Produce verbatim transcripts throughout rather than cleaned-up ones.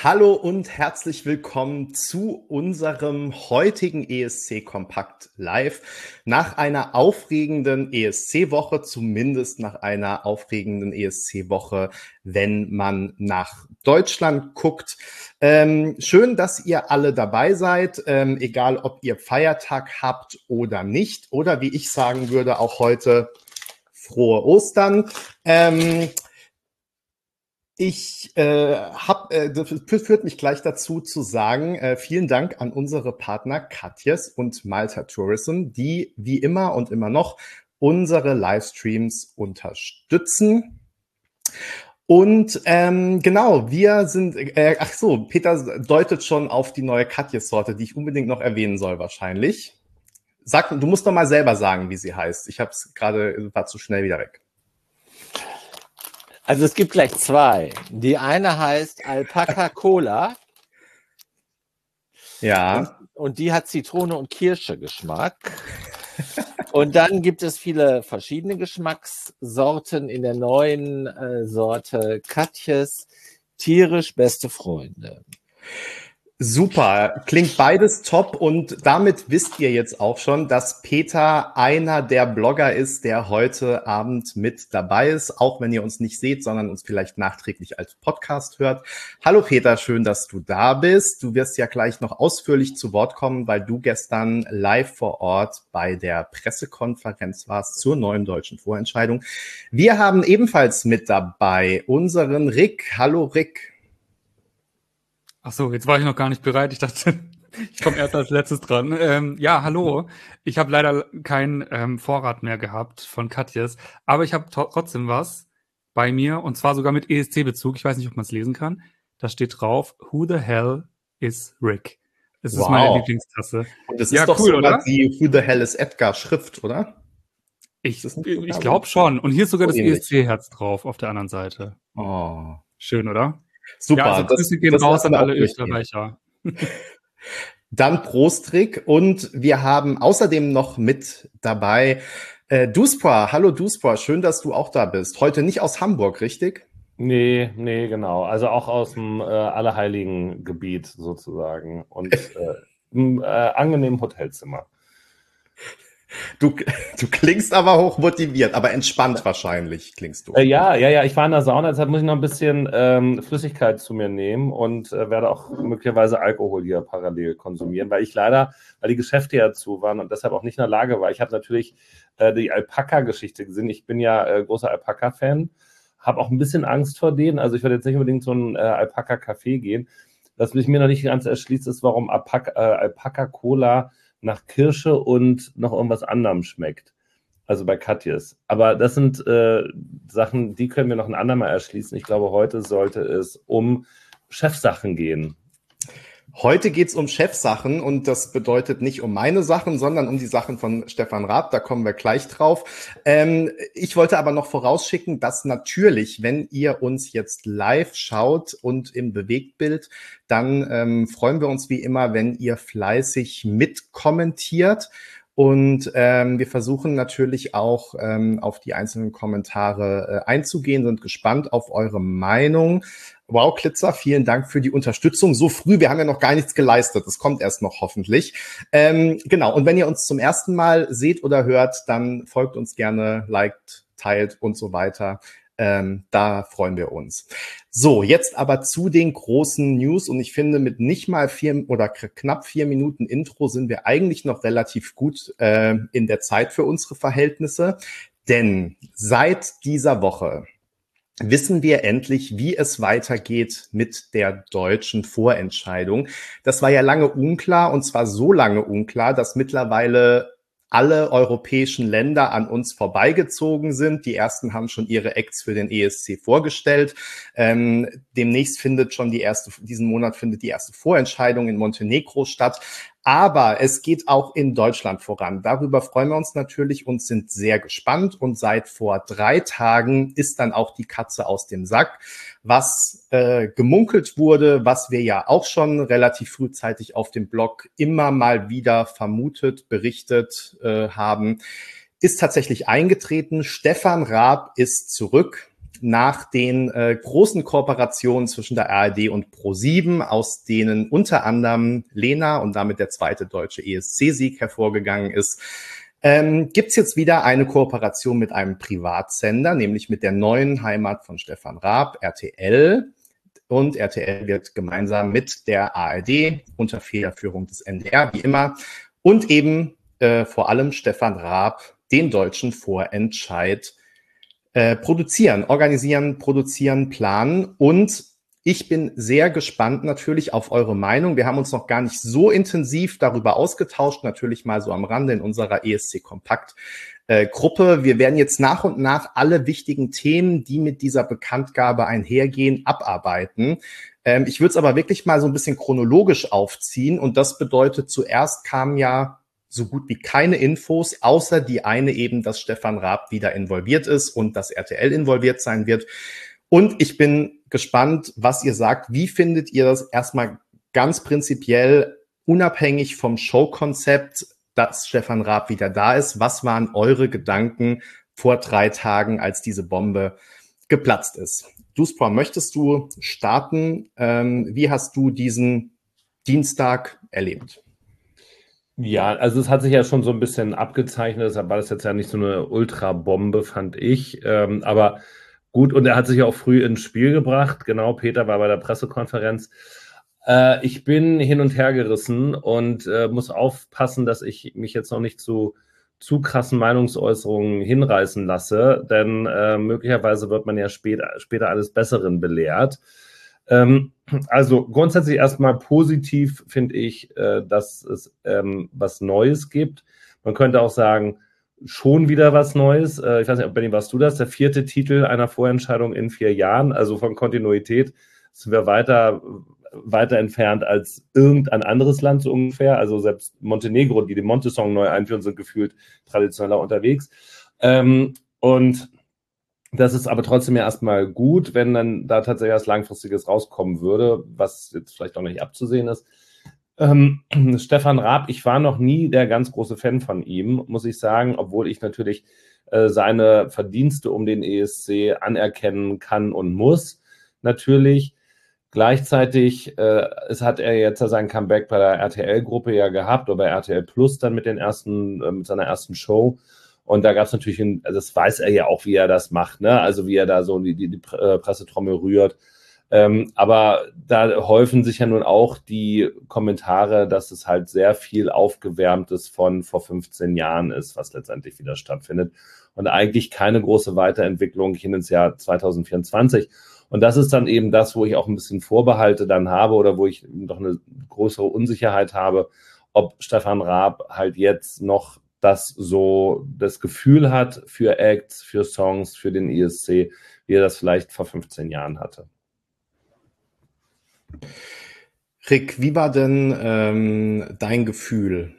Hallo und herzlich willkommen zu unserem heutigen E S C Kompakt Live. Nach einer aufregenden E S C-Woche, zumindest nach einer aufregenden E S C-Woche, wenn man nach Deutschland guckt. Ähm, schön, dass ihr alle dabei seid, ähm, egal ob ihr Feiertag habt oder nicht. Oder wie ich sagen würde, auch heute frohe Ostern. Ähm, Ich äh, habe, äh, das führt mich gleich dazu zu sagen, äh, vielen Dank an unsere Partner Katjes und Malta Tourism, die wie immer und immer noch unsere Livestreams unterstützen. Und ähm, genau, wir sind, äh, ach so, Peter deutet schon auf die neue Katjes-Sorte, die ich unbedingt noch erwähnen soll wahrscheinlich. Sag, du musst doch mal selber sagen, wie sie heißt. Ich habe es gerade, war zu schnell wieder weg. Also es gibt gleich zwei. Die eine heißt Alpaca Cola. Ja. Und, und die hat Zitrone und Kirsche Geschmack. Und dann gibt es viele verschiedene Geschmackssorten in der neuen äh, Sorte Katjes. Tierisch beste Freunde. Super, klingt beides top und damit wisst ihr jetzt auch schon, dass Peter einer der Blogger ist, der heute Abend mit dabei ist, auch wenn ihr uns nicht seht, sondern uns vielleicht nachträglich als Podcast hört. Hallo Peter, schön, dass du da bist. Du wirst ja gleich noch ausführlich zu Wort kommen, weil du gestern live vor Ort bei der Pressekonferenz warst zur neuen deutschen Vorentscheidung. Wir haben ebenfalls mit dabei unseren Rick. Hallo Rick. Ach so, jetzt war ich noch gar nicht bereit. Ich dachte, ich komme erst als letztes dran. Ähm, ja, hallo. Ich habe leider keinen ähm, Vorrat mehr gehabt von Katjes, aber ich habe trotzdem was bei mir und zwar sogar mit E S C-Bezug. Ich weiß nicht, ob man es lesen kann. Da steht drauf, Who the hell is Rick? Es Wow. ist meine Lieblingstasse. Und das ja, ist doch cool, sogar oder? die Who the hell is Edgar Schrift, oder? Ich, ich glaube schon. Und hier ist sogar so das E S C-Herz drauf auf der anderen Seite. Oh. Schön, oder? Super. Ja, also Grüße das, gehen das raus an alle durchgehen. Österreicher. Dann Prost, Rick. Und wir haben außerdem noch mit dabei äh, Duspra. Hallo Duspra, schön, dass du auch da bist. Heute nicht aus Hamburg, richtig? Nee, nee, genau. Also auch aus dem äh, Allerheiligen-Gebiet sozusagen und äh, im äh, angenehmen Hotelzimmer. Du, du klingst aber hoch motiviert, aber entspannt wahrscheinlich klingst du. Äh, ja, ja, ja, ich war in der Sauna, deshalb muss ich noch ein bisschen ähm, Flüssigkeit zu mir nehmen und äh, werde auch möglicherweise Alkohol hier parallel konsumieren, weil ich leider, weil die Geschäfte ja zu waren und deshalb auch nicht in der Lage war. Ich habe natürlich äh, die Alpaka-Geschichte gesehen. Ich bin ja äh, großer Alpaka-Fan, habe auch ein bisschen Angst vor denen. Also ich werde jetzt nicht unbedingt so ein äh, Alpaka-Café gehen. Was mich mir noch nicht ganz erschließt, ist, warum Alpaka, äh, Alpaka-Cola nach Kirsche und noch irgendwas anderem schmeckt. Also bei Katjes. Aber das sind äh, Sachen, die können wir noch ein andermal erschließen. Ich glaube, heute sollte es um Chefsachen gehen. Heute geht's um Chefsachen und das bedeutet nicht um meine Sachen, sondern um die Sachen von Stefan Raab. Da kommen wir gleich drauf. Ähm, ich wollte aber noch vorausschicken, dass natürlich, wenn ihr uns jetzt live schaut und im Bewegtbild, dann ähm, freuen wir uns wie immer, wenn ihr fleißig mitkommentiert. Und ähm, wir versuchen natürlich auch ähm, auf die einzelnen Kommentare äh, einzugehen, sind gespannt auf eure Meinung. Wow, Klitzer, vielen Dank für die Unterstützung. So früh, wir haben ja noch gar nichts geleistet. Das kommt erst noch hoffentlich. Ähm, genau, und wenn ihr uns zum ersten Mal seht oder hört, dann folgt uns gerne, liked, teilt und so weiter. Ähm, da freuen wir uns. So, jetzt aber zu den großen News und ich finde, mit nicht mal vier oder knapp vier Minuten Intro sind wir eigentlich noch relativ gut äh, in der Zeit für unsere Verhältnisse, denn seit dieser Woche wissen wir endlich, wie es weitergeht mit der deutschen Vorentscheidung. Das war ja lange unklar und zwar so lange unklar, dass mittlerweile alle europäischen Länder an uns vorbeigezogen sind. Die ersten haben schon ihre Acts für den E S C vorgestellt. Ähm, demnächst findet schon die erste, diesen Monat findet die erste Vorentscheidung in Montenegro statt. Aber es geht auch in Deutschland voran. Darüber freuen wir uns natürlich und sind sehr gespannt. Und seit vor drei Tagen ist dann auch die Katze aus dem Sack. Was äh, gemunkelt wurde, was wir ja auch schon relativ frühzeitig auf dem Blog immer mal wieder vermutet, berichtet äh, haben, ist tatsächlich eingetreten. Stefan Raab ist zurück. nach den äh, großen Kooperationen zwischen der A R D und ProSieben, aus denen unter anderem Lena und damit der zweite deutsche E S C-Sieg hervorgegangen ist, ähm, gibt's jetzt wieder eine Kooperation mit einem Privatsender, nämlich mit der neuen Heimat von Stefan Raab, R T L. Und R T L wird gemeinsam mit der A R D unter Federführung des N D R, wie immer, und eben äh, vor allem Stefan Raab den deutschen Vorentscheid äh, produzieren, organisieren, produzieren, planen. Und ich bin sehr gespannt natürlich auf eure Meinung. Wir haben uns noch gar nicht so intensiv darüber ausgetauscht, natürlich mal so am Rande in unserer E S C Kompakt Äh, Gruppe. Wir werden jetzt nach und nach alle wichtigen Themen, die mit dieser Bekanntgabe einhergehen, abarbeiten. Ähm, ich würde es aber wirklich mal so ein bisschen chronologisch aufziehen. Und das bedeutet, zuerst kamen ja so gut wie keine Infos, außer die eine eben, dass Stefan Raab wieder involviert ist und dass R T L involviert sein wird. Und ich bin gespannt, was ihr sagt. Wie findet ihr das erstmal ganz prinzipiell, unabhängig vom Showkonzept, dass Stefan Raab wieder da ist? Was waren eure Gedanken vor drei Tagen, als diese Bombe geplatzt ist? Duspor, möchtest du starten? Ähm, wie hast du diesen Dienstag erlebt? Ja, also es hat sich ja schon so ein bisschen abgezeichnet, deshalb war das jetzt ja nicht so eine Ultrabombe, fand ich. Ähm, aber gut, und er hat sich ja auch früh ins Spiel gebracht. Genau, Peter war bei der Pressekonferenz. Äh, ich bin hin und her gerissen und äh, muss aufpassen, dass ich mich jetzt noch nicht zu zu krassen Meinungsäußerungen hinreißen lasse, denn äh, möglicherweise wird man ja später, später eines Besseren belehrt. Ähm, also grundsätzlich erstmal positiv finde ich, äh, dass es ähm, was Neues gibt. Man könnte auch sagen, schon wieder was Neues. Äh, ich weiß nicht, Benni, warst du das? Der vierte Titel einer Vorentscheidung in vier Jahren, also von Kontinuität sind wir weiter weiter entfernt als irgendein anderes Land so ungefähr. Also selbst Montenegro, die den Monte-Song neu einführen, sind gefühlt traditioneller unterwegs. Ähm, und das ist aber trotzdem ja erstmal gut, wenn dann da tatsächlich was Langfristiges rauskommen würde, was jetzt vielleicht auch nicht abzusehen ist. Ähm, Stefan Raab, ich war noch nie der ganz große Fan von ihm, muss ich sagen, obwohl ich natürlich äh, seine Verdienste um den E S C anerkennen kann und muss, natürlich. Gleichzeitig äh, es hat er jetzt sein Comeback bei der R T L-Gruppe ja gehabt, oder bei R T L Plus dann mit den ersten, äh, mit seiner ersten Show. Und da gab es natürlich, ein, also das weiß er ja auch, wie er das macht, ne? Also wie er da so die, die, die Pressetrommel rührt. Ähm, aber da häufen sich ja nun auch die Kommentare, dass es halt sehr viel Aufgewärmtes von vor fünfzehn Jahren ist, was letztendlich wieder stattfindet. Und eigentlich keine große Weiterentwicklung hin ins Jahr zwanzig vierundzwanzig. Und das ist dann eben das, wo ich auch ein bisschen Vorbehalte dann habe oder wo ich doch eine größere Unsicherheit habe, ob Stefan Raab halt jetzt noch das so das Gefühl hat für Acts, für Songs, für den E S C, wie er das vielleicht vor fünfzehn Jahren hatte. Rick, wie war denn ähm, dein Gefühl?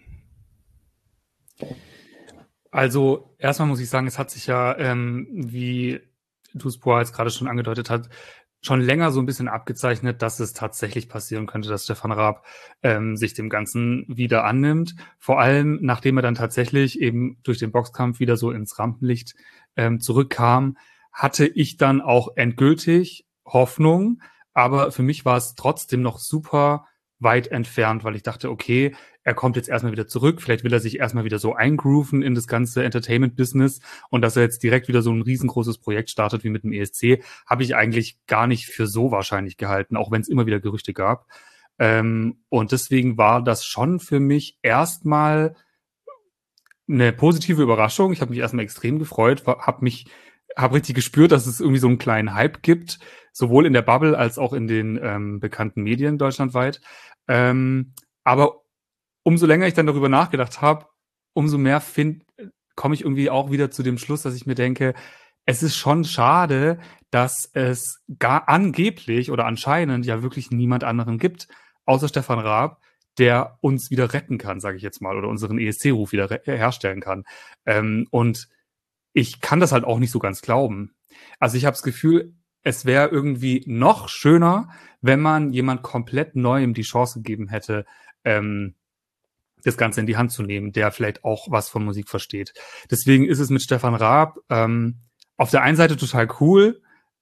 Also erstmal muss ich sagen, es hat sich ja, ähm, wie Duspor jetzt gerade schon angedeutet hat, schon länger so ein bisschen abgezeichnet, dass es tatsächlich passieren könnte, dass Stefan Raab ähm, sich dem Ganzen wieder annimmt. Vor allem, nachdem er dann tatsächlich eben durch den Boxkampf wieder so ins Rampenlicht ähm, zurückkam, hatte ich dann auch endgültig Hoffnung. Aber für mich war es trotzdem noch super weit entfernt, weil ich dachte, okay, er kommt jetzt erstmal wieder zurück, vielleicht will er sich erstmal wieder so eingrooven in das ganze Entertainment-Business, und dass er jetzt direkt wieder so ein riesengroßes Projekt startet wie mit dem E S C, habe ich eigentlich gar nicht für so wahrscheinlich gehalten, auch wenn es immer wieder Gerüchte gab. Ähm, und deswegen war das schon für mich erstmal eine positive Überraschung. Ich habe mich erstmal extrem gefreut, habe mich habe richtig gespürt, dass es irgendwie so einen kleinen Hype gibt, sowohl in der Bubble als auch in den ähm, bekannten Medien deutschlandweit. Ähm, aber umso länger ich dann darüber nachgedacht habe, umso mehr find, komme ich irgendwie auch wieder zu dem Schluss, dass ich mir denke, es ist schon schade, dass es gar angeblich oder anscheinend ja wirklich niemand anderen gibt, außer Stefan Raab, der uns wieder retten kann, sage ich jetzt mal, oder unseren E S C-Ruf wieder herstellen kann. Ähm, und ich kann das halt auch nicht so ganz glauben. Also ich habe das Gefühl, es wäre irgendwie noch schöner, wenn man jemand komplett Neuem die Chance gegeben hätte, ähm, das Ganze in die Hand zu nehmen, der vielleicht auch was von Musik versteht. Deswegen ist es mit Stefan Raab ähm, auf der einen Seite total cool,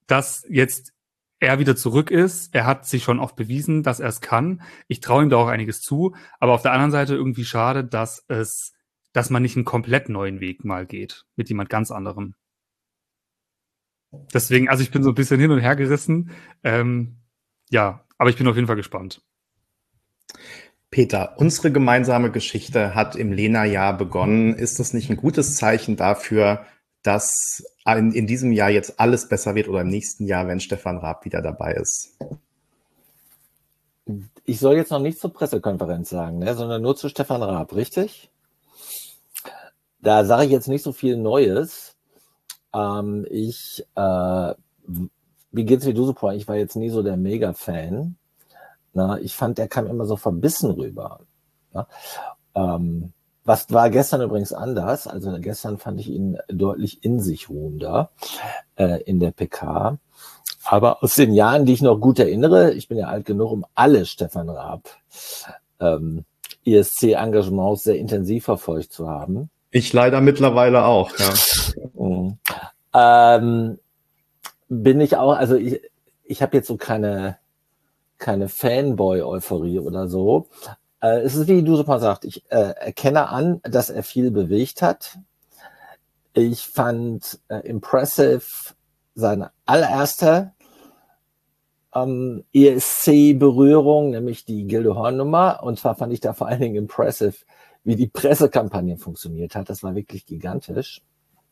dass jetzt er wieder zurück ist. Er hat sich schon oft bewiesen, dass er es kann. Ich traue ihm da auch einiges zu. Aber auf der anderen Seite irgendwie schade, dass es, dass man nicht einen komplett neuen Weg mal geht mit jemand ganz anderem. Deswegen, also ich bin so ein bisschen hin und her gerissen. Ähm, ja, aber ich bin auf jeden Fall gespannt. Peter, unsere gemeinsame Geschichte hat im Lena-Jahr begonnen. Ist das nicht ein gutes Zeichen dafür, dass in, in diesem Jahr jetzt alles besser wird oder im nächsten Jahr, wenn Stefan Raab wieder dabei ist? Ich soll jetzt noch nicht zur Pressekonferenz sagen, ne, sondern nur zu Stefan Raab, richtig? Da sage ich jetzt nicht so viel Neues. Ähm, ich, äh, wie geht's wie du so vor? Ich war jetzt nie so der Mega-Fan. Na, ich fand, der kam immer so verbissen rüber. Na? Ähm, was war gestern übrigens anders? Also gestern fand ich ihn deutlich in sich ruhender äh, in der P K. Aber aus den Jahren, die ich noch gut erinnere, ich bin ja alt genug, um alle Stefan Raab ähm, E S C-Engagements sehr intensiv verfolgt zu haben. Ich leider mittlerweile auch, ja. Mhm. Ähm, bin ich auch, also ich, ich habe jetzt so keine keine Fanboy-Euphorie oder so. Äh, es ist, wie du super sagst, ich äh, erkenne an, dass er viel bewegt hat. Ich fand äh, impressive seine allererste ähm, E S C-Berührung, nämlich die Gildehorn-Nummer. Und zwar fand ich da vor allen Dingen impressive, wie die Pressekampagne funktioniert hat. Das war wirklich gigantisch.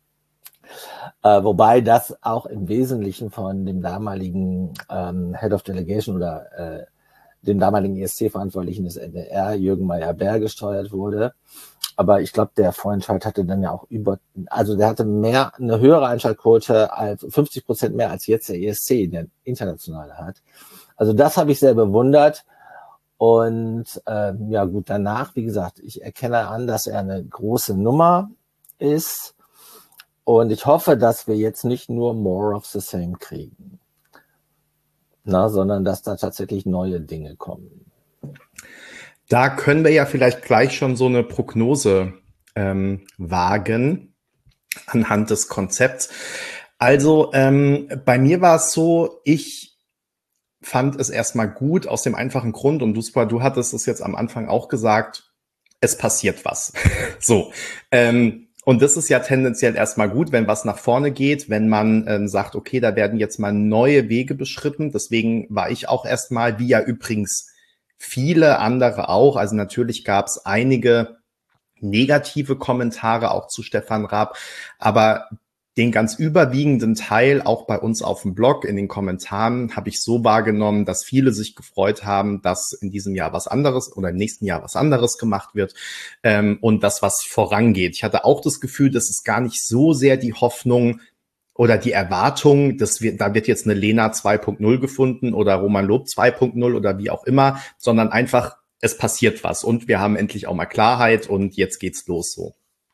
Äh, wobei das auch im Wesentlichen von dem damaligen ähm, Head of Delegation oder äh, dem damaligen E S C-Verantwortlichen des N D R, Jürgen Meyer-Bär, gesteuert wurde. Aber ich glaube, der Vorentscheid hatte dann ja auch über, also der hatte mehr, eine höhere Einschaltquote als fünfzig Prozent mehr als jetzt der E S C, der internationale hat. Also das habe ich sehr bewundert. Und äh, ja gut, danach, wie gesagt, ich erkenne an, dass er eine große Nummer ist. Und ich hoffe, dass wir jetzt nicht nur more of the same kriegen, na, sondern dass da tatsächlich neue Dinge kommen. Da können wir ja vielleicht gleich schon so eine Prognose ähm, wagen anhand des Konzepts. Also ähm, bei mir war es so, ich fand es erstmal gut aus dem einfachen Grund, und du, du hattest es jetzt am Anfang auch gesagt, es passiert was. so, ähm, Und das ist ja tendenziell erstmal gut, wenn was nach vorne geht, wenn man ähm, sagt, okay, da werden jetzt mal neue Wege beschritten. Deswegen war ich auch erstmal, wie ja übrigens viele andere auch, also natürlich gab es einige negative Kommentare auch zu Stefan Raab, aber den ganz überwiegenden Teil, auch bei uns auf dem Blog, in den Kommentaren, habe ich so wahrgenommen, dass viele sich gefreut haben, dass in diesem Jahr was anderes oder im nächsten Jahr was anderes gemacht wird ähm, und das, was vorangeht. Ich hatte auch das Gefühl, dass es gar nicht so sehr die Hoffnung oder die Erwartung, dass wir, da wird jetzt eine Lena zwei Punkt null gefunden oder Roman Lob zwei Punkt null oder wie auch immer, sondern einfach, es passiert was und wir haben endlich auch mal Klarheit und jetzt geht's los so.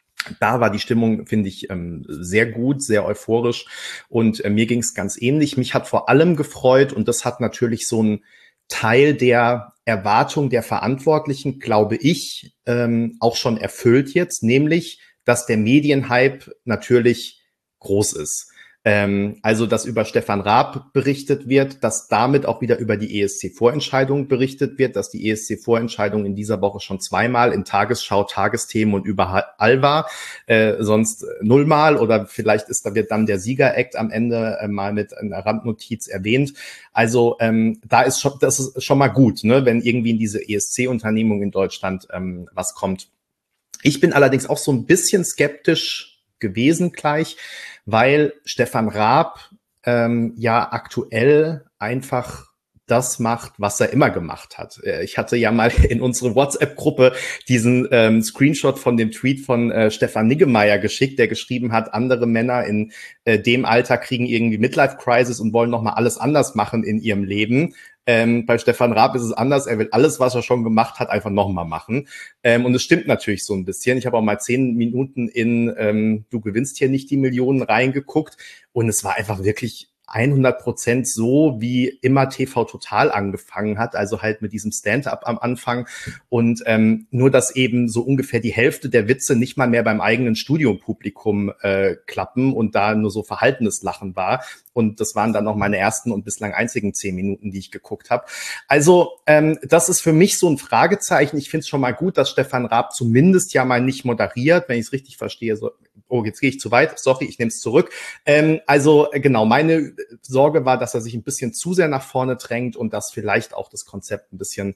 Da war die Stimmung, finde ich, sehr gut, sehr euphorisch und mir ging es ganz ähnlich. Mich hat vor allem gefreut und das hat natürlich so einen Teil der Erwartung der Verantwortlichen, glaube ich, auch schon erfüllt jetzt, nämlich, dass der Medienhype natürlich groß ist. Also, dass über Stefan Raab berichtet wird, dass damit auch wieder über die E S C-Vorentscheidung berichtet wird, dass die E S C-Vorentscheidung in dieser Woche schon zweimal in Tagesschau, Tagesthemen und überall war, äh, sonst nullmal oder vielleicht ist da wird dann der Sieger-Act am Ende äh, mal mit einer Randnotiz erwähnt. Also ähm, da ist schon, das ist schon mal gut, ne, wenn irgendwie in diese E S C-Unternehmung in Deutschland ähm, was kommt. Ich bin allerdings auch so ein bisschen skeptisch gewesen gleich, weil Stefan Raab ähm, ja aktuell einfach das macht, was er immer gemacht hat. Ich hatte ja mal in unsere WhatsApp-Gruppe diesen ähm, Screenshot von dem Tweet von äh, Stefan Niggemeier geschickt, der geschrieben hat, andere Männer in äh, dem Alter kriegen irgendwie Midlife-Crisis und wollen nochmal alles anders machen in ihrem Leben. Ähm, bei Stefan Raab ist es anders. Er will alles, was er schon gemacht hat, einfach nochmal machen. Ähm, und es stimmt natürlich so ein bisschen. Ich habe auch mal zehn Minuten in ähm, Du gewinnst hier nicht die Millionen reingeguckt und es war einfach wirklich hundert Prozent so, wie immer T V Total angefangen hat, also halt mit diesem Stand-up am Anfang und ähm, nur, dass eben so ungefähr die Hälfte der Witze nicht mal mehr beim eigenen Studiopublikum äh, klappen und da nur so verhaltenes Lachen war. Und das waren dann noch meine ersten und bislang einzigen zehn Minuten, die ich geguckt habe. Also ähm, das ist für mich so ein Fragezeichen. Ich finde es schon mal gut, dass Stefan Raab zumindest ja mal nicht moderiert, wenn ich es richtig verstehe. So, oh, jetzt gehe ich zu weit. Sorry, ich nehme es zurück. Ähm, also genau, meine Sorge war, dass er sich ein bisschen zu sehr nach vorne drängt und dass vielleicht auch das Konzept ein bisschen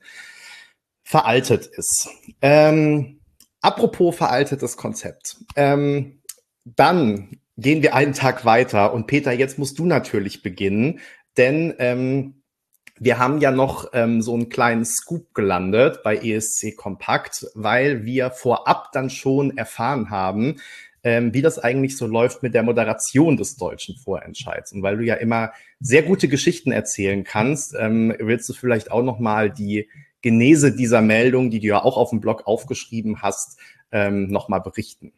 veraltet ist. Ähm, apropos veraltetes Konzept. Ähm, dann gehen wir einen Tag weiter und Peter, jetzt musst du natürlich beginnen, denn ähm, wir haben ja noch ähm, so einen kleinen Scoop gelandet bei E S C Kompakt, weil wir vorab dann schon erfahren haben, ähm, wie das eigentlich so läuft mit der Moderation des deutschen Vorentscheids. Und weil du ja immer sehr gute Geschichten erzählen kannst, ähm, willst du vielleicht auch noch mal die Genese dieser Meldung, die du ja auch auf dem Blog aufgeschrieben hast, ähm, noch mal berichten?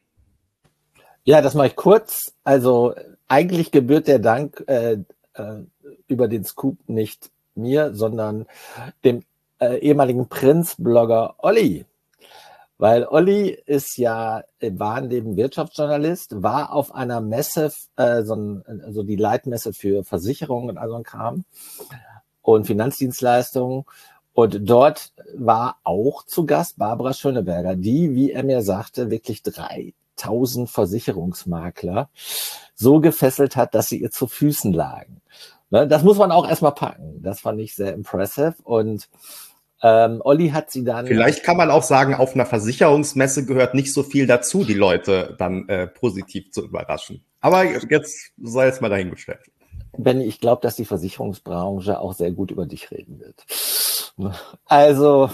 Ja, das mache ich kurz. Also eigentlich gebührt der Dank äh, äh, über den Scoop nicht mir, sondern dem äh, ehemaligen Prinz-Blogger Olli. Weil Olli ist ja im wahren Leben Wirtschaftsjournalist, war auf einer Messe, äh, so ein, also die Leitmesse für Versicherungen und all so ein Kram und Finanzdienstleistungen. Und dort war auch zu Gast Barbara Schöneberger, die, wie er mir sagte, wirklich dreitausend Versicherungsmakler so gefesselt hat, dass sie ihr zu Füßen lagen. Ne, das muss man auch erstmal packen. Das fand ich sehr impressive. Und ähm, Olli hat sie dann... Vielleicht kann man auch sagen, auf einer Versicherungsmesse gehört nicht so viel dazu, die Leute dann äh, positiv zu überraschen. Aber jetzt sei es mal dahingestellt. Benni, ich glaube, dass die Versicherungsbranche auch sehr gut über dich reden wird. Also,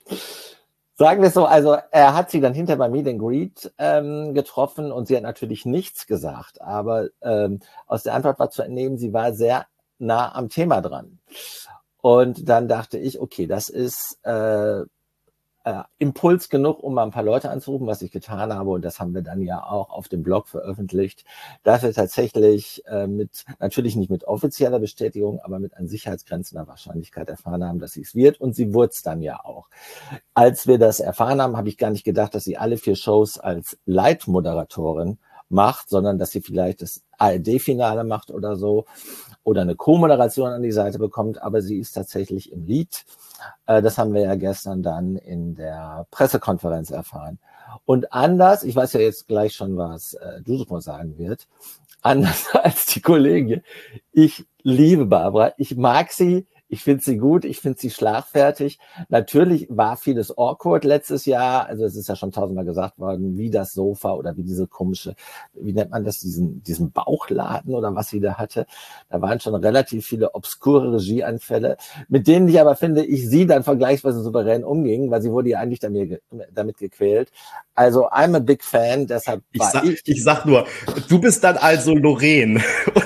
sagen wir es so, also er hat sie dann hinter bei Meet and Greet ähm, getroffen und sie hat natürlich nichts gesagt, aber ähm, aus der Antwort war zu entnehmen, sie war sehr nah am Thema dran. Und dann dachte ich, okay, das ist äh, äh, Impuls genug, um mal ein paar Leute anzurufen, was ich getan habe. Und das haben wir dann ja auch auf dem Blog veröffentlicht, dass wir tatsächlich äh, mit, natürlich nicht mit offizieller Bestätigung, aber mit an Sicherheitsgrenzen der Wahrscheinlichkeit erfahren haben, dass sie es wird. Und sie wurde es dann ja auch. Als wir das erfahren haben, habe ich gar nicht gedacht, dass sie alle vier Shows als Leitmoderatorin macht, sondern dass sie vielleicht das A R D-Finale macht oder so oder eine Co-Moderation an die Seite bekommt, aber sie ist tatsächlich im Lead. Äh, das haben wir ja gestern dann in der Pressekonferenz erfahren. Und anders, ich weiß ja jetzt gleich schon, was äh, Duisburg sagen wird, anders als die Kollegin, ich liebe Barbara, ich mag sie, ich finde sie gut, ich finde sie schlagfertig. Natürlich war vieles awkward letztes Jahr, also es ist ja schon tausendmal gesagt worden, wie das Sofa oder wie diese komische, wie nennt man das, diesen, diesen Bauchladen oder was sie da hatte. Da waren schon relativ viele obskure Regieanfälle, mit denen ich aber finde, ich sie dann vergleichsweise souverän umging, weil sie wurde ja eigentlich damit, damit gequält. Also I'm a big fan, deshalb ich war sag, ich... Ich sag nur, du bist dann also Lorraine.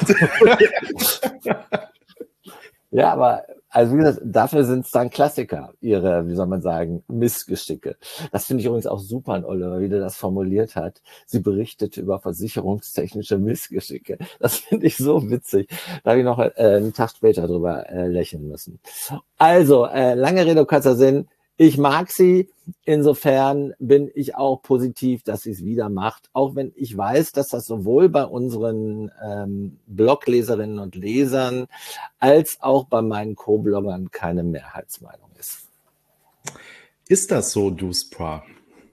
Ja, aber also wie gesagt, dafür sind es dann Klassiker, ihre, wie soll man sagen, Missgeschicke. Das finde ich übrigens auch super an Oliver, wie der das formuliert hat. Sie berichtete über versicherungstechnische Missgeschicke. Das finde ich so witzig. Da habe ich noch äh, einen Tag später drüber äh, lächeln müssen. Also, äh, lange Rede, kurzer Sinn. Ich mag sie. Insofern bin ich auch positiv, dass sie es wieder macht. Auch wenn ich weiß, dass das sowohl bei unseren ähm, Blogleserinnen und Lesern als auch bei meinen Co-Bloggern keine Mehrheitsmeinung ist. Ist das so, Duspra?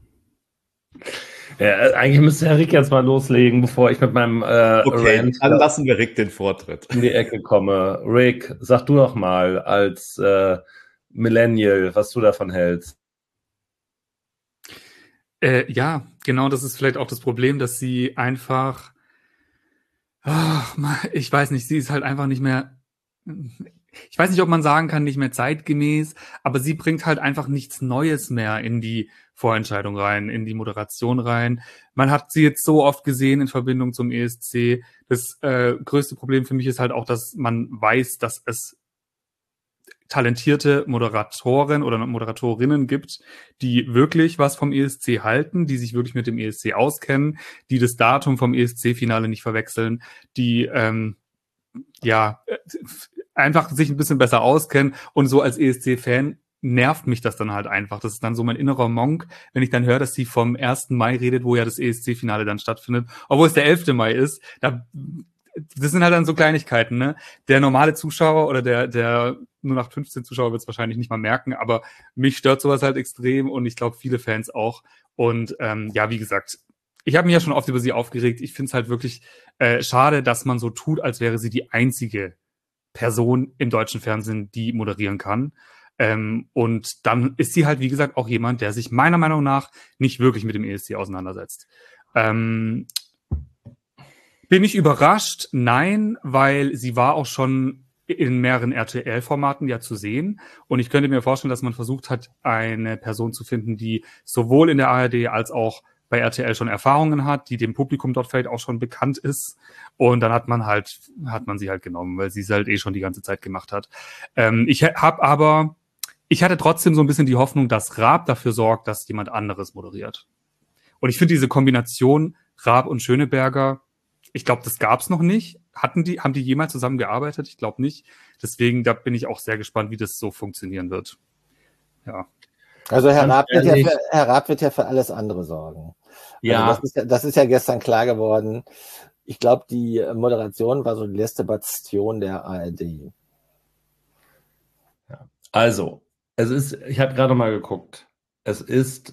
Ja, eigentlich müsste Herr Rick jetzt mal loslegen, bevor ich mit meinem äh, okay, Rant dann lassen wir Rick den Vortritt. In die Ecke komme. Rick, sag du doch mal als äh, Millennial, was du davon hältst. Äh, ja, genau, das ist vielleicht auch das Problem, dass sie einfach, oh, ich weiß nicht, sie ist halt einfach nicht mehr, ich weiß nicht, ob man sagen kann, nicht mehr zeitgemäß, aber sie bringt halt einfach nichts Neues mehr in die Vorentscheidung rein, in die Moderation rein. Man hat sie jetzt so oft gesehen in Verbindung zum E S C. Das äh, größte Problem für mich ist halt auch, dass man weiß, dass es talentierte Moderatoren oder Moderatorinnen gibt, die wirklich was vom E S C halten, die sich wirklich mit dem E S C auskennen, die das Datum vom E S C-Finale nicht verwechseln, die ähm, ja, einfach sich ein bisschen besser auskennen und so als E S C-Fan nervt mich das dann halt einfach. Das ist dann so mein innerer Monk, wenn ich dann höre, dass sie vom ersten Mai redet, wo ja das E S C-Finale dann stattfindet, obwohl es der elfte Mai ist. Da, das sind halt dann so Kleinigkeiten, ne? Der normale Zuschauer oder der, der nur nach fünfzehn Zuschauer wird es wahrscheinlich nicht mal merken, aber mich stört sowas halt extrem und ich glaube viele Fans auch. Und ähm, ja, wie gesagt, ich habe mich ja schon oft über sie aufgeregt. Ich finde es halt wirklich äh, schade, dass man so tut, als wäre sie die einzige Person im deutschen Fernsehen, die moderieren kann. Ähm, und dann ist sie halt, wie gesagt, auch jemand, der sich meiner Meinung nach nicht wirklich mit dem E S C auseinandersetzt. Ähm, bin ich überrascht? Nein, weil sie war auch schon in mehreren R T L-Formaten ja zu sehen. Und ich könnte mir vorstellen, dass man versucht hat, eine Person zu finden, die sowohl in der A R D als auch bei R T L schon Erfahrungen hat, die dem Publikum dort vielleicht auch schon bekannt ist. Und dann hat man halt, hat man sie halt genommen, weil sie es halt eh schon die ganze Zeit gemacht hat. Ähm, ich habe aber, ich hatte trotzdem so ein bisschen die Hoffnung, dass Raab dafür sorgt, dass jemand anderes moderiert. Und ich finde diese Kombination Raab und Schöneberger, ich glaube, das gab es noch nicht. Hatten die, haben die jemals zusammen gearbeitet? Ich glaube nicht. Deswegen, da bin ich auch sehr gespannt, wie das so funktionieren wird. Ja. Also Herr Raab, wird ja für, Herr Raab wird ja für alles andere sorgen. Ja. Also das ist ja, das ist ja gestern klar geworden. Ich glaube, die Moderation war so die letzte Bastion der A R D. Ja. Also, es ist, ich habe gerade mal geguckt. Es ist,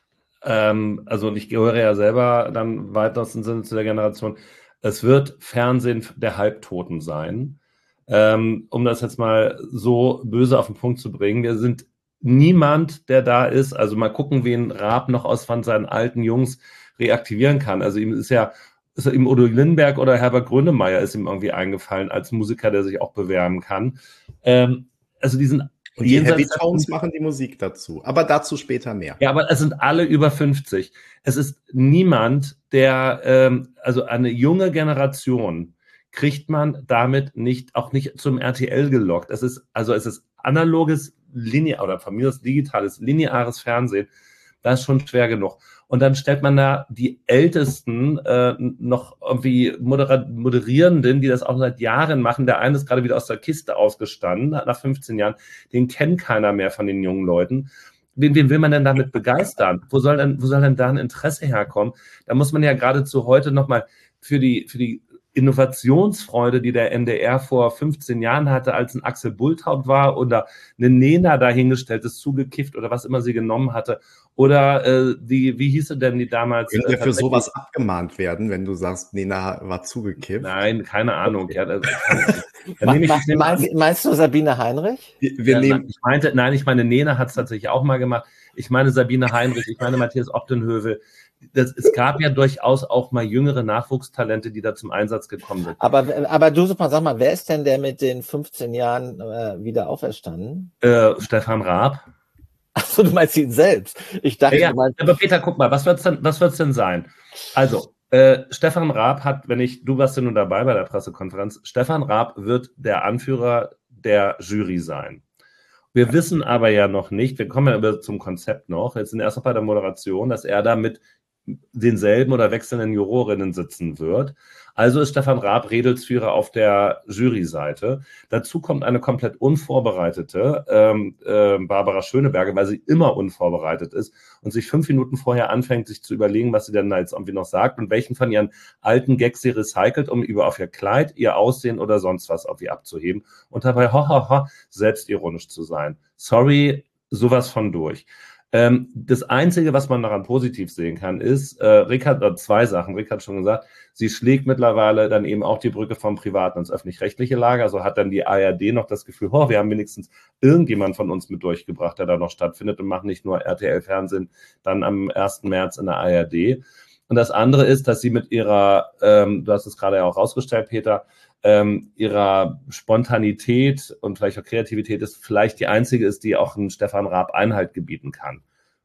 ähm, also und ich gehöre ja selber dann weitesten Sinne zu der Generation. Es wird Fernsehen der Halbtoten sein. Ähm, um das jetzt mal so böse auf den Punkt zu bringen. Wir sind niemand, der da ist. Also mal gucken, wen Raab noch aus von seinen alten Jungs reaktivieren kann. Also ihm ist ja, ist ihm Udo Lindenberg oder Herbert Grönemeyer ist ihm irgendwie eingefallen als Musiker, der sich auch bewerben kann. Ähm, also diesen Und die Heavy Tones machen die Musik dazu. Aber dazu später mehr. Ja, aber es sind alle über fünfzig. Es ist niemand, der, ähm, also eine junge Generation kriegt man damit nicht, auch nicht zum R T L gelockt. Es ist, also es ist analoges, linear oder von mir aus digitales, lineares Fernsehen. Das ist schon schwer genug. Und dann stellt man da die Ältesten äh, noch irgendwie Moder- Moderierenden, die das auch seit Jahren machen. Der eine ist gerade wieder aus der Kiste ausgestanden, nach fünfzehn Jahren. Den kennt keiner mehr von den jungen Leuten. Wen, wen will man denn damit begeistern? Wo soll denn, wo soll denn da ein Interesse herkommen? Da muss man ja geradezu heute nochmal für die, für die Innovationsfreude, die der N D R vor fünfzehn Jahren hatte, als ein Axel Bulthaupt war oder eine Nena dahingestellt ist, zugekifft oder was immer sie genommen hatte. Oder äh, die, wie hieß sie denn die damals? Könnte äh, für sowas abgemahnt werden, wenn du sagst, Nena war zugekifft? Nein, keine Ahnung. Okay. Ja, das, dann nehme ich, ich nehme, meinst, meinst du Sabine Heinrich? Wir, wir ja, nehmen, ich meinte, nein, ich meine, Nena hat es tatsächlich auch mal gemacht. Ich meine Sabine Heinrich, ich meine Matthias Optenhövel. Das, es gab ja durchaus auch mal jüngere Nachwuchstalente, die da zum Einsatz gekommen sind. Aber, aber du, super, sag mal, wer ist denn der mit den fünfzehn Jahren äh, wieder auferstanden? Äh, Stefan Raab. Achso, du meinst ihn selbst. Ich dachte, Ja, du meinst... aber Peter, guck mal, was wird's denn, was wird's denn sein? Also, äh, Stefan Raab hat, wenn ich, du warst ja nun dabei bei der Pressekonferenz, Stefan Raab wird der Anführer der Jury sein. Wir ja. wissen aber ja noch nicht, wir kommen ja zum Konzept noch, jetzt sind erst noch bei der Moderation, dass er da mit denselben oder wechselnden Jurorinnen sitzen wird. Also ist Stefan Raab Redelsführer auf der Juryseite. Dazu kommt eine komplett unvorbereitete ähm, äh, Barbara Schöneberger, weil sie immer unvorbereitet ist und sich fünf Minuten vorher anfängt, sich zu überlegen, was sie denn da jetzt irgendwie noch sagt und welchen von ihren alten Gags sie recycelt, um über auf ihr Kleid, ihr Aussehen oder sonst was irgendwie abzuheben und dabei ho, ho, ho, selbstironisch zu sein. Sorry, sowas von durch. Ähm, das Einzige, was man daran positiv sehen kann, ist, äh, Rick hat äh, zwei Sachen. Rick hat schon gesagt, sie schlägt mittlerweile dann eben auch die Brücke vom privaten ins öffentlich-rechtliche Lager. Also hat dann die A R D noch das Gefühl, oh, wir haben wenigstens irgendjemand von uns mit durchgebracht, der da noch stattfindet und machen nicht nur R T L-Fernsehen dann am ersten März in der A R D. Und das andere ist, dass sie mit ihrer, ähm, du hast es gerade ja auch rausgestellt, Peter, ähm, ihrer Spontanität und vielleicht auch Kreativität ist vielleicht die einzige ist, die auch einen Stefan Raab Einhalt gebieten kann.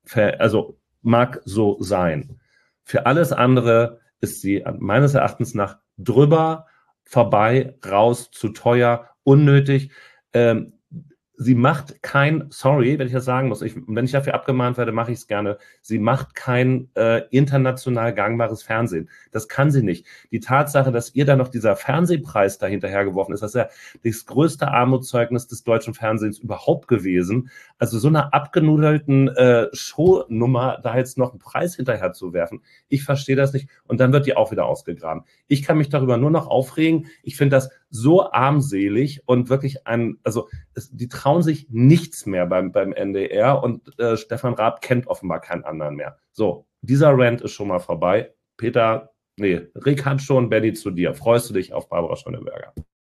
Also mag so sein. Für alles andere ist sie meines Erachtens nach drüber, vorbei, raus, zu teuer, unnötig. Ähm, sie macht kein, sorry, wenn ich das sagen muss, ich, wenn ich dafür abgemahnt werde, mache ich es gerne, sie macht kein äh, international gangbares Fernsehen. Das kann sie nicht. Die Tatsache, dass ihr da noch dieser Fernsehpreis dahinterher geworfen ist, das ist ja das größte Armutszeugnis des deutschen Fernsehens überhaupt gewesen. Also so einer abgenudelten äh, Shownummer, da jetzt noch einen Preis hinterher zu werfen, ich verstehe das nicht. Und dann wird die auch wieder ausgegraben. Ich kann mich darüber nur noch aufregen. Ich finde das so armselig und wirklich ein, also es, die trauen sich nichts mehr beim, beim N D R und äh, Stefan Raab kennt offenbar keinen anderen mehr. So, dieser Rant ist schon mal vorbei. Peter, nee, Rick hat schon, Benny zu dir. Freust du dich auf Barbara Schöneberger?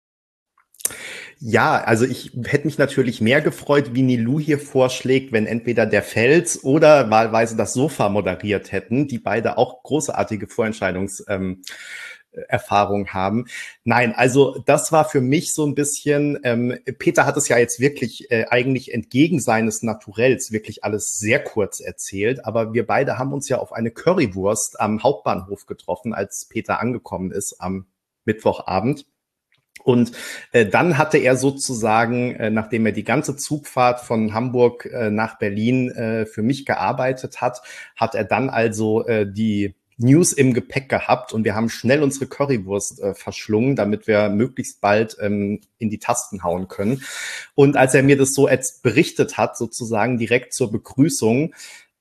Ja, also ich hätte mich natürlich mehr gefreut, wie Nilou hier vorschlägt, wenn entweder der Fels oder wahlweise das Sofa moderiert hätten, die beide auch großartige Vorentscheidungs- ähm, Erfahrung haben. Nein, also das war für mich so ein bisschen, ähm, Peter hat es ja jetzt wirklich äh, eigentlich entgegen seines Naturells wirklich alles sehr kurz erzählt, aber wir beide haben uns ja auf eine Currywurst am Hauptbahnhof getroffen, als Peter angekommen ist am Mittwochabend. Und äh, dann hatte er sozusagen, äh, nachdem er die ganze Zugfahrt von Hamburg äh, nach Berlin äh, für mich gearbeitet hat, hat er dann also äh, die News im Gepäck gehabt und wir haben schnell unsere Currywurst äh, verschlungen, damit wir möglichst bald ähm, in die Tasten hauen können. Und als er mir das so jetzt berichtet hat, sozusagen direkt zur Begrüßung,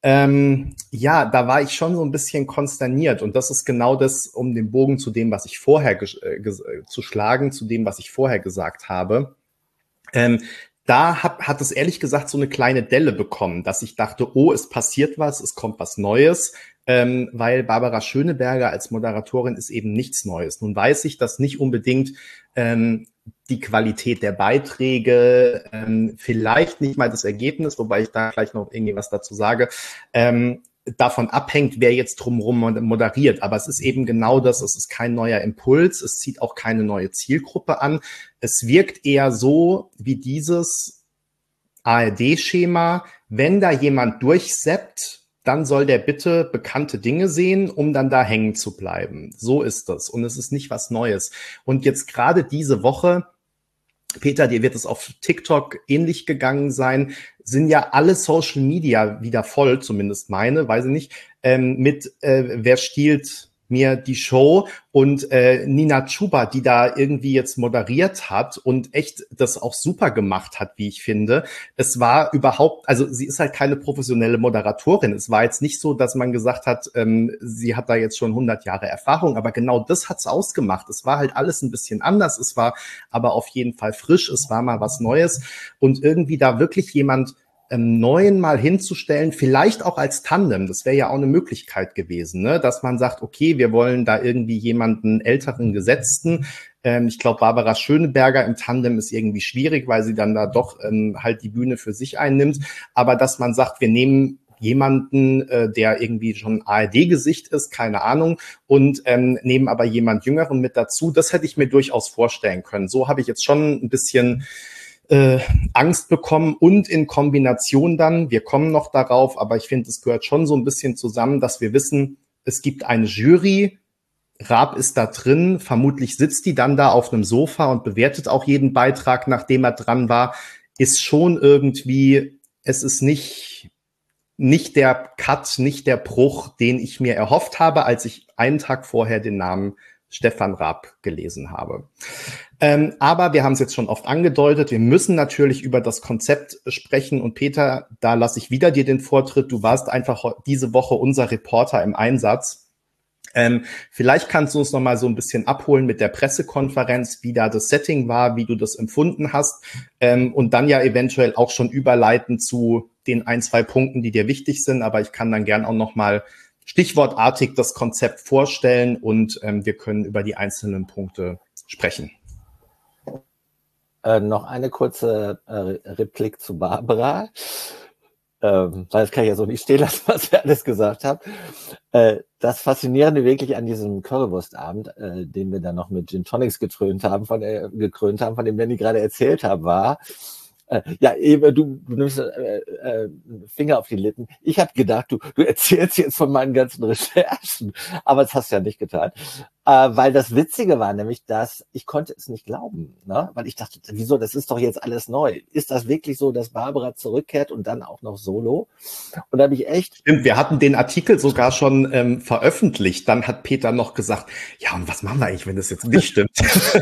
ähm, ja, da war ich schon so ein bisschen konsterniert. Und das ist genau das, um den Bogen zu dem, was ich vorher äh, zu schlagen, zu dem, was ich vorher gesagt habe. Ähm, Da hab, hat es ehrlich gesagt so eine kleine Delle bekommen, dass ich dachte, oh, es passiert was, es kommt was Neues, ähm, weil Barbara Schöneberger als Moderatorin ist eben nichts Neues. Nun weiß ich, dass nicht unbedingt ähm, die Qualität der Beiträge, ähm, vielleicht nicht mal das Ergebnis, wobei ich da gleich noch irgendwie was dazu sage, ähm, davon abhängt, wer jetzt drumherum moderiert. Aber es ist eben genau das, es ist kein neuer Impuls, es zieht auch keine neue Zielgruppe an. Es wirkt eher so wie dieses A R D-Schema, wenn da jemand durchseppt, dann soll der bitte bekannte Dinge sehen, um dann da hängen zu bleiben. So ist das. Und es ist nicht was Neues. Und jetzt gerade diese Woche, Peter, dir wird es auf TikTok ähnlich gegangen sein, sind ja alle Social Media wieder voll, zumindest meine, weiß ich nicht, ähm, mit äh, wer stiehlt mir die Show und äh, Nina Chuba, die da irgendwie jetzt moderiert hat und echt das auch super gemacht hat, wie ich finde. Es war überhaupt, also sie ist halt keine professionelle Moderatorin. Es war jetzt nicht so, dass man gesagt hat, ähm, sie hat da jetzt schon hundert Jahre Erfahrung, aber genau das hat's ausgemacht. Es war halt alles ein bisschen anders, es war aber auf jeden Fall frisch, es war mal was Neues und irgendwie da wirklich jemand ähm, Neuen mal hinzustellen, vielleicht auch als Tandem, das wäre ja auch eine Möglichkeit gewesen, ne? Dass man sagt, okay, wir wollen da irgendwie jemanden älteren Gesetzten. Ähm, ich glaube, Barbara Schöneberger im Tandem ist irgendwie schwierig, weil sie dann da doch ähm, halt die Bühne für sich einnimmt. Aber dass man sagt, wir nehmen jemanden, äh, der irgendwie schon A R D-Gesicht ist, keine Ahnung, und ähm, nehmen aber jemand Jüngeren mit dazu, das hätte ich mir durchaus vorstellen können. So habe ich jetzt schon ein bisschen Äh, Angst bekommen und in Kombination dann, wir kommen noch darauf, aber ich finde, es gehört schon so ein bisschen zusammen, dass wir wissen, es gibt eine Jury, Raab ist da drin, vermutlich sitzt die dann da auf einem Sofa und bewertet auch jeden Beitrag, nachdem er dran war, ist schon irgendwie, es ist nicht, nicht der Cut, nicht der Bruch, den ich mir erhofft habe, als ich einen Tag vorher den Namen Stefan Raab gelesen habe. Ähm, aber wir haben es jetzt schon oft angedeutet, wir müssen natürlich über das Konzept sprechen. Und Peter, da lasse ich wieder dir den Vortritt. Du warst einfach diese Woche unser Reporter im Einsatz. Ähm, vielleicht kannst du uns noch mal so ein bisschen abholen mit der Pressekonferenz, wie da das Setting war, wie du das empfunden hast. Ähm, und dann ja eventuell auch schon überleiten zu den ein, zwei Punkten, die dir wichtig sind. Aber ich kann dann gern auch noch mal stichwortartig das Konzept vorstellen und ähm, wir können über die einzelnen Punkte sprechen. Äh, noch eine kurze äh, Replik zu Barbara, ähm, weil das kann ich ja so nicht stehen lassen, was wir alles gesagt haben. Äh, das Faszinierende wirklich an diesem Currywurstabend, äh, den wir dann noch mit Gin Tonics getrönt haben, von, äh, gekrönt haben, von dem Benny gerade erzählt hat, war, Äh, ja, eben, du, du nimmst äh, äh, Finger auf die Lippen. Ich habe gedacht, du, du erzählst jetzt von meinen ganzen Recherchen, aber das hast du ja nicht getan. Äh, weil das Witzige war nämlich, dass ich konnte es nicht glauben, ne? Weil ich dachte, wieso, das ist doch jetzt alles neu. Ist das wirklich so, dass Barbara zurückkehrt und dann auch noch solo? Und da habe ich echt... Stimmt, wir hatten den Artikel sogar schon ähm, veröffentlicht. Dann hat Peter noch gesagt, ja, und was machen wir eigentlich, wenn das jetzt nicht stimmt?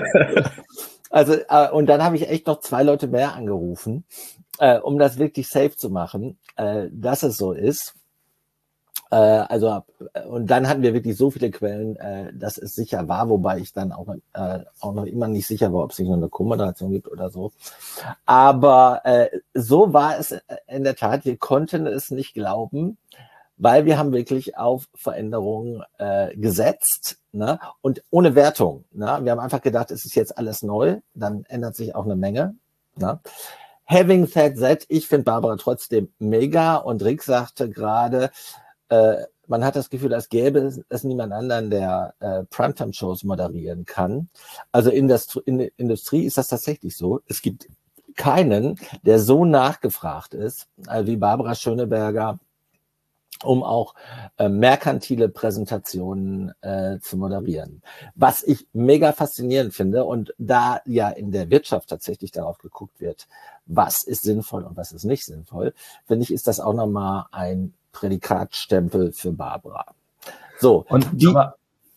Also, äh, und dann habe ich echt noch zwei Leute mehr angerufen, äh, um das wirklich safe zu machen, äh, dass es so ist. Äh, also, und dann hatten wir wirklich so viele Quellen, äh, dass es sicher war, wobei ich dann auch, äh, auch noch immer nicht sicher war, ob es nicht noch eine Co-Moderation gibt oder so. Aber äh, so war es in der Tat, wir konnten es nicht glauben, weil wir haben wirklich auf Veränderungen äh, gesetzt, ne? Und ohne Wertung. Ne? Wir haben einfach gedacht, es ist jetzt alles neu, dann ändert sich auch eine Menge. Ne? Having said that, ich finde Barbara trotzdem mega und Rick sagte gerade, äh, man hat das Gefühl, als gäbe es, es niemand anderen, der äh, Primetime-Shows moderieren kann. Also in der, in der Industrie ist das tatsächlich so. Es gibt keinen, der so nachgefragt ist, äh, wie Barbara Schöneberger, um auch äh, merkantile Präsentationen äh, zu moderieren. Was ich mega faszinierend finde und da ja in der Wirtschaft tatsächlich darauf geguckt wird, was ist sinnvoll und was ist nicht sinnvoll, finde ich, ist das auch nochmal ein Prädikatstempel für Barbara. So, und die... Aber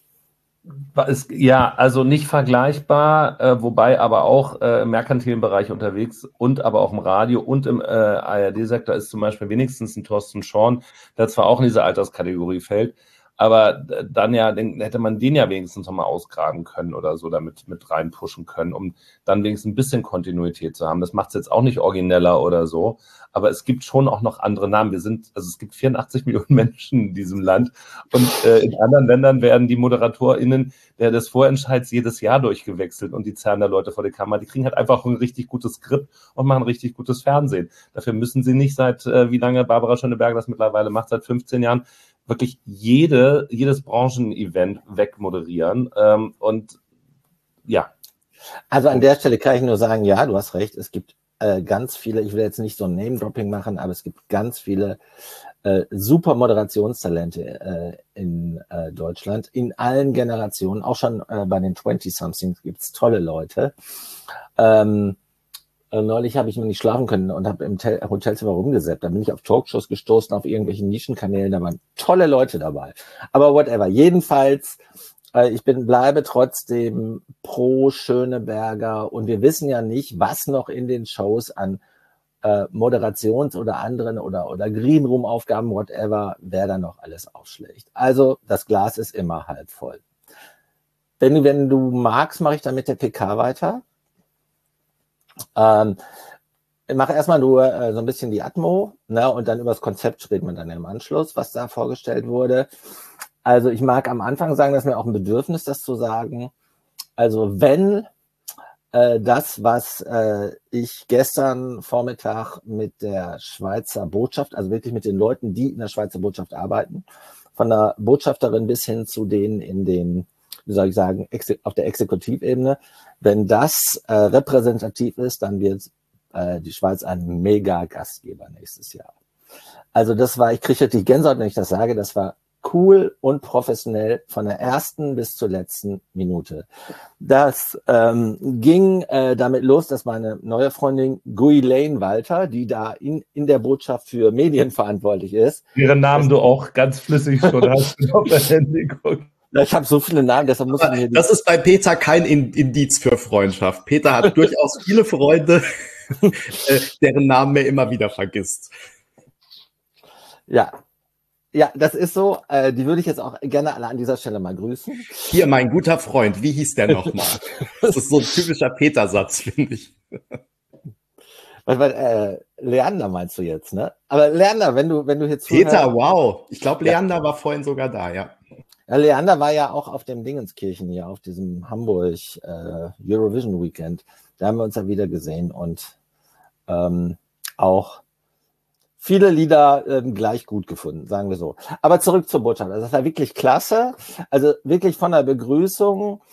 ist, ja, also nicht vergleichbar, äh, wobei aber auch äh, im merkantilen Bereich unterwegs und aber auch im Radio und im äh, A R D-Sektor ist zum Beispiel wenigstens ein Thorsten Schorn, der zwar auch in diese Alterskategorie fällt, aber dann ja, den, hätte man den ja wenigstens nochmal ausgraben können oder so, damit mit reinpushen können, um dann wenigstens ein bisschen Kontinuität zu haben. Das macht es jetzt auch nicht origineller oder so, aber es gibt schon auch noch andere Namen. Wir sind, also es gibt vierundachtzig Millionen Menschen in diesem Land und äh, in anderen Ländern werden die ModeratorInnen der des Vorentscheids jedes Jahr durchgewechselt und die zerren da Leute vor die Kamera. Die kriegen halt einfach ein richtig gutes Skript und machen richtig gutes Fernsehen. Dafür müssen sie nicht seit, äh, wie lange Barbara Schöneberger das mittlerweile macht, seit fünfzehn Jahren, wirklich jede, jedes Branchenevent wegmoderieren. Ähm, und ja. Also an der Stelle kann ich nur sagen, ja, du hast recht, es gibt äh, ganz viele, ich will jetzt nicht so ein Name-Dropping machen, aber es gibt ganz viele äh, super Moderationstalente äh, in äh, Deutschland, in allen Generationen, auch schon äh, bei den zwanzig-somethings gibt es tolle Leute. Ähm, Neulich habe ich nur nicht schlafen können und habe im Tel- Hotelzimmer rumgesäppt. Da bin ich auf Talkshows gestoßen, auf irgendwelchen Nischenkanälen. Da waren tolle Leute dabei. Aber whatever. Jedenfalls, äh, ich bin bleibe trotzdem pro Schöneberger. Und wir wissen ja nicht, was noch in den Shows an äh, Moderations- oder anderen oder, oder Greenroom-Aufgaben, whatever, wer da noch alles aufschlägt. Also das Glas ist immer halb voll. Wenn, wenn du magst, mache ich dann mit der P K weiter. Ähm, ich mache erstmal nur äh, so ein bisschen die Atmo, ne, und dann über das Konzept reden wir dann im Anschluss, was da vorgestellt wurde. Also ich mag am Anfang sagen, dass mir auch ein Bedürfnis, das zu sagen. Also wenn äh, das, was äh, ich gestern Vormittag mit der Schweizer Botschaft, also wirklich mit den Leuten, die in der Schweizer Botschaft arbeiten, von der Botschafterin bis hin zu denen in den, wie soll ich sagen, auf der Exekutivebene, wenn das äh, repräsentativ ist, dann wird äh, die Schweiz ein Mega-Gastgeber nächstes Jahr. Also das war, ich kriege die Gänsehaut, wenn ich das sage, das war cool und professionell von der ersten bis zur letzten Minute. Das ähm, ging äh, damit los, dass meine neue Freundin Guylaine Walter, die da in, in der Botschaft für Medien verantwortlich ist. Ihren Namen du auch ganz flüssig schon hast auf dein Handy geguckt. Ich habe so viele Namen, deshalb muss ich mir... Das ist bei Peter kein Indiz für Freundschaft. Peter hat durchaus viele Freunde, deren Namen er immer wieder vergisst. Ja, ja, das ist so. Äh, die würde ich jetzt auch gerne alle an dieser Stelle mal grüßen. Hier, mein guter Freund, wie hieß der nochmal? Das ist so ein typischer Peter-Satz, finde ich. Weil, weil, äh, Leander meinst du jetzt, ne? Aber Leander, wenn du, wenn du jetzt Peter, zuhörst, wow. Ich glaube, Leander ja. war vorhin sogar da, ja. Ja, Leander war ja auch auf dem Dingenskirchen hier, auf diesem Hamburg äh, Eurovision Weekend. Da haben wir uns ja wieder gesehen und ähm, auch viele Lieder ähm, gleich gut gefunden, sagen wir so. Aber zurück zur Botschaft. Also das war wirklich klasse. Also wirklich von der Begrüßung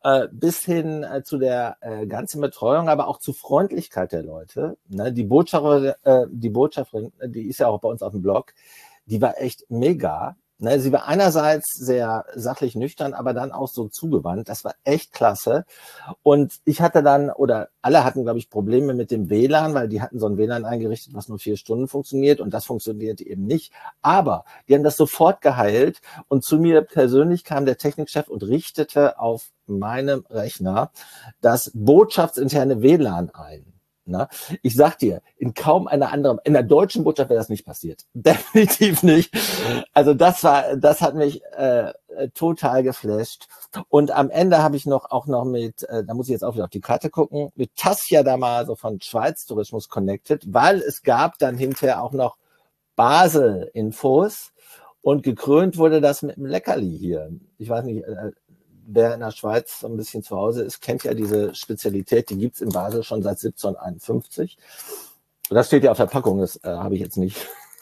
äh, bis hin äh, zu der äh, ganzen Betreuung, aber auch zur Freundlichkeit der Leute. Ne? Die Botschafterin, äh, die Botschafterin, die ist ja auch bei uns auf dem Blog, die war echt mega. Ne, sie war einerseits sehr sachlich nüchtern, aber dann auch so zugewandt. Das war echt klasse. Und ich hatte dann, oder alle hatten, glaube ich, Probleme mit dem W L A N, weil die hatten so ein W L A N eingerichtet, was nur vier Stunden funktioniert. Und das funktionierte eben nicht. Aber die haben das sofort geheilt. Und zu mir persönlich kam der Technikchef und richtete auf meinem Rechner das botschaftsinterne W L A N ein. Na, ich sag dir, in kaum einer anderen, in der deutschen Botschaft wäre das nicht passiert. Definitiv nicht. Also das war, das hat mich äh, total geflasht. Und am Ende habe ich noch auch noch mit, äh, da muss ich jetzt auch wieder auf die Karte gucken, mit Tassia da mal so von Schweiz Tourismus connected, weil es gab dann hinterher auch noch Basel-Infos und gekrönt wurde das mit einem Leckerli hier. Ich weiß nicht, äh, wer in der Schweiz so ein bisschen zu Hause ist, kennt ja diese Spezialität, die gibt's in Basel schon seit siebzehnhunderteinundfünfzig. Das steht ja auf der Packung, das äh, habe ich jetzt nicht.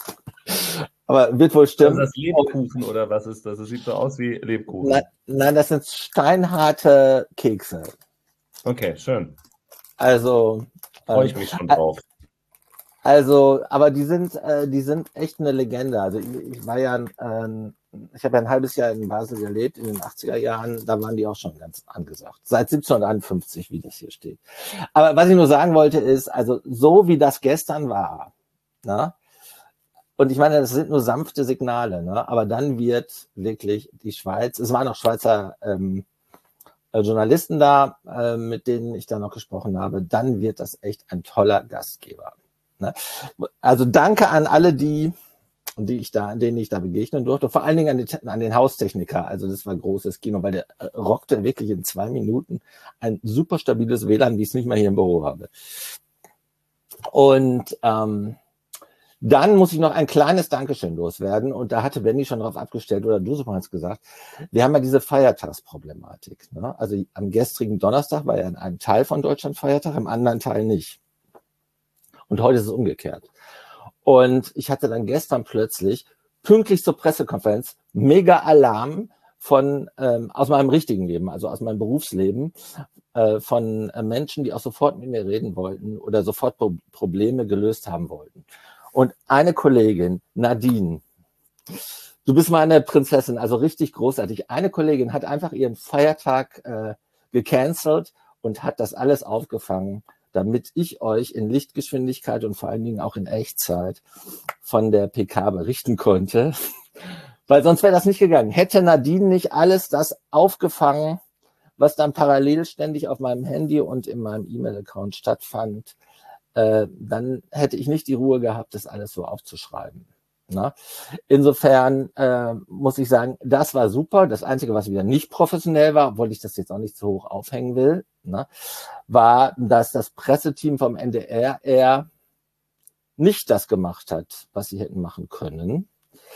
Aber wird wohl stimmen. Ist das Lebkuchen oder was ist das? Das sieht so aus wie Lebkuchen. Nein, nein, das sind steinharte Kekse. Okay, schön. Also freue ich mich schon drauf. Also, aber die sind, äh, die sind echt eine Legende. Also ich, ich war ja, äh, ich habe ja ein halbes Jahr in Basel gelebt, in den achtziger Jahren, da waren die auch schon ganz angesagt. Seit siebzehnhunderteinundfünfzig, wie das hier steht. Aber was ich nur sagen wollte ist, also so wie das gestern war, ne? Und ich meine, das sind nur sanfte Signale, ne? Aber dann wird wirklich die Schweiz, es waren auch Schweizer ähm, Journalisten da, äh, mit denen ich da noch gesprochen habe, dann wird das echt ein toller Gastgeber. Also danke an alle, die, die ich da, denen ich da begegnen durfte. Vor allen Dingen an den, an den Haustechniker. Also das war großes Kino, weil der rockte wirklich in zwei Minuten ein super stabiles W L A N, wie ich es nicht mal hier im Büro habe. Und ähm, dann muss ich noch ein kleines Dankeschön loswerden. Und da hatte Benny schon drauf abgestellt, oder du hast gesagt, wir haben ja diese Feiertagsproblematik. Ne? Also am gestrigen Donnerstag war ja in einem Teil von Deutschland Feiertag, im anderen Teil nicht. Und heute ist es umgekehrt. Und ich hatte dann gestern plötzlich, pünktlich zur Pressekonferenz, mega Alarm von ähm, aus meinem richtigen Leben, also aus meinem Berufsleben, äh, von äh, Menschen, die auch sofort mit mir reden wollten oder sofort Pro- Probleme gelöst haben wollten. Und eine Kollegin, Nadine, du bist meine Prinzessin, also richtig großartig. Eine Kollegin hat einfach ihren Feiertag äh, gecancelt und hat das alles aufgefangen, damit ich euch in Lichtgeschwindigkeit und vor allen Dingen auch in Echtzeit von der P K berichten konnte. Weil sonst wäre das nicht gegangen. Hätte Nadine nicht alles das aufgefangen, was dann parallel ständig auf meinem Handy und in meinem E-Mail-Account stattfand, äh, dann hätte ich nicht die Ruhe gehabt, das alles so aufzuschreiben. Na? Insofern äh, muss ich sagen, das war super. Das Einzige, was wieder nicht professionell war, obwohl ich das jetzt auch nicht so hoch aufhängen will, na, war, dass das Presseteam vom N D R eher nicht das gemacht hat, was sie hätten machen können,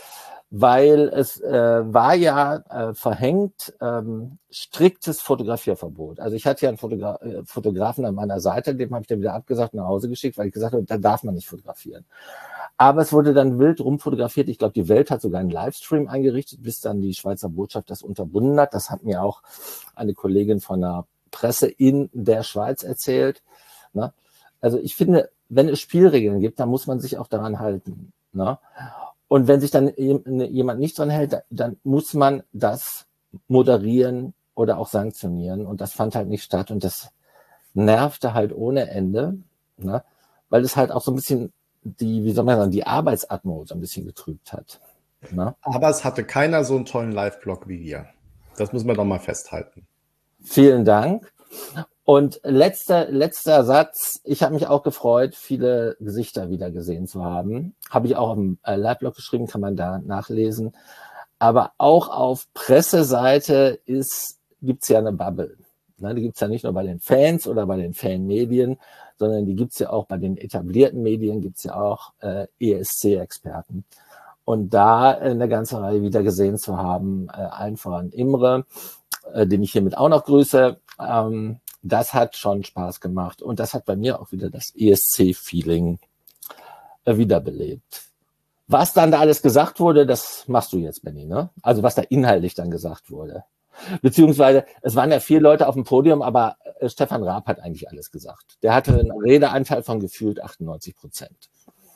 weil es äh, war ja äh, verhängt ähm, striktes Fotografierverbot. Also ich hatte ja einen Fotogra- äh, Fotografen an meiner Seite, dem habe ich dann wieder abgesagt, nach Hause geschickt, weil ich gesagt habe, da darf man nicht fotografieren. Aber es wurde dann wild rumfotografiert. Ich glaube, die Welt hat sogar einen Livestream eingerichtet, bis dann die Schweizer Botschaft das unterbunden hat. Das hat mir auch eine Kollegin von der Presse in der Schweiz erzählt. Ne? Also ich finde, wenn es Spielregeln gibt, dann muss man sich auch daran halten. Ne? Und wenn sich dann jemand nicht dran hält, dann muss man das moderieren oder auch sanktionieren. Und das fand halt nicht statt. Und das nervte halt ohne Ende, ne? Weil es halt auch so ein bisschen die, wie soll man sagen, die Arbeitsatmosphäre so ein bisschen getrübt hat. Ne? Aber es hatte keiner so einen tollen Live-Blog wie wir. Das müssen wir doch mal festhalten. Vielen Dank. Und letzter, letzter Satz. Ich habe mich auch gefreut, viele Gesichter wieder gesehen zu haben. Habe ich auch im äh, Live-Blog geschrieben, kann man da nachlesen. Aber auch auf Presseseite ist, gibt's ja eine Bubble. Ne, die gibt's ja nicht nur bei den Fans oder bei den Fanmedien, sondern die gibt's ja auch bei den etablierten Medien, gibt's ja auch äh, E S C-Experten. Und da äh, eine ganze Reihe wieder gesehen zu haben, äh, allen voran Imre, äh, den ich hiermit auch noch grüße, ähm, das hat schon Spaß gemacht. Und das hat bei mir auch wieder das E S C-Feeling äh, wiederbelebt. Was dann da alles gesagt wurde, das machst du jetzt, Benni, ne? Also was da inhaltlich dann gesagt wurde. Beziehungsweise, es waren ja vier Leute auf dem Podium, aber äh, Stefan Raab hat eigentlich alles gesagt. Der hatte einen Redeanteil von gefühlt achtundneunzig Prozent.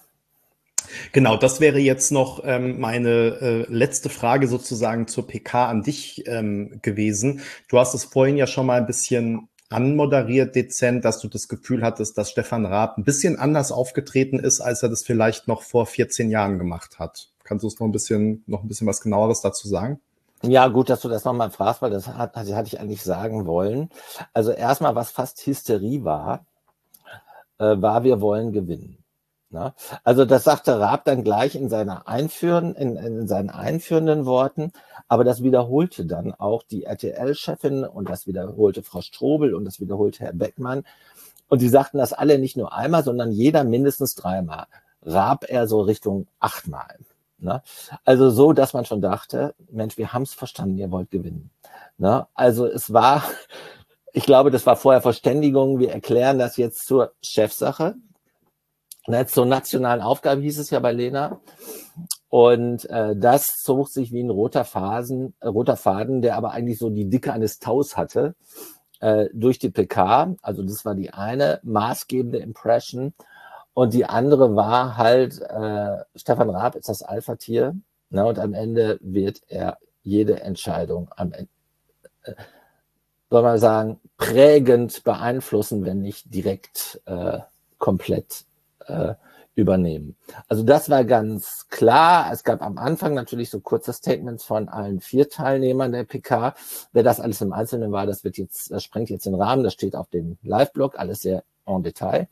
Genau, das wäre jetzt noch ähm, meine äh, letzte Frage sozusagen zur P K an dich ähm, gewesen. Du hast es vorhin ja schon mal ein bisschen anmoderiert, dezent, dass du das Gefühl hattest, dass Stefan Raab ein bisschen anders aufgetreten ist, als er das vielleicht noch vor vierzehn Jahren gemacht hat. Kannst du uns noch ein bisschen, noch ein bisschen was Genaueres dazu sagen? Ja, gut, dass du das nochmal fragst, weil das hat, also hatte ich eigentlich sagen wollen. Also erstmal, was fast Hysterie war, äh, war, wir wollen gewinnen. Na? Also das sagte Raab dann gleich in, seiner Einführen, in, in seinen einführenden Worten, aber das wiederholte dann auch die R T L-Chefin und das wiederholte Frau Strobel und das wiederholte Herr Beckmann. Und die sagten das alle nicht nur einmal, sondern jeder mindestens dreimal. Raab eher so Richtung achtmal. Ne? Also so, dass man schon dachte, Mensch, wir haben es verstanden, ihr wollt gewinnen. Ne? Also es war, ich glaube, das war vorher Verständigung, wir erklären das jetzt zur Chefsache. Ne, zur nationalen Aufgabe hieß es ja bei Lena. Und äh, das zog sich wie ein roter Faden, äh, roter Faden, der aber eigentlich so die Dicke eines Taus hatte, äh, durch die P K. Also das war die eine maßgebende Impression. Und die andere war halt, äh, Stefan Raab ist das Alpha-Tier. Ne, und am Ende wird er jede Entscheidung am Ende, äh, soll man sagen, prägend beeinflussen, wenn nicht direkt äh, komplett Äh, übernehmen. Also das war ganz klar. Es gab am Anfang natürlich so kurze Statements von allen vier Teilnehmern der P K. Wer das alles im Einzelnen war, das wird jetzt, das sprengt jetzt den Rahmen. Das steht auf dem Live-Blog, alles sehr en Detail.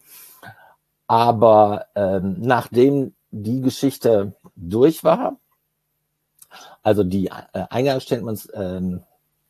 Aber ähm, nachdem die Geschichte durch war, also die äh, Eingangsstatements ähm,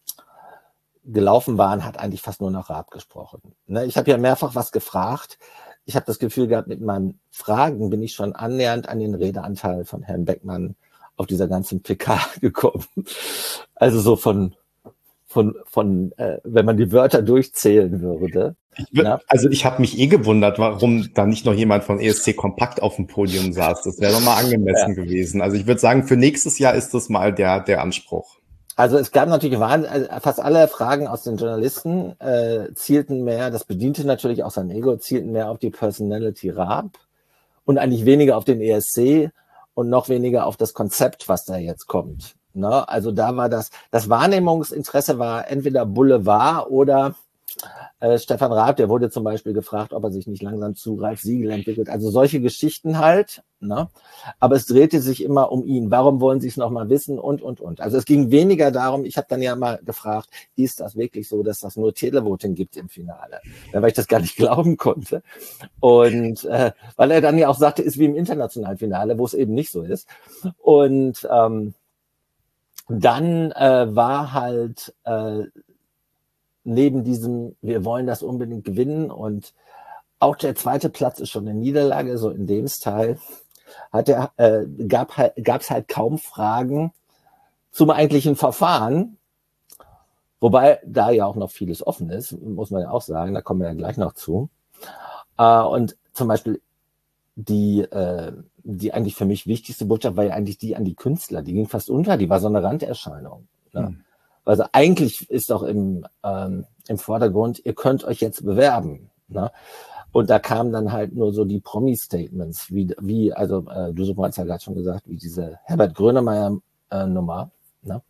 gelaufen waren, hat eigentlich fast nur noch Raab gesprochen. Ne? Ich habe ja mehrfach was gefragt. Ich habe das Gefühl gehabt, mit meinen Fragen bin ich schon annähernd an den Redeanteil von Herrn Beckmann auf dieser ganzen P K gekommen. Also so von, von, von äh, wenn man die Wörter durchzählen würde. Ich würd, also ich habe mich eh gewundert, warum da nicht noch jemand von E S C Kompakt auf dem Podium saß. Das wäre doch mal angemessen ja. gewesen. Also ich würde sagen, für nächstes Jahr ist das mal der, der Anspruch. Also es gab natürlich fast alle Fragen aus den Journalisten äh, zielten mehr, das bediente natürlich auch sein Ego, zielten mehr auf die Personality Raab und eigentlich weniger auf den E S C und noch weniger auf das Konzept, was da jetzt kommt. Ne? Also da war das, das Wahrnehmungsinteresse war entweder Boulevard oder äh, Stefan Raab, der wurde zum Beispiel gefragt, ob er sich nicht langsam zu Ralf Siegel entwickelt. Also solche Geschichten halt. Ne? Aber es drehte sich immer um ihn. Warum wollen Sie es noch mal wissen? Und, und, und. Also es ging weniger darum, ich habe dann ja mal gefragt, ist das wirklich so, dass das nur Televoting gibt im Finale? Ja, weil ich das gar nicht glauben konnte. Und äh, weil er dann ja auch sagte, ist wie im internationalen Finale, wo es eben nicht so ist. Und ähm, dann äh, war halt äh, neben diesem, wir wollen das unbedingt gewinnen und auch der zweite Platz ist schon eine Niederlage, so in dem Style, hat er, äh, gab halt, gab's halt kaum Fragen zum eigentlichen Verfahren, wobei da ja auch noch vieles offen ist, muss man ja auch sagen, da kommen wir ja gleich noch zu. Äh, und zum Beispiel die, äh, die eigentlich für mich wichtigste Botschaft war ja eigentlich die an die Künstler, die ging fast unter, die war so eine Randerscheinung. Ne? Hm. Also eigentlich ist doch im, ähm, im Vordergrund, ihr könnt euch jetzt bewerben. Ne? Und da kamen dann halt nur so die Promi-Statements, wie, wie also äh, du hast ja gerade schon gesagt, wie diese Herbert Grönemeyer-Nummer. Äh, ne?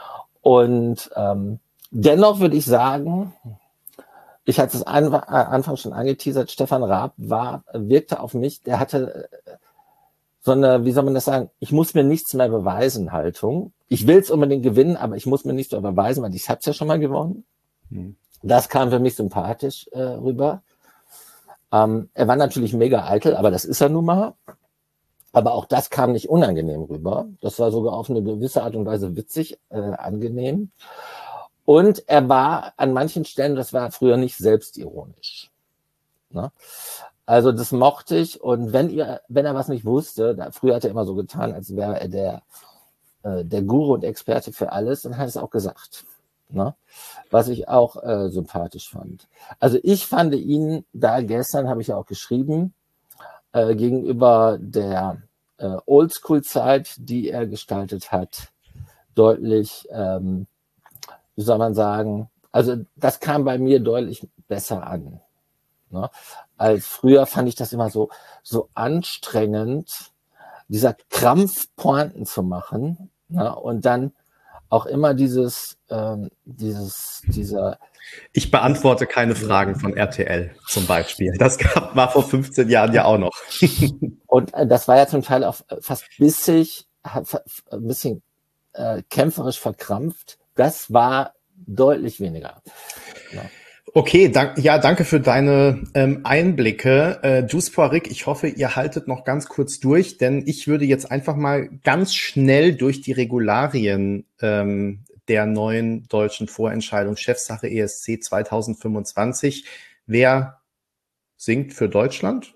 Und ähm, dennoch würde ich sagen, ich hatte es an, äh, Anfang schon angeteasert, Stefan Raab war, wirkte auf mich, der hatte äh, so eine, wie soll man das sagen, ich muss mir nichts mehr beweisen Haltung. Ich will es unbedingt gewinnen, aber ich muss mir nichts mehr beweisen, weil ich habe es ja schon mal gewonnen. Hm. Das kam für mich sympathisch äh, rüber. Ähm, er war natürlich mega eitel, aber das ist er nun mal. Aber auch das kam nicht unangenehm rüber. Das war sogar auf eine gewisse Art und Weise witzig, äh, angenehm. Und er war an manchen Stellen, das war früher nicht selbstironisch. Ne? Also das mochte ich. Und wenn ihr, wenn er was nicht wusste, da, früher hat er immer so getan, als wäre er der, äh, der Guru und Experte für alles, dann hat er es auch gesagt. Ne? Was ich auch äh, sympathisch fand. Also ich fand ihn da gestern, habe ich ja auch geschrieben, äh, gegenüber der äh, Oldschool-Zeit, die er gestaltet hat, deutlich ähm, wie soll man sagen, also das kam bei mir deutlich besser an. Ne? Als früher fand ich das immer so, so anstrengend, dieser Krampf Pointen zu machen, ne? Und dann auch immer dieses, ähm, dieses, dieser. Ich beantworte keine Fragen von R T L zum Beispiel. Das gab, war vor fünfzehn Jahren ja auch noch. Und äh, das war ja zum Teil auch fast bissig, ein bisschen äh, kämpferisch verkrampft. Das war deutlich weniger. Ja. Okay, dank, ja, danke für deine ähm, Einblicke. Äh, Juice Poiric, ich hoffe, ihr haltet noch ganz kurz durch, denn ich würde jetzt einfach mal ganz schnell durch die Regularien ähm, der neuen deutschen Vorentscheidung Chefsache E S C zwanzig fünfundzwanzig. Wer singt für Deutschland?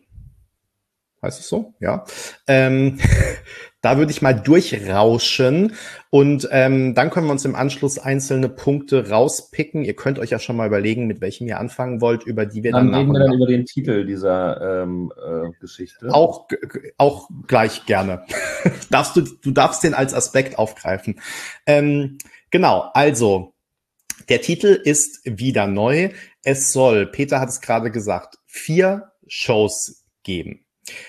Heißt es so? Ja. Ähm, da würde ich mal durchrauschen und ähm, dann können wir uns im Anschluss einzelne Punkte rauspicken. Ihr könnt euch ja schon mal überlegen, mit welchem ihr anfangen wollt, über die wir dann dann reden wir dann über den Titel dieser ähm, äh, Geschichte. Auch, auch gleich gerne. darfst du, du darfst den als Aspekt aufgreifen. Ähm, genau, also der Titel ist wieder neu. Es soll, Peter hat es gerade gesagt, vier Shows geben.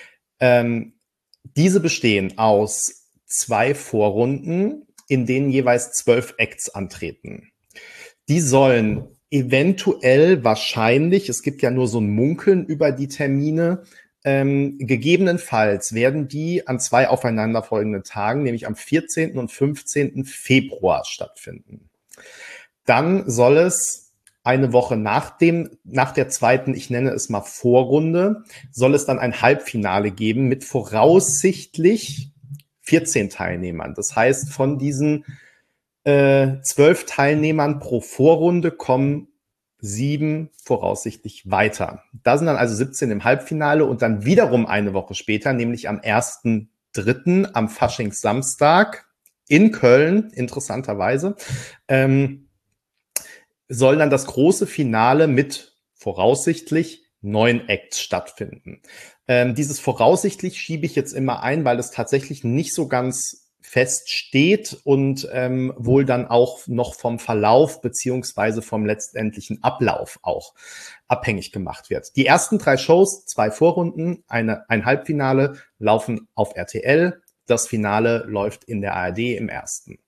Ähm, diese bestehen aus zwei Vorrunden, in denen jeweils zwölf Acts antreten. Die sollen eventuell, wahrscheinlich, es gibt ja nur so ein Munkeln über die Termine, ähm, gegebenenfalls werden die an zwei aufeinanderfolgenden Tagen, nämlich am vierzehnten und fünfzehnten Februar stattfinden. Dann soll es eine Woche nach dem, nach der zweiten, ich nenne es mal Vorrunde, soll es dann ein Halbfinale geben mit voraussichtlich vierzehn Teilnehmern. Das heißt, von diesen äh, zwölf Teilnehmern pro Vorrunde kommen sieben voraussichtlich weiter. Da sind dann also siebzehn im Halbfinale und dann wiederum eine Woche später, nämlich am ersten dritten am Faschingssamstag in Köln, interessanterweise, ähm, soll dann das große Finale mit voraussichtlich neun Acts stattfinden. Ähm, dieses voraussichtlich schiebe ich jetzt immer ein, weil es tatsächlich nicht so ganz fest steht und ähm, wohl dann auch noch vom Verlauf beziehungsweise vom letztendlichen Ablauf auch abhängig gemacht wird. Die ersten drei Shows, zwei Vorrunden, eine, ein Halbfinale, laufen auf R T L. Das Finale läuft in der A R D im ersten.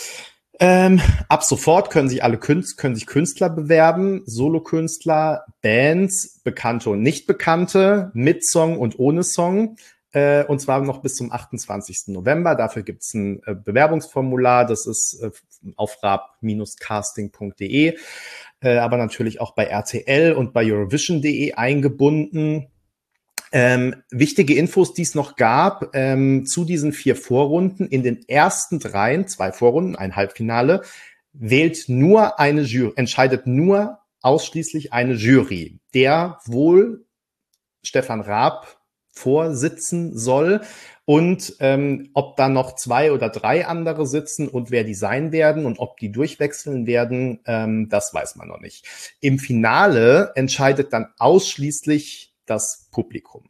Ähm, ab sofort können sich alle Künstler, können sich Künstler bewerben, Solokünstler, Bands, Bekannte und Nicht-Bekannte, mit Song und ohne Song, äh, und zwar noch bis zum achtundzwanzigsten November. Dafür gibt's ein äh, Bewerbungsformular, das ist äh, auf rap Bindestrich casting punkt de, äh, aber natürlich auch bei R T L und bei Eurovision punkt de eingebunden. Ähm, wichtige Infos, die es noch gab, ähm, zu diesen vier Vorrunden. In den ersten dreien, zwei Vorrunden, ein Halbfinale, wählt nur eine Jury, entscheidet nur ausschließlich eine Jury, der wohl Stefan Raab vorsitzen soll. Und ähm, ob da noch zwei oder drei andere sitzen und wer die sein werden und ob die durchwechseln werden, ähm, das weiß man noch nicht. Im Finale entscheidet dann ausschließlich das Publikum.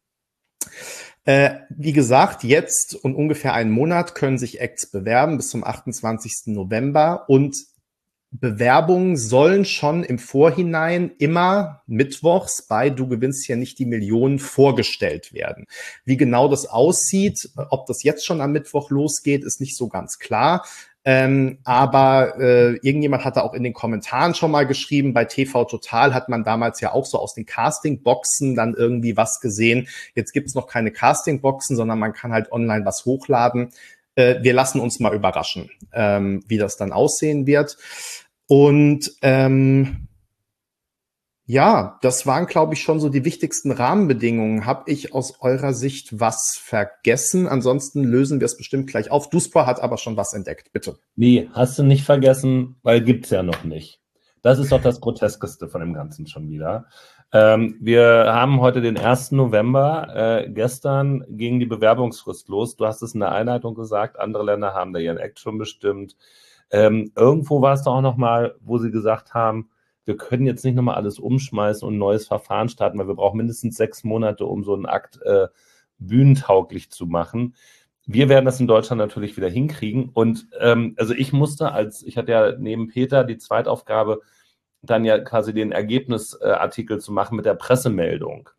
Äh, wie gesagt, jetzt und ungefähr einen Monat können sich Acts bewerben bis zum achtundzwanzigsten November und Bewerbungen sollen schon im Vorhinein immer mittwochs bei Du gewinnst hier nicht die Millionen vorgestellt werden. Wie genau das aussieht, ob das jetzt schon am Mittwoch losgeht, ist nicht so ganz klar. Ähm, aber äh, irgendjemand hatte auch in den Kommentaren schon mal geschrieben, bei T V Total hat man damals ja auch so aus den Castingboxen dann irgendwie was gesehen. Jetzt gibt's noch keine Castingboxen, sondern man kann halt online was hochladen. Äh, wir lassen uns mal überraschen, ähm, wie das dann aussehen wird. Und ähm, ja, das waren, glaube ich, schon so die wichtigsten Rahmenbedingungen. Habe ich aus eurer Sicht was vergessen? Ansonsten lösen wir es bestimmt gleich auf. Duspa hat aber schon was entdeckt, bitte. Nee, hast du nicht vergessen, weil gibt's ja noch nicht. Das ist doch das Groteskeste von dem Ganzen schon wieder. Ähm, wir haben heute den ersten November. Äh, gestern ging die Bewerbungsfrist los. Du hast es in der Einleitung gesagt, andere Länder haben da ihren Act schon bestimmt. Ähm, irgendwo war es doch auch noch mal, wo sie gesagt haben, wir können jetzt nicht nochmal alles umschmeißen und ein neues Verfahren starten, weil wir brauchen mindestens sechs Monate, um so einen Akt äh, bühnentauglich zu machen. wir werden das in Deutschland natürlich wieder hinkriegen. Und ähm, also ich musste, als ich hatte ja neben Peter die Zweitaufgabe, dann ja quasi den Ergebnisartikel äh, zu machen mit der Pressemeldung.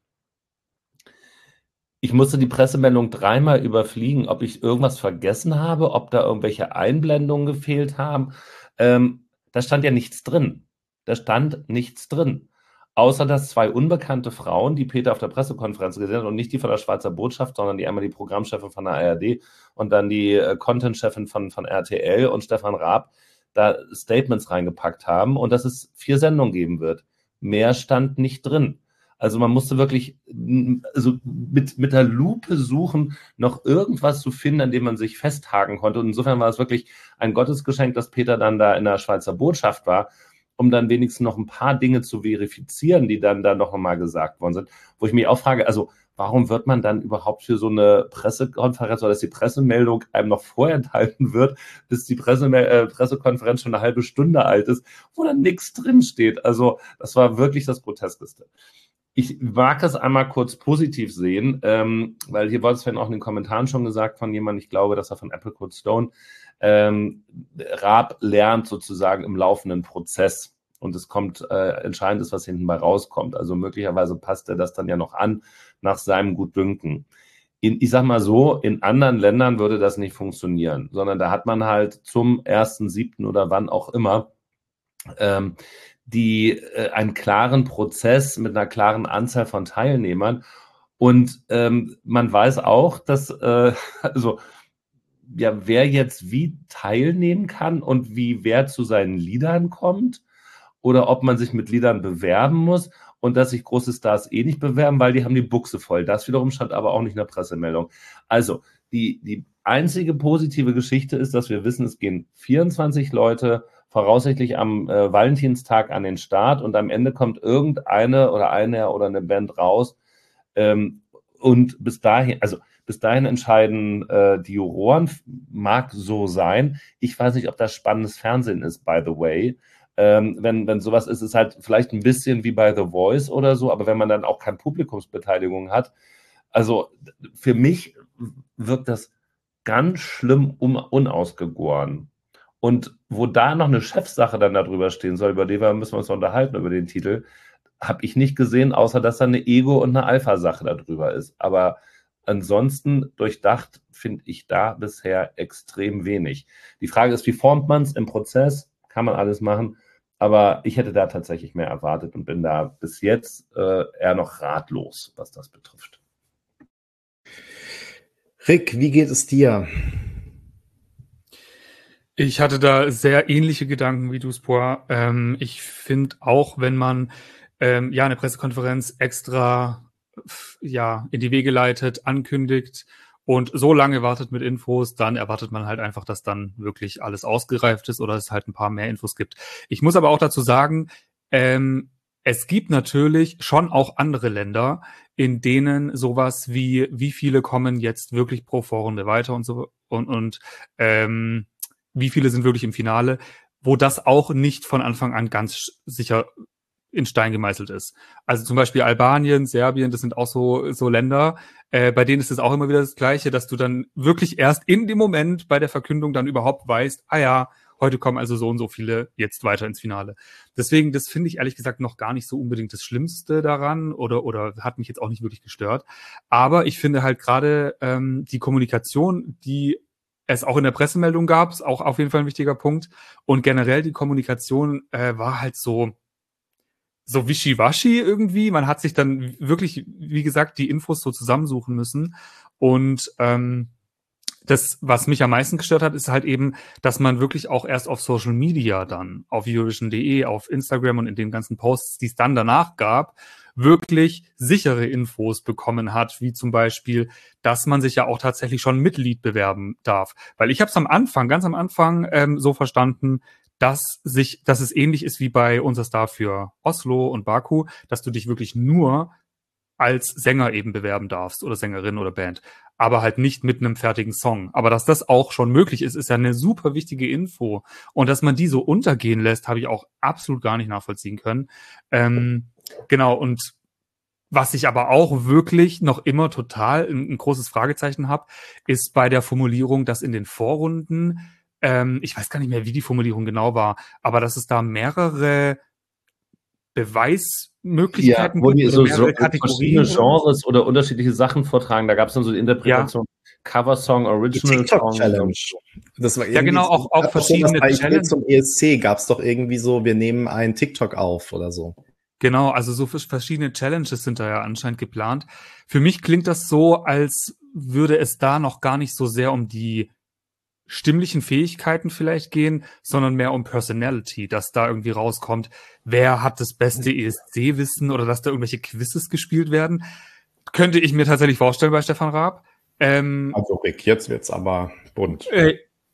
Ich musste die Pressemeldung dreimal überfliegen, ob ich irgendwas vergessen habe, ob da irgendwelche Einblendungen gefehlt haben. Ähm, da stand ja nichts drin. Da stand nichts drin. Außer dass zwei unbekannte Frauen, die Peter auf der Pressekonferenz gesehen hat und nicht die von der Schweizer Botschaft, sondern die einmal die Programmchefin von der A R D und dann die äh, Content-Chefin von, von R T L und Stefan Raab, da Statements reingepackt haben und dass es vier Sendungen geben wird. Mehr stand nicht drin. Also man musste wirklich also mit, mit der Lupe suchen, noch irgendwas zu finden, an dem man sich festhaken konnte. Und insofern war es wirklich ein Gottesgeschenk, dass Peter dann da in der Schweizer Botschaft war, um dann wenigstens noch ein paar Dinge zu verifizieren, die dann da noch einmal gesagt worden sind. Wo ich mich auch frage, also warum wird man dann überhaupt für so eine Pressekonferenz oder dass die Pressemeldung einem noch vorenthalten wird, bis die Presse, äh, Pressekonferenz schon eine halbe Stunde alt ist, wo dann nichts drinsteht. Also das war wirklich das Groteskeste. Ich mag es einmal kurz positiv sehen, ähm, weil hier wurde es vorhin auch in den Kommentaren schon gesagt von jemandem, ich glaube, dass er von Apple Code Stone, ähm, Raab lernt sozusagen im laufenden Prozess und es kommt, äh, entscheidend ist, was hinten bei rauskommt. Also möglicherweise passt er das dann ja noch an nach seinem Gutdünken. In, ich sag mal so, in anderen Ländern würde das nicht funktionieren, sondern da hat man halt zum ersten siebten oder wann auch immer ähm, die äh, einen klaren Prozess mit einer klaren Anzahl von Teilnehmern. Und ähm, man weiß auch, dass äh, also ja, wer jetzt wie teilnehmen kann und wie wer zu seinen Liedern kommt oder ob man sich mit Liedern bewerben muss und dass sich große Stars eh nicht bewerben, weil die haben die Buchse voll. Das wiederum stand aber auch nicht in der Pressemeldung. Also die, die einzige positive Geschichte ist, dass wir wissen, es gehen vierundzwanzig Leute voraussichtlich am äh, Valentinstag an den Start und am Ende kommt irgendeine oder eine oder eine Band raus ähm, und bis dahin, also bis dahin entscheiden äh, die Juroren, mag so sein. Ich weiß nicht, ob das spannendes Fernsehen ist, by the way. Ähm, wenn, wenn sowas ist, ist halt vielleicht ein bisschen wie bei The Voice oder so, aber wenn man dann auch keine Publikumsbeteiligung hat, also für mich wirkt das ganz schlimm um, unausgegoren. Und wo da noch eine Chefsache dann darüber stehen soll, über die wir müssen wir uns unterhalten, über den Titel, habe ich nicht gesehen, außer dass da eine Ego- und eine Alpha-Sache darüber ist. Aber ansonsten durchdacht finde ich da bisher extrem wenig. Die Frage ist, wie formt man es im Prozess? Kann man alles machen. Aber ich hätte da tatsächlich mehr erwartet und bin da bis jetzt äh, eher noch ratlos, was das betrifft. Rick, wie geht es dir? Ich hatte da sehr ähnliche Gedanken wie du, Spoa. Ähm, ich finde auch, wenn man ähm, ja eine Pressekonferenz extra ja in die Wege leitet, ankündigt und so lange wartet mit Infos, dann erwartet man halt einfach, dass dann wirklich alles ausgereift ist oder es halt ein paar mehr Infos gibt. Ich muss aber auch dazu sagen, ähm, es gibt natürlich schon auch andere Länder, in denen sowas wie, wie viele kommen jetzt wirklich pro Vorrunde weiter und so und, und ähm, wie viele sind wirklich im Finale, wo das auch nicht von Anfang an ganz sicher in Stein gemeißelt ist. Also zum Beispiel Albanien, Serbien, das sind auch so, so Länder, äh, bei denen ist es auch immer wieder das Gleiche, dass du dann wirklich erst in dem Moment bei der Verkündung dann überhaupt weißt, ah ja, heute kommen also so und so viele jetzt weiter ins Finale. Deswegen, das finde ich ehrlich gesagt noch gar nicht so unbedingt das Schlimmste daran oder, oder hat mich jetzt auch nicht wirklich gestört. Aber ich finde halt gerade ähm, die Kommunikation, die es auch in der Pressemeldung gab, ist auch auf jeden Fall ein wichtiger Punkt. Und generell die Kommunikation äh, war halt so, so wischiwaschi irgendwie. Man hat sich dann wirklich, wie gesagt, die Infos so zusammensuchen müssen. Und ähm, das, was mich am meisten gestört hat, ist halt eben, dass man wirklich auch erst auf Social Media dann, auf Eurovision punkt de, auf Instagram und in den ganzen Posts, die es dann danach gab, wirklich sichere Infos bekommen hat, wie zum Beispiel, dass man sich ja auch tatsächlich schon mit Lied bewerben darf. Weil ich habe es am Anfang, ganz am Anfang ähm, so verstanden, dass sich, dass es ähnlich ist wie bei Unser Star für Oslo und Baku, dass du dich wirklich nur als Sänger eben bewerben darfst oder Sängerin oder Band, aber halt nicht mit einem fertigen Song. Aber dass das auch schon möglich ist, ist ja eine super wichtige Info. Und dass man die so untergehen lässt, habe ich auch absolut gar nicht nachvollziehen können. Ähm, genau, und Was ich aber auch wirklich noch immer total ein, ein großes Fragezeichen habe, ist bei der Formulierung, dass in den Vorrunden, ähm, ich weiß gar nicht mehr, wie die Formulierung genau war, aber dass es da mehrere Beweismöglichkeiten ja, wo gibt die oder so, so mehrere verschiedene Kategorien. Genres oder unterschiedliche Sachen vortragen. Da gab es dann so die Interpretation Ja. Cover-Song, Die Original-Song. TikTok-Challenge. Das war Ja, irgendwie genau, so, auch, auch gab doch sowas verschiedene bei Ich will Challenges. zum E S C gab es doch irgendwie so, wir nehmen einen TikTok auf oder so. Genau, also so verschiedene Challenges sind da ja anscheinend geplant. Für mich klingt das so, als würde es da noch gar nicht so sehr um die stimmlichen Fähigkeiten vielleicht gehen, sondern mehr um Personality, dass da irgendwie rauskommt, wer hat das beste E S C-Wissen oder dass da irgendwelche Quizzes gespielt werden. Könnte ich mir tatsächlich vorstellen bei Stefan Raab. Ähm, Also Rick, jetzt wird's aber bunt. äh,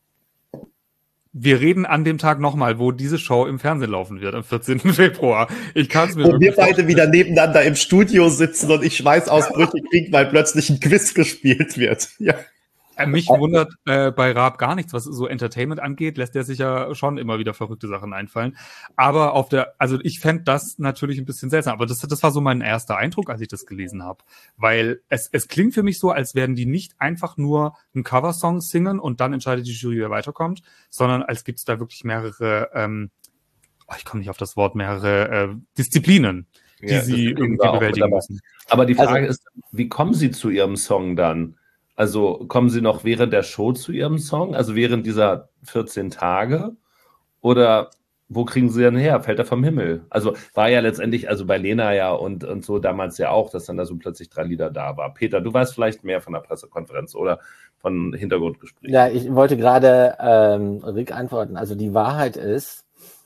wir reden an dem Tag nochmal, wo diese Show im Fernsehen laufen wird, am vierzehnten Februar. Ich kann es mir Wo wir wirklich beide vorstellen. wieder nebeneinander im Studio sitzen und ich Schweißausbrüche kriege, weil plötzlich ein Quiz gespielt wird. Ja. Äh, Mich wundert äh, bei Raab gar nichts, was so Entertainment angeht, lässt er sich ja schon immer wieder verrückte Sachen einfallen. Aber auf der, also ich fände das natürlich ein bisschen seltsam, aber das, das war so mein erster Eindruck, als ich das gelesen habe. Weil es, es klingt für mich so, als werden die nicht einfach nur einen Coversong singen und dann entscheidet die Jury, wer weiterkommt, sondern als gibt es da wirklich mehrere, ähm, oh, ich komme nicht auf das Wort, mehrere äh, Disziplinen, die Ja, sie das irgendwie war auch bewältigen mit dabei. müssen. Aber die Frage Also- ist, wie kommen Sie zu Ihrem Song dann? Also kommen Sie noch während der Show zu Ihrem Song, also während dieser vierzehn Tage? Oder wo kriegen Sie denn her? Fällt er vom Himmel? Also war ja letztendlich, also bei Lena ja und, und so damals ja auch, dass dann da so plötzlich drei Lieder da war. Peter, du weißt vielleicht mehr von der Pressekonferenz oder von Hintergrundgesprächen. Ja, ich wollte gerade ähm, Rick antworten. Also die Wahrheit ist,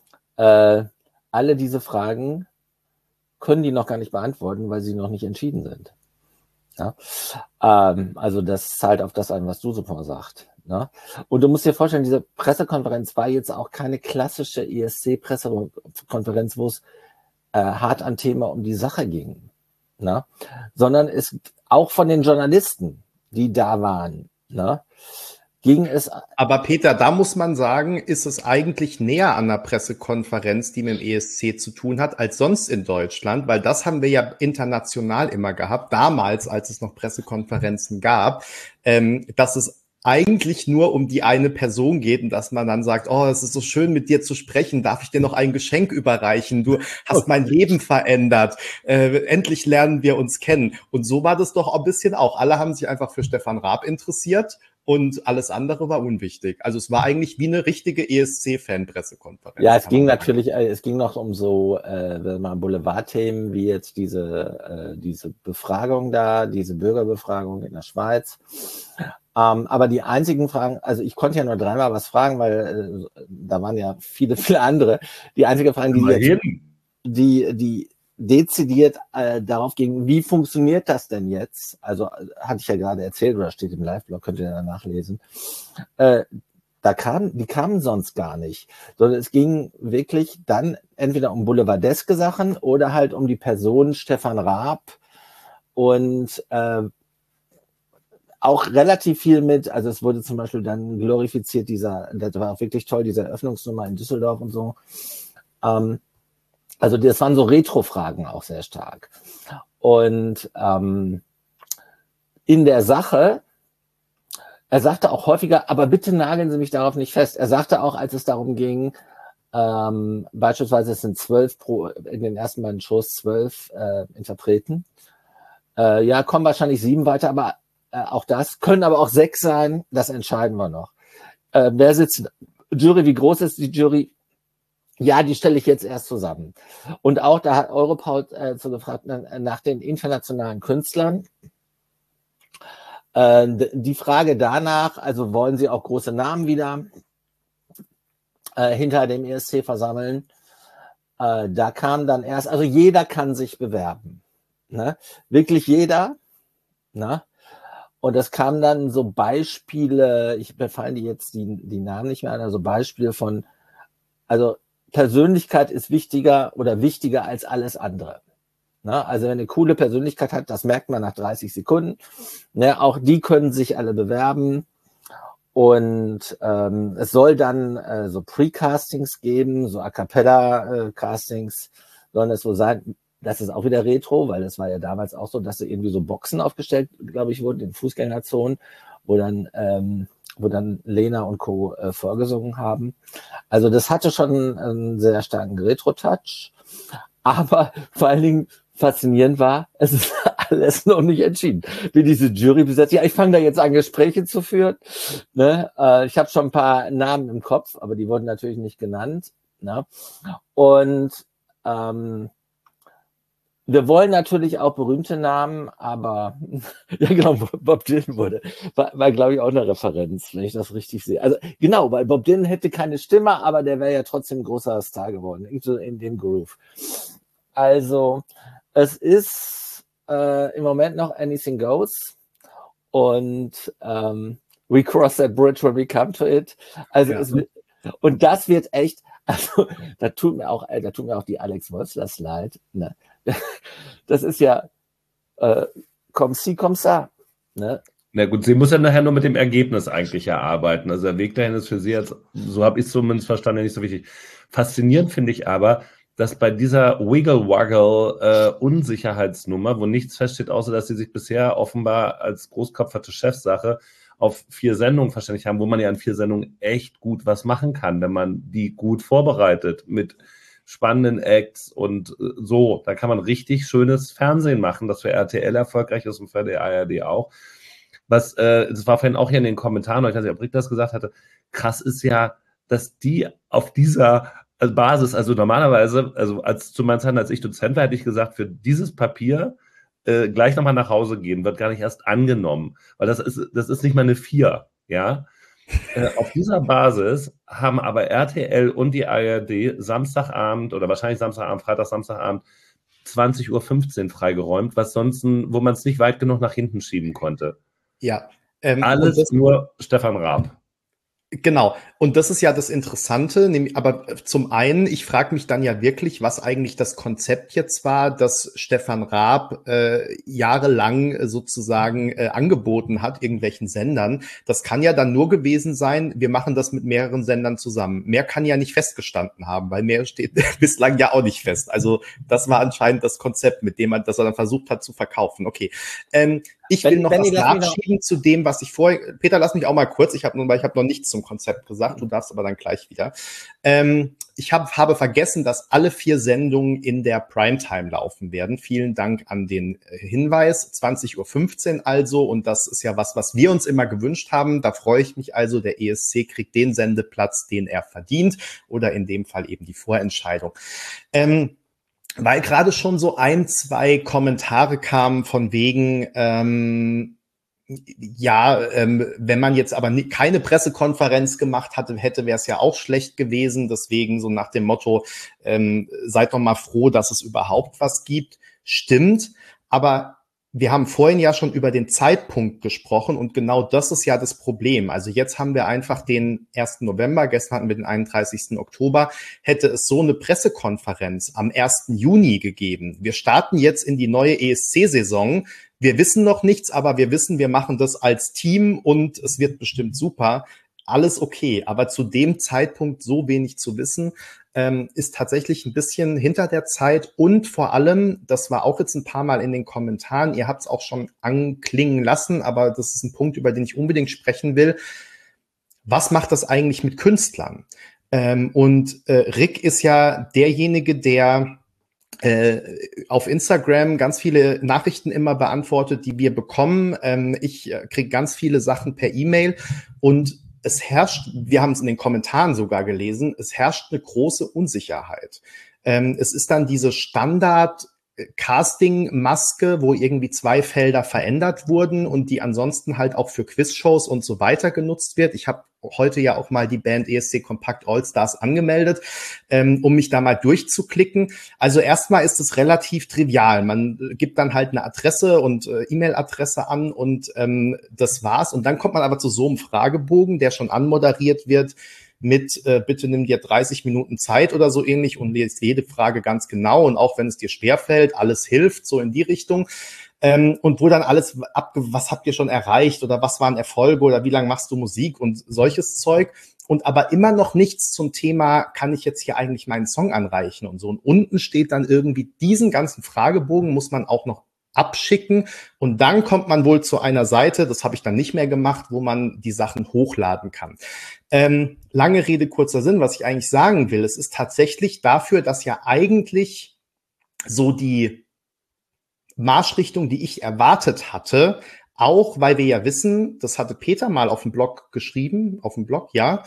äh, alle diese Fragen können die noch gar nicht beantworten, weil sie noch nicht entschieden sind. Ja? Ähm, also das zahlt auf das ein, was du so sagt. Ne? Und du musst dir vorstellen, diese Pressekonferenz war jetzt auch keine klassische E S C-Pressekonferenz, wo es äh, hart an Thema um die Sache ging, ne? Sondern es auch von den Journalisten, die da waren, ne? ging es. Aber Peter, da muss man sagen, ist es eigentlich näher an einer Pressekonferenz, die mit dem E S C zu tun hat, als sonst in Deutschland, weil das haben wir ja international immer gehabt, damals, als es noch Pressekonferenzen gab, ähm, dass es eigentlich nur um die eine Person geht und dass man dann sagt, oh, es ist so schön, mit dir zu sprechen, darf ich dir noch ein Geschenk überreichen? Du hast mein Leben verändert, äh, endlich lernen wir uns kennen. Und so war das doch ein bisschen auch. Alle haben sich einfach für Stefan Raab interessiert und alles andere war unwichtig. Also es war eigentlich wie eine richtige E S C-Fan-Pressekonferenz. Ja, es ging natürlich, äh, es ging noch um so äh, mal Boulevardthemen wie jetzt diese, äh, diese Befragung da, diese Bürgerbefragung in der Schweiz. Ähm, aber die einzigen Fragen, also ich konnte ja nur dreimal was fragen, weil äh, da waren ja viele, viele andere. Die einzige Frage, die jetzt, die, die dezidiert äh, darauf ging, wie funktioniert das denn jetzt? Also äh, hatte ich ja gerade erzählt oder steht im Live-Blog, könnt ihr da nachlesen. Äh, da kam, die kamen sonst gar nicht, sondern es ging wirklich dann entweder um boulevardeske Sachen oder halt um die Person Stefan Raab und äh, auch relativ viel mit, also es wurde zum Beispiel dann glorifiziert, dieser, das war auch wirklich toll, diese Eröffnungsnummer in Düsseldorf und so. Ähm, also das waren so Retro-Fragen auch sehr stark. Und ähm, in der Sache, er sagte auch häufiger, aber bitte nageln Sie mich darauf nicht fest. Er sagte auch, als es darum ging, ähm, beispielsweise es sind zwölf pro, in den ersten beiden Shows zwölf äh, Interpreten. Äh, ja, kommen wahrscheinlich sieben weiter, aber äh, auch das können aber auch sechs sein. Das entscheiden wir noch. Äh, wer sitzt? Jury, wie groß ist die Jury? Ja, die stelle ich jetzt erst zusammen. Und auch da hat Europaul äh, so gefragt nach den internationalen Künstlern. Äh, die Frage danach, also wollen Sie auch große Namen wieder äh, hinter dem E S C versammeln? Äh, da kam dann erst, also jeder kann sich bewerben. Ne? Wirklich jeder. Ne? Und es kamen dann so Beispiele, ich befallen die jetzt die, die Namen nicht mehr an, also Beispiele von, also Persönlichkeit ist wichtiger oder wichtiger als alles andere. Ne? Also wenn eine coole Persönlichkeit hat, das merkt man nach dreißig Sekunden. Ne? Auch die können sich alle bewerben. Und ähm, es soll dann äh, so Pre-Castings geben, so A-Cappella-Castings, sollen es so sein. das ist auch wieder Retro, weil es war ja damals auch so, dass da irgendwie so Boxen aufgestellt, glaube ich, wurden in Fußgängerzonen, wo dann, ähm, wo dann Lena und Co. Äh, vorgesungen haben. Also das hatte schon einen sehr starken Retro-Touch. Aber vor allen Dingen faszinierend war, es ist alles noch nicht entschieden. Wie diese Jury besetzt. Ja, ich fange da jetzt an, Gespräche zu führen. Ne? Äh, ich habe schon ein paar Namen im Kopf, aber die wurden natürlich nicht genannt. Ne? Und ähm, wir wollen natürlich auch berühmte Namen, aber ja genau, Bob Dylan wurde, war, war glaube ich auch eine Referenz, wenn ich das richtig sehe. Also genau, weil Bob Dylan hätte keine Stimme, aber der wäre ja trotzdem ein großer Star geworden, in dem Groove. Also es ist äh, im Moment noch Anything Goes und ähm, we cross that bridge when we come to it. Also ja. es wird, und das wird echt, also da tut mir auch, da tut mir auch die Alex Wolfslers leid. Ne? Das ist ja äh, comme ci, comme ça. Ne? Na gut, sie muss ja nachher nur mit dem Ergebnis eigentlich erarbeiten. Also der Weg dahin ist für sie jetzt, so habe ich es zumindest verstanden, nicht so wichtig. Faszinierend finde ich aber, dass bei dieser Wiggle-Waggle-Unsicherheitsnummer, äh, wo nichts feststeht, außer dass sie sich bisher offenbar als großkopferte Chefsache auf vier Sendungen verständigt haben, wo man ja an vier Sendungen echt gut was machen kann, wenn man die gut vorbereitet mit spannenden Acts und so. Da kann man richtig schönes Fernsehen machen, das für R T L erfolgreich ist und für die A R D auch. Was, äh, das war vorhin auch hier in den Kommentaren, ich weiß nicht, ob Rick das gesagt hatte, krass ist ja, dass die auf dieser Basis, also normalerweise, also als zu meinen Zeiten, als ich Dozent war, hätte ich gesagt, für dieses Papier äh, gleich nochmal nach Hause gehen, wird gar nicht erst angenommen, weil das ist, das ist nicht mal eine vier, ja. Äh, auf dieser Basis haben aber R T L und die A R D Samstagabend oder wahrscheinlich Samstagabend, Freitag, Samstagabend zwanzig Uhr fünfzehn freigeräumt, was sonst, wo man es nicht weit genug nach hinten schieben konnte. Ja. Ähm, Alles das, nur Stefan Raab. Genau. Und das ist ja das Interessante. Aber zum einen, ich frage mich dann ja wirklich, was eigentlich das Konzept jetzt war, dass Stefan Raab äh, jahrelang sozusagen äh, angeboten hat, irgendwelchen Sendern. Das kann ja dann nur gewesen sein, wir machen das mit mehreren Sendern zusammen. Mehr kann ja nicht festgestanden haben, weil mehr steht bislang ja auch nicht fest. Also das war anscheinend das Konzept, mit dem man, das er dann versucht hat zu verkaufen. Okay. Ähm, Ich will wenn, noch wenn was nachschieben noch... zu dem, was ich vorher... Peter, lass mich auch mal kurz. Ich habe nur, weil ich habe noch nichts zum Konzept gesagt. Du darfst aber dann gleich wieder. Ähm, ich hab, habe vergessen, dass alle vier Sendungen in der Primetime laufen werden. Vielen Dank an den Hinweis. zwanzig Uhr fünfzehn also. Und das ist ja was, was wir uns immer gewünscht haben. Da freue ich mich also. Der E S C kriegt den Sendeplatz, den er verdient. Oder in dem Fall eben die Vorentscheidung. Ähm, Weil gerade schon so ein, zwei Kommentare kamen von wegen, ähm, ja, ähm, wenn man jetzt aber nie, keine Pressekonferenz gemacht hatte, hätte, wäre es ja auch schlecht gewesen. Deswegen so nach dem Motto, ähm, seid doch mal froh, dass es überhaupt was gibt. Stimmt, aber wir haben vorhin ja schon über den Zeitpunkt gesprochen und genau das ist ja das Problem. Also jetzt haben wir einfach den ersten November, gestern hatten wir den einunddreißigsten Oktober. Hätte es so eine Pressekonferenz am ersten Juni gegeben. Wir starten jetzt in die neue E S C-Saison. Wir wissen noch nichts, aber wir wissen, wir machen das als Team und es wird bestimmt super. Alles okay, aber zu dem Zeitpunkt so wenig zu wissen, ähm, ist tatsächlich ein bisschen hinter der Zeit und vor allem, das war auch jetzt ein paar Mal in den Kommentaren, ihr habt es auch schon anklingen lassen, aber das ist ein Punkt, über den ich unbedingt sprechen will. Was macht das eigentlich mit Künstlern? Ähm, und äh, Rick ist ja derjenige, der äh, auf Instagram ganz viele Nachrichten immer beantwortet, die wir bekommen. Ähm, ich äh, kriege ganz viele Sachen per E-Mail und es herrscht, wir haben es in den Kommentaren sogar gelesen, es herrscht eine große Unsicherheit. Ähm, es ist dann diese Standard-Casting-Maske, wo irgendwie zwei Felder verändert wurden und die ansonsten halt auch für Quizshows und so weiter genutzt wird. Ich habe heute ja auch mal die Band E S C Kompakt All-Stars angemeldet, ähm, um mich da mal durchzuklicken. Also erstmal ist es relativ trivial. Man gibt dann halt eine Adresse und äh, E-Mail-Adresse an und ähm, das war's. Und dann kommt man aber zu so einem Fragebogen, der schon anmoderiert wird mit äh, bitte nimm dir dreißig Minuten Zeit oder so ähnlich und liest jede Frage ganz genau. Und auch wenn es dir schwerfällt, alles hilft, so in die Richtung. ähm, und wo dann alles ab, was habt ihr schon erreicht oder was waren Erfolge oder wie lange machst du Musik und solches Zeug. Und aber immer noch nichts zum Thema, kann ich jetzt hier eigentlich meinen Song anreichen und so. Und unten steht dann irgendwie, diesen ganzen Fragebogen muss man auch noch abschicken und dann kommt man wohl zu einer Seite, das habe ich dann nicht mehr gemacht, wo man die Sachen hochladen kann. Ähm, lange Rede, kurzer Sinn, was ich eigentlich sagen will, es ist tatsächlich dafür, dass ja eigentlich so die Marschrichtung, die ich erwartet hatte, auch weil wir ja wissen, das hatte Peter mal auf dem Blog geschrieben, auf dem Blog, ja,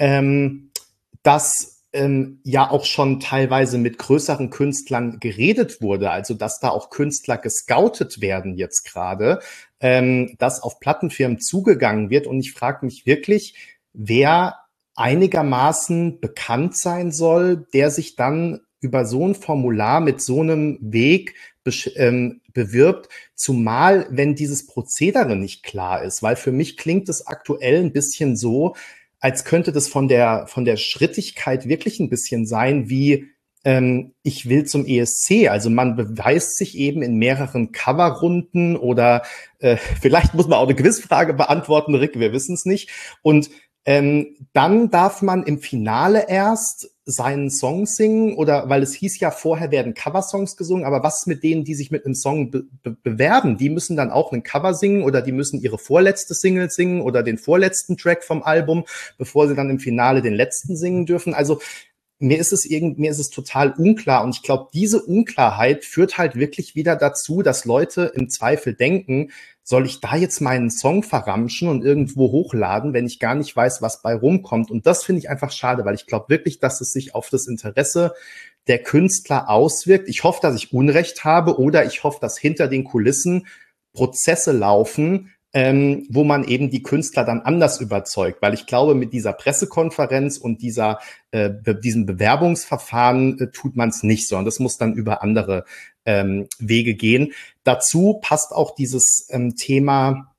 ähm, dass ähm, ja auch schon teilweise mit größeren Künstlern geredet wurde, also dass da auch Künstler gescoutet werden jetzt gerade, ähm, dass auf Plattenfirmen zugegangen wird. Und ich frage mich wirklich, wer einigermaßen bekannt sein soll, der sich dann über so ein Formular mit so einem Weg be- ähm, bewirbt, zumal wenn dieses Prozedere nicht klar ist, weil für mich klingt es aktuell ein bisschen so, als könnte das von der von der Schrittigkeit wirklich ein bisschen sein, wie ähm, ich will zum E S C. Also man beweist sich eben in mehreren Coverrunden oder äh, vielleicht muss man auch eine Quizfrage beantworten, Rick, wir wissen es nicht. Und ähm, dann darf man im Finale erst seinen Song singen oder, weil es hieß ja, vorher werden Coversongs gesungen, aber was ist mit denen, die sich mit einem Song be- be- bewerben? Die müssen dann auch einen Cover singen oder die müssen ihre vorletzte Single singen oder den vorletzten Track vom Album, bevor sie dann im Finale den letzten singen dürfen. Also mir ist es irgend, mir ist es total unklar und ich glaube, diese Unklarheit führt halt wirklich wieder dazu, dass Leute im Zweifel denken, soll ich da jetzt meinen Song verramschen und irgendwo hochladen, wenn ich gar nicht weiß, was bei rumkommt. Und das finde ich einfach schade, weil ich glaube wirklich, dass es sich auf das Interesse der Künstler auswirkt. Ich hoffe, dass ich Unrecht habe oder ich hoffe, dass hinter den Kulissen Prozesse laufen, ähm, wo man eben die Künstler dann anders überzeugt. Weil ich glaube, mit dieser Pressekonferenz und dieser äh, be- diesem Bewerbungsverfahren äh, tut man es nicht, sondern das muss dann über andere ähm, Wege gehen. Dazu passt auch dieses ähm, Thema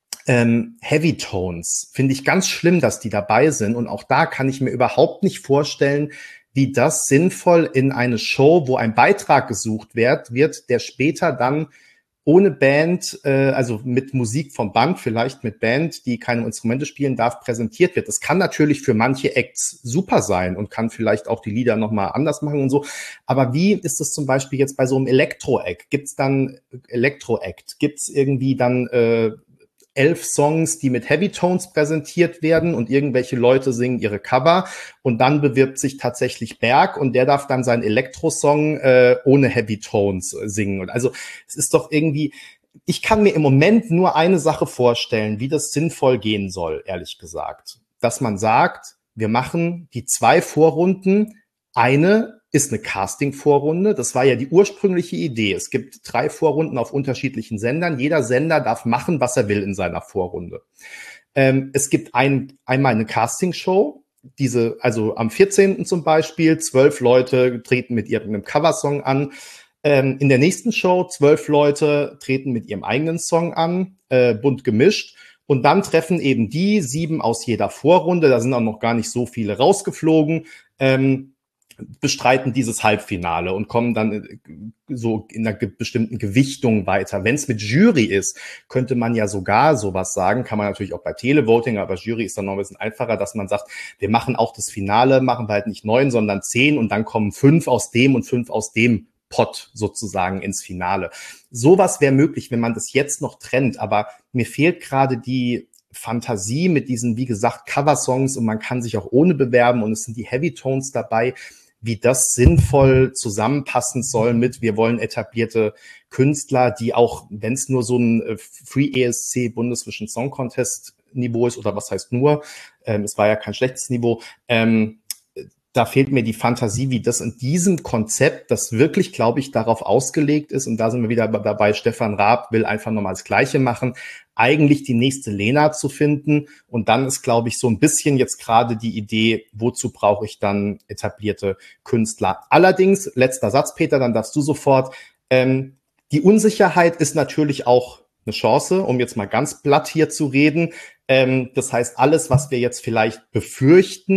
ähm, Heavy Tones. Finde ich ganz schlimm, dass die dabei sind. Und auch da kann ich mir überhaupt nicht vorstellen, wie das sinnvoll in eine Show, wo ein Beitrag gesucht wird, wird, der später dann ohne Band, äh, also mit Musik vom Band, vielleicht mit Band, die keine Instrumente spielen darf, präsentiert wird. Das kann natürlich für manche Acts super sein und kann vielleicht auch die Lieder nochmal anders machen und so. Aber wie ist es zum Beispiel jetzt bei so einem Elektro-Act? Gibt's dann Elektro-Act? Gibt's irgendwie dann äh, elf Songs, die mit Heavy Tones präsentiert werden und irgendwelche Leute singen ihre Cover und dann bewirbt sich tatsächlich Berg und der darf dann seinen Elektro-Song äh, ohne Heavy Tones äh, singen. Und also es ist doch irgendwie, ich kann mir im Moment nur eine Sache vorstellen, wie das sinnvoll gehen soll, ehrlich gesagt. Dass man sagt, wir machen die zwei Vorrunden, eine ist eine Casting-Vorrunde. Das war ja die ursprüngliche Idee. Es gibt drei Vorrunden auf unterschiedlichen Sendern. Jeder Sender darf machen, was er will in seiner Vorrunde. Ähm, es gibt ein, einmal eine Casting-Show. Diese, also am vierzehnten zum Beispiel, zwölf Leute treten mit irgendeinem Coversong an. Ähm, in der nächsten Show, zwölf Leute treten mit ihrem eigenen Song an, äh, bunt gemischt. Und dann treffen eben die sieben aus jeder Vorrunde, da sind auch noch gar nicht so viele rausgeflogen, ähm, bestreiten dieses Halbfinale und kommen dann so in einer ge- bestimmten Gewichtung weiter. Wenn es mit Jury ist, könnte man ja sogar sowas sagen, kann man natürlich auch bei Televoting, aber Jury ist dann noch ein bisschen einfacher, dass man sagt, wir machen auch das Finale, machen wir halt nicht neun, sondern zehn und dann kommen fünf aus dem und fünf aus dem Pot sozusagen ins Finale. Sowas wäre möglich, wenn man das jetzt noch trennt, aber mir fehlt gerade die Fantasie mit diesen, wie gesagt, Coversongs und man kann sich auch ohne bewerben und es sind die Heavy Tones dabei, wie das sinnvoll zusammenpassen soll mit, wir wollen etablierte Künstler, die auch, wenn es nur so ein Free E S C Bundesvision Song Contest Niveau ist, oder was heißt nur, ähm, es war ja kein schlechtes Niveau, ähm, da fehlt mir die Fantasie, wie das in diesem Konzept, das wirklich, glaube ich, darauf ausgelegt ist, und da sind wir wieder dabei, Stefan Raab will einfach nochmal das Gleiche machen, eigentlich die nächste Lena zu finden. Und dann ist, glaube ich, so ein bisschen jetzt gerade die Idee, wozu brauche ich dann etablierte Künstler? Allerdings, letzter Satz, Peter, dann darfst du sofort, ähm, die Unsicherheit ist natürlich auch eine Chance, um jetzt mal ganz platt hier zu reden. Ähm, das heißt, alles, was wir jetzt vielleicht befürchten,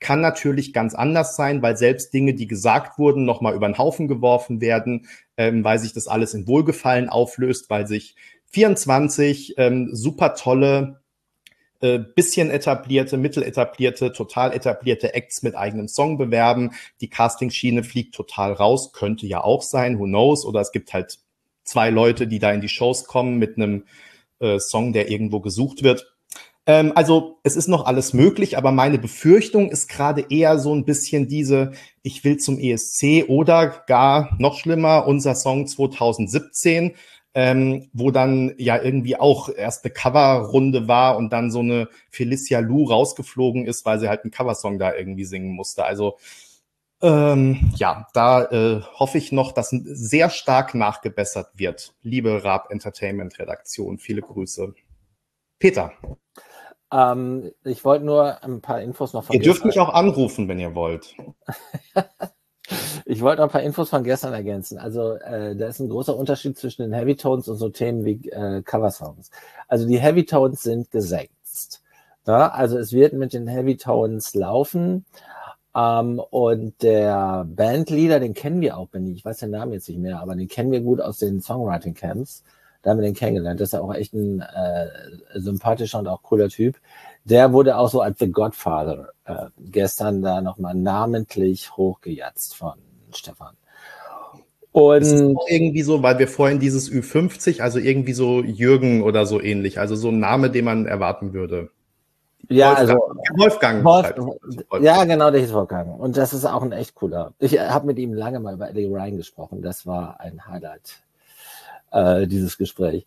kann natürlich ganz anders sein, weil selbst Dinge, die gesagt wurden, nochmal über den Haufen geworfen werden, ähm, weil sich das alles in Wohlgefallen auflöst, weil sich vierundzwanzig ähm, super tolle, äh, bisschen etablierte, mitteletablierte, total etablierte Acts mit eigenem Song bewerben. Die Castingschiene fliegt total raus, könnte ja auch sein, who knows, oder es gibt halt zwei Leute, die da in die Shows kommen mit einem äh, Song, der irgendwo gesucht wird. Ähm, also es ist noch alles möglich, aber meine Befürchtung ist gerade eher so ein bisschen diese, ich will zum E S C oder gar noch schlimmer, unser Song zwanzig siebzehn, ähm, wo dann ja irgendwie auch erst eine Coverrunde war und dann so eine Felicia Lou rausgeflogen ist, weil sie halt einen Coversong da irgendwie singen musste. Also ähm, ja, da äh, hoffe ich noch, dass sehr stark nachgebessert wird. Liebe Raab Entertainment Redaktion, viele Grüße. Peter. Ähm, ich wollte nur ein paar Infos noch von Ihr dürft gestern. mich auch anrufen, wenn ihr wollt. Ich wollte noch ein paar Infos von gestern ergänzen. Also äh, da ist ein großer Unterschied zwischen den Heavy Tones und so Themen wie äh, Coversongs. Also die Heavy Tones sind gesetzt. Ja? Also es wird mit den Heavy Tones laufen. Ähm, und der Bandleader, den kennen wir auch, Benni. Ich weiß den Namen jetzt nicht mehr, aber den kennen wir gut aus den Songwriting Camps. Da haben wir den kennengelernt. Das ist ja auch echt ein äh, sympathischer und auch cooler Typ. Der wurde auch so als The Godfather äh, gestern da nochmal namentlich hochgejatzt von Stefan. Und es ist auch irgendwie so, weil wir vorhin dieses Ü fünfzig, also irgendwie so Jürgen oder so ähnlich, also so ein Name, den man erwarten würde. Ja, Wolfgang. also Wolfgang. Wolf, Wolfgang. Ja, genau, der ist Wolfgang. Und das ist auch ein echt cooler. Ich habe mit ihm lange mal über Eddie Ryan gesprochen. Das war ein Highlight, äh, dieses Gespräch.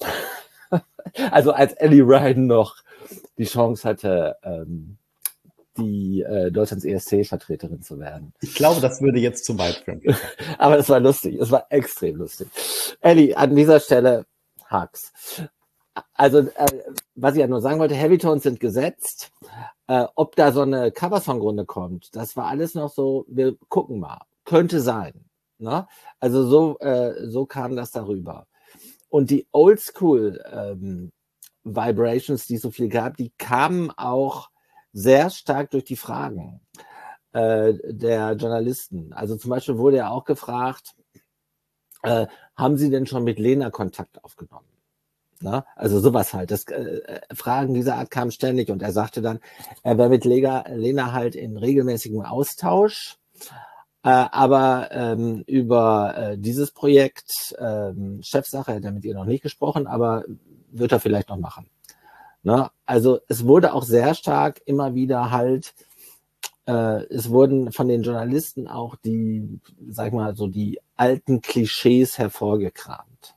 Also als Eddie Ryan noch die Chance hatte, ähm, die äh, Deutschlands E S C-Vertreterin zu werden. Ich glaube, das würde jetzt zu weit führen. Aber es war lustig, es war extrem lustig. Eddie, an dieser Stelle Hacks. Also, äh, was ich ja nur sagen wollte, Heavy Tones sind gesetzt. Äh, ob da so eine Coversong-Runde kommt, das war alles noch so, wir gucken mal. Könnte sein. Ne? Also so, äh, so kam das darüber. Und die Oldschool ähm, Vibrations, die es so viel gab, die kamen auch sehr stark durch die Fragen äh, der Journalisten. Also zum Beispiel wurde ja auch gefragt, äh, haben Sie denn schon mit Lena Kontakt aufgenommen? Na? Also sowas halt. Das, äh, Fragen dieser Art kamen ständig und er sagte dann, er wäre mit Lega, Lena halt in regelmäßigem Austausch, äh, aber ähm, über äh, dieses Projekt, ähm, Chefsache, hat er mit ihr noch nicht gesprochen, aber wird er vielleicht noch machen. Na? Also es wurde auch sehr stark immer wieder halt, äh, es wurden von den Journalisten auch die, sag ich mal, so die alten Klischees hervorgekramt.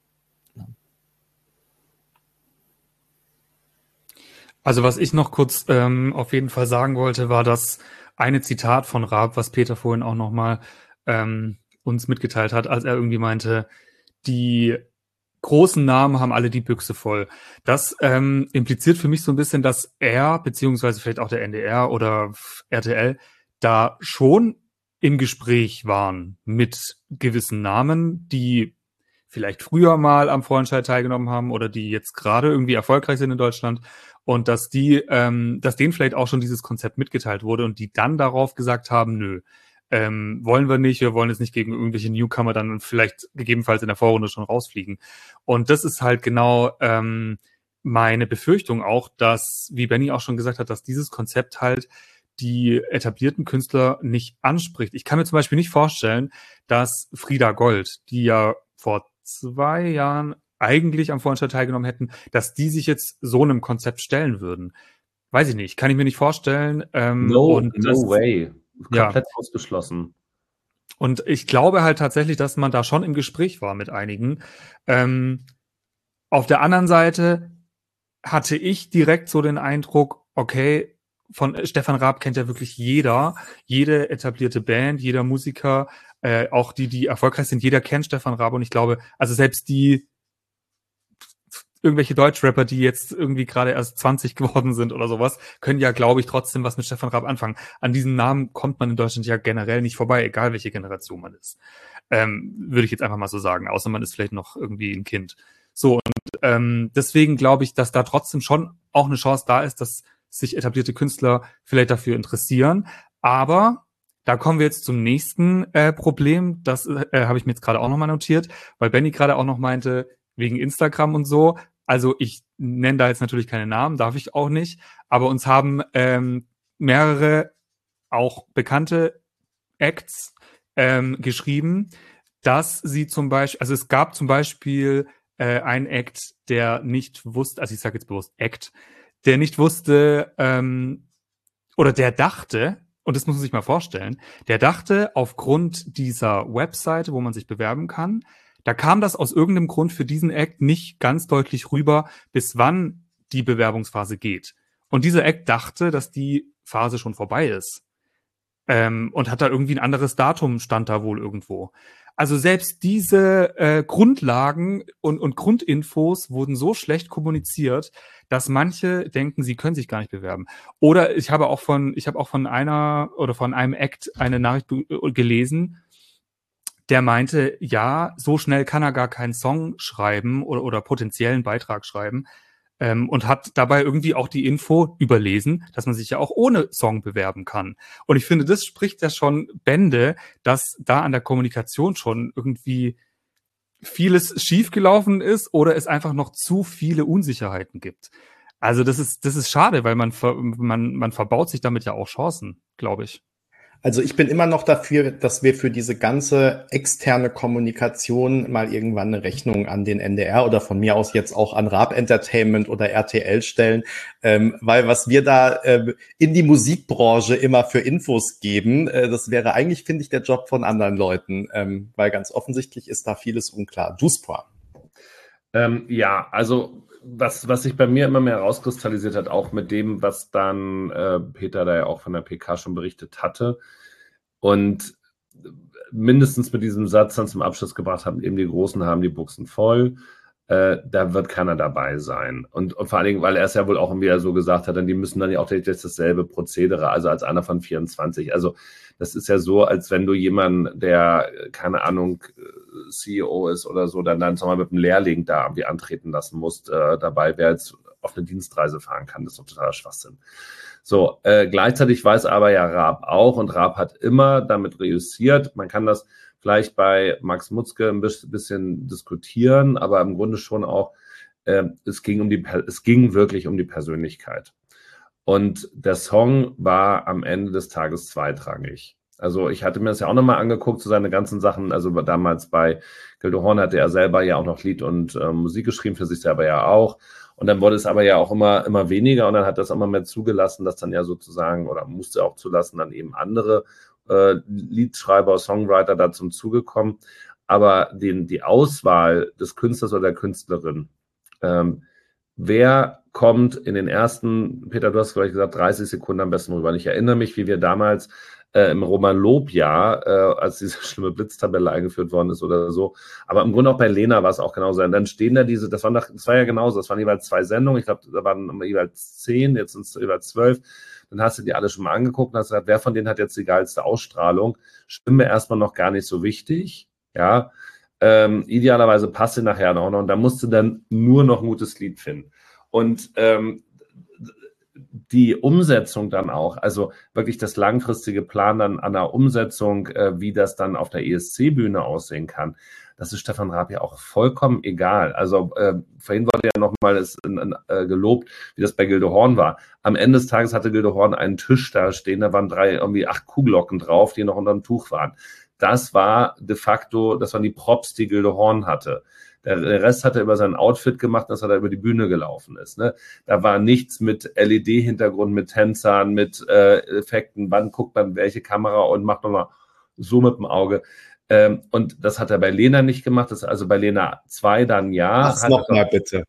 Also was ich noch kurz ähm, auf jeden Fall sagen wollte, war das eine Zitat von Raab, was Peter vorhin auch nochmal ähm, uns mitgeteilt hat, als er irgendwie meinte, die großen Namen haben alle die Büchse voll. Das ähm, impliziert für mich so ein bisschen, dass er, beziehungsweise vielleicht auch der N D R oder R T L, da schon im Gespräch waren mit gewissen Namen, die vielleicht früher mal am Vorentscheid teilgenommen haben oder die jetzt gerade irgendwie erfolgreich sind in Deutschland und dass die, ähm, dass denen vielleicht auch schon dieses Konzept mitgeteilt wurde und die dann darauf gesagt haben, nö, ähm, wollen wir nicht, wir wollen jetzt nicht gegen irgendwelche Newcomer dann vielleicht gegebenenfalls in der Vorrunde schon rausfliegen. Und das ist halt genau ähm, meine Befürchtung auch, dass, wie Benni auch schon gesagt hat, dass dieses Konzept halt die etablierten Künstler nicht anspricht. Ich kann mir zum Beispiel nicht vorstellen, dass Frieda Gold, die ja vor zwei Jahren eigentlich am Vorentscheid teilgenommen hätten, dass die sich jetzt so einem Konzept stellen würden. Weiß ich nicht, kann ich mir nicht vorstellen. Ähm, no, und no das, way. Komplett ja. ausgeschlossen. Und ich glaube halt tatsächlich, dass man da schon im Gespräch war mit einigen. Ähm, auf der anderen Seite hatte ich direkt so den Eindruck, okay, von Stefan Raab kennt ja wirklich jeder, jede etablierte Band, jeder Musiker, äh, auch die, die erfolgreich sind, jeder kennt Stefan Raab und ich glaube, also selbst die irgendwelche Deutschrapper, die jetzt irgendwie gerade erst zwanzig geworden sind oder sowas, können ja, glaube ich, trotzdem was mit Stefan Raab anfangen. An diesen Namen kommt man in Deutschland ja generell nicht vorbei, egal welche Generation man ist. Ähm, würde ich jetzt einfach mal so sagen, außer man ist vielleicht noch irgendwie ein Kind. So, und ähm, deswegen glaube ich, dass da trotzdem schon auch eine Chance da ist, dass sich etablierte Künstler vielleicht dafür interessieren. Aber da kommen wir jetzt zum nächsten äh, Problem. Das äh, habe ich mir jetzt gerade auch nochmal notiert, weil Benny gerade auch noch meinte, wegen Instagram und so. Also ich nenne da jetzt natürlich keine Namen, darf ich auch nicht. Aber uns haben ähm, mehrere auch bekannte Acts ähm, geschrieben, dass sie zum Beispiel, also es gab zum Beispiel äh, einen Act, der nicht wusste, also ich sage jetzt bewusst Act, der nicht wusste ähm, oder der dachte, und das muss man sich mal vorstellen, der dachte aufgrund dieser Webseite, wo man sich bewerben kann, da kam das aus irgendeinem Grund für diesen Act nicht ganz deutlich rüber, bis wann die Bewerbungsphase geht. Und dieser Act dachte, dass die Phase schon vorbei ist. Ähm, und hat da irgendwie ein anderes Datum, stand da wohl irgendwo. Also selbst diese äh, Grundlagen und, und Grundinfos wurden so schlecht kommuniziert, dass manche denken, sie können sich gar nicht bewerben. Oder ich habe auch von, ich habe auch von einer oder von einem Act eine Nachricht gelesen, der meinte, ja, so schnell kann er gar keinen Song schreiben oder, oder potenziellen Beitrag schreiben. Ähm, und hat dabei irgendwie auch die Info überlesen, dass man sich ja auch ohne Song bewerben kann. Und ich finde, das spricht ja schon Bände, dass da an der Kommunikation schon irgendwie vieles schiefgelaufen ist oder es einfach noch zu viele Unsicherheiten gibt. Also das ist, das ist schade, weil man, ver, man, man verbaut sich damit ja auch Chancen, glaube ich. Also ich bin immer noch dafür, dass wir für diese ganze externe Kommunikation mal irgendwann eine Rechnung an den N D R oder von mir aus jetzt auch an Raab Entertainment oder R T L stellen, ähm, weil was wir da äh, in die Musikbranche immer für Infos geben, äh, das wäre eigentlich, finde ich, der Job von anderen Leuten, ähm, weil ganz offensichtlich ist da vieles unklar. Duspoa. Ähm, ja, also was, was sich bei mir immer mehr herauskristallisiert hat, auch mit dem, was dann äh, Peter da ja auch von der P K schon berichtet hatte und mindestens mit diesem Satz dann zum Abschluss gebracht haben, eben die Großen haben die Buchsen voll, äh, da wird keiner dabei sein. Und, und vor allen Dingen, weil er es ja wohl auch wieder so gesagt hat, dann die müssen dann ja auch jetzt dasselbe Prozedere, also als einer von vierundzwanzig. Also das ist ja so, als wenn du jemanden, der, keine Ahnung, C E O ist oder so, dann, dann sagen wir, mit einem Lehrling da irgendwie antreten lassen musst, äh, dabei, wer jetzt auf eine Dienstreise fahren kann. Das ist doch totaler Schwachsinn. So, äh, gleichzeitig weiß aber ja Raab auch und Raab hat immer damit reüssiert. Man kann das vielleicht bei Max Mutzke ein bisschen diskutieren, aber im Grunde schon auch, äh, es ging um die, es ging wirklich um die Persönlichkeit. Und der Song war am Ende des Tages zweitrangig. Also ich hatte mir das ja auch nochmal angeguckt, so seine ganzen Sachen, also damals bei Gildo Horn hatte er selber ja auch noch Lied und äh, Musik geschrieben, für sich selber ja auch. Und dann wurde es aber ja auch immer, immer weniger und dann hat das immer mehr zugelassen, dass dann ja sozusagen, oder musste auch zulassen, dann eben andere äh, Liedschreiber, Songwriter da zum Zuge kommen. Aber den, die Auswahl des Künstlers oder der Künstlerin, ähm, wer kommt in den ersten, Peter, du hast gleich gesagt, dreißig Sekunden am besten rüber. Und ich erinnere mich, wie wir damals äh, im Roman Lob-Jahr, äh, als diese schlimme Blitztabelle eingeführt worden ist oder so, aber im Grunde auch bei Lena war es auch genauso. Und dann stehen da diese, das, waren doch, das war ja genauso, das waren jeweils zwei Sendungen, ich glaube, da waren jeweils zehn, jetzt sind es jeweils zwölf. Dann hast du die alle schon mal angeguckt und hast gesagt, wer von denen hat jetzt die geilste Ausstrahlung? Stimme erstmal noch gar nicht so wichtig, ja. Ähm, idealerweise passt sie nachher noch und da musst du dann nur noch ein gutes Lied finden. Und ähm, die Umsetzung dann auch, also wirklich das langfristige Plan dann an der Umsetzung, äh, wie das dann auf der E S C-Bühne aussehen kann, das ist Stefan Raab ja auch vollkommen egal. Also äh, vorhin wurde ja nochmal äh, gelobt, wie das bei Gildo Horn war. Am Ende des Tages hatte Gildo Horn einen Tisch da stehen, da waren drei, irgendwie acht Kuhglocken drauf, die noch unter dem Tuch waren. Das war de facto, das waren die Props, die Gildo Horn hatte. Der Rest hat er über sein Outfit gemacht, dass er da über die Bühne gelaufen ist. Ne? Da war nichts mit L E D-Hintergrund, mit Tänzern, mit äh, Effekten. Wann guckt man welche Kamera und macht nochmal so mit dem Auge. Ähm, und das hat er bei Lena nicht gemacht. Das ist also bei Lena zwei dann ja. Mach's nochmal bitte.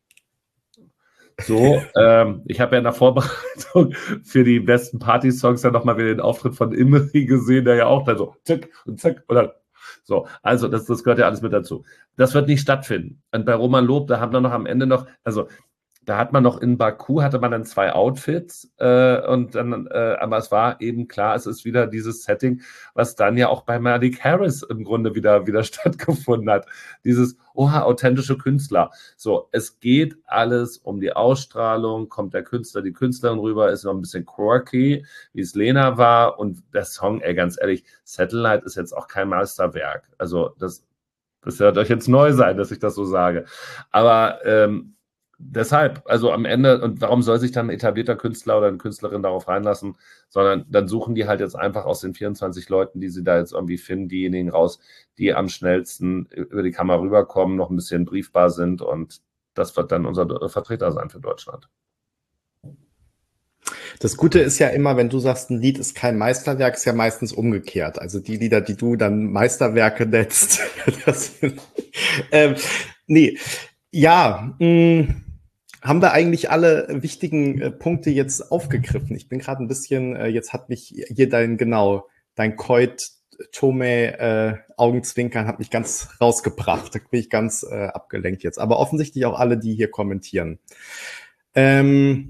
So, ähm, ich habe ja in der Vorbereitung für die besten Party-Songs ja nochmal wieder den Auftritt von Imri gesehen, der ja auch da so zack und zack oder so. Also das, das gehört ja alles mit dazu. Das wird nicht stattfinden. Und bei Roman Lob, da haben wir noch am Ende noch, also da hat man noch in Baku, hatte man dann zwei Outfits äh, und dann, äh, aber es war eben klar, es ist wieder dieses Setting, was dann ja auch bei Malik Harris im Grunde wieder, wieder stattgefunden hat. Dieses, oha, authentische Künstler. So, es geht alles um die Ausstrahlung, kommt der Künstler, die Künstlerin rüber, ist noch ein bisschen quirky, wie es Lena war und der Song, ey, ganz ehrlich, Satellite ist jetzt auch kein Meisterwerk. Also das, das wird euch jetzt neu sein, dass ich das so sage. Aber ähm, deshalb, also am Ende, und warum soll sich dann ein etablierter Künstler oder eine Künstlerin darauf reinlassen, sondern dann suchen die halt jetzt einfach aus den vierundzwanzig Leuten, die sie da jetzt irgendwie finden, diejenigen raus, die am schnellsten über die Kamera rüberkommen, noch ein bisschen briefbar sind und das wird dann unser Vertreter sein für Deutschland. Das Gute ist ja immer, wenn du sagst, ein Lied ist kein Meisterwerk, ist ja meistens umgekehrt. Also die Lieder, die du dann Meisterwerke nennst, das, ähm, nee, ja, mh, haben wir eigentlich alle wichtigen äh, Punkte jetzt aufgegriffen. Ich bin gerade ein bisschen, äh, jetzt hat mich hier dein, genau, dein Keut, Tome, äh, Augenzwinkern hat mich ganz rausgebracht. Da bin ich ganz äh, abgelenkt jetzt. Aber offensichtlich auch alle, die hier kommentieren. Ähm,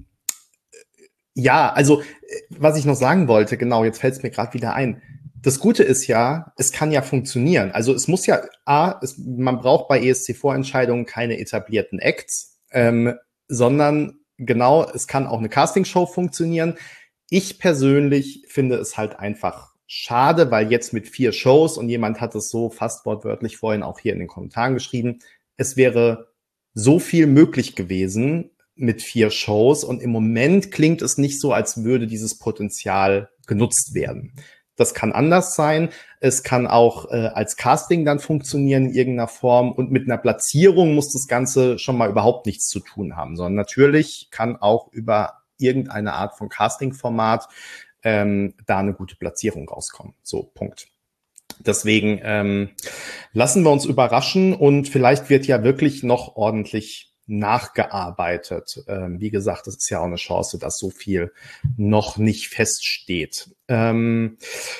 ja, also, was ich noch sagen wollte, genau, jetzt fällt es mir gerade wieder ein. Das Gute ist ja, es kann ja funktionieren. Also es muss ja, A, es, man braucht bei E S C-Vorentscheidungen keine etablierten Acts, ähm, sondern genau, es kann auch eine Castingshow funktionieren. Ich persönlich finde es halt einfach schade, weil jetzt mit vier Shows, und jemand hat es so fast wortwörtlich vorhin auch hier in den Kommentaren geschrieben, es wäre so viel möglich gewesen mit vier Shows und im Moment klingt es nicht so, als würde dieses Potenzial genutzt werden. Das kann anders sein. Es kann auch äh, als Casting dann funktionieren in irgendeiner Form. Und mit einer Platzierung muss das Ganze schon mal überhaupt nichts zu tun haben, sondern natürlich kann auch über irgendeine Art von Casting-Format ähm, da eine gute Platzierung rauskommen. So, Punkt. Deswegen ähm, lassen wir uns überraschen und vielleicht wird ja wirklich noch ordentlich nachgearbeitet. Ähm, wie gesagt, das ist ja auch eine Chance, dass so viel noch nicht feststeht. Ähm,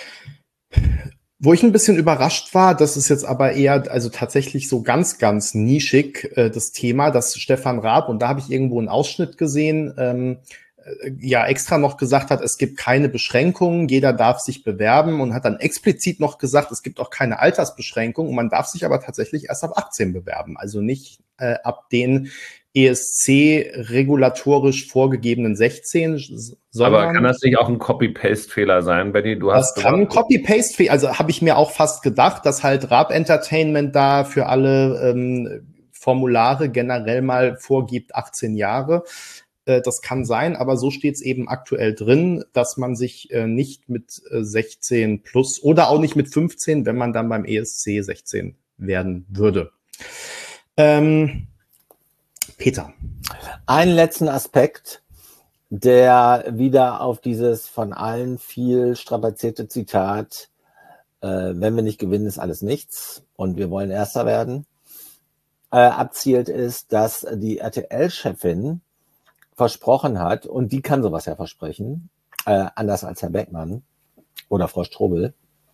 wo ich ein bisschen überrascht war, das ist jetzt aber eher, also tatsächlich so ganz, ganz nischig äh, das Thema, dass Stefan Raab, und da habe ich irgendwo einen Ausschnitt gesehen, ähm, ja extra noch gesagt hat, es gibt keine Beschränkungen, jeder darf sich bewerben und hat dann explizit noch gesagt, es gibt auch keine Altersbeschränkung und man darf sich aber tatsächlich erst ab achtzehn bewerben, also nicht äh, ab den E S C-regulatorisch vorgegebenen sechzehn, sondern... Aber kann das nicht auch ein Copy-Paste-Fehler sein, Benni? Du hast das kann ein Copy-Paste-Fehler, also habe ich mir auch fast gedacht, dass halt Raab Entertainment da für alle ähm, Formulare generell mal vorgibt, achtzehn Jahre. Das kann sein, aber so steht es eben aktuell drin, dass man sich äh, nicht mit äh, sechzehn plus oder auch nicht mit fünfzehn, wenn man dann beim E S C sechzehn werden würde. Ähm, Peter. Einen letzten Aspekt, der wieder auf dieses von allen viel strapazierte Zitat, äh, wenn wir nicht gewinnen, ist alles nichts und wir wollen Erster werden, äh, abzielt, ist, dass die R T L-Chefin versprochen hat, und die kann sowas ja versprechen, äh, anders als Herr Beckmann oder Frau Strobel,